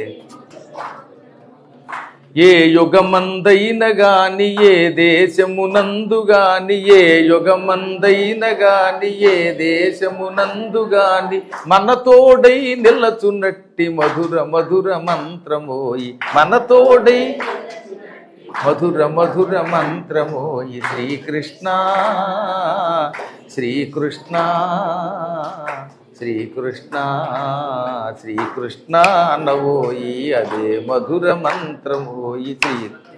ఏ యుగమందైన గాని ఏ దేశమునందు గాని ఏ యుగమందైన గాని ఏ దేశమునందు గాని మన తోడై నిలచునట్టి మధుర మధుర మంత్రమోయి మన తోడై మధుర మధుర మంత్రమోయి శ్రీకృష్ణ శ్రీకృష్ణ శ్రీకృష్ణ శ్రీకృష్ణ నవోయి అదే మధుర మంత్రమోయి శ్రీ.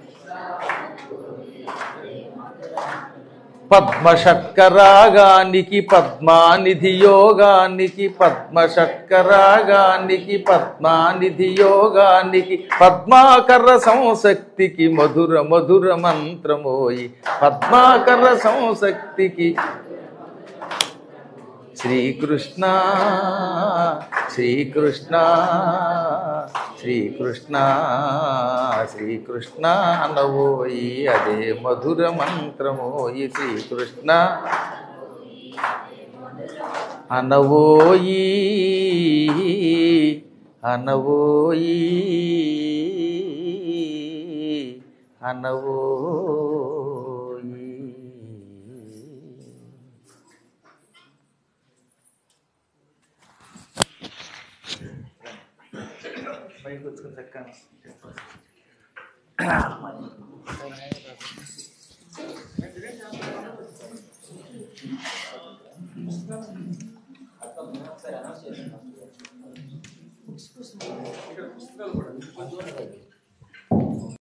పద్మషట్కరాగానికి పద్మానిధి యోగానికి పద్మషట్కరాగానికి పద్మానిధి యోగానికి పద్మాకర సంశక్తికి మధుర మధుర మంత్రమోయి పద్మాకర సంశక్తికి శ్రీకృష్ణ శ్రీకృష్ణ శ్రీకృష్ణ శ్రీకృష్ణ నవోయి అదే మధుర మంత్రమోయి శ్రీకృష్ణ అనవోయి అనవోయి అనవోయి. పైకి వచ్చుకుని చక్కగా పుస్తకాలు కూడా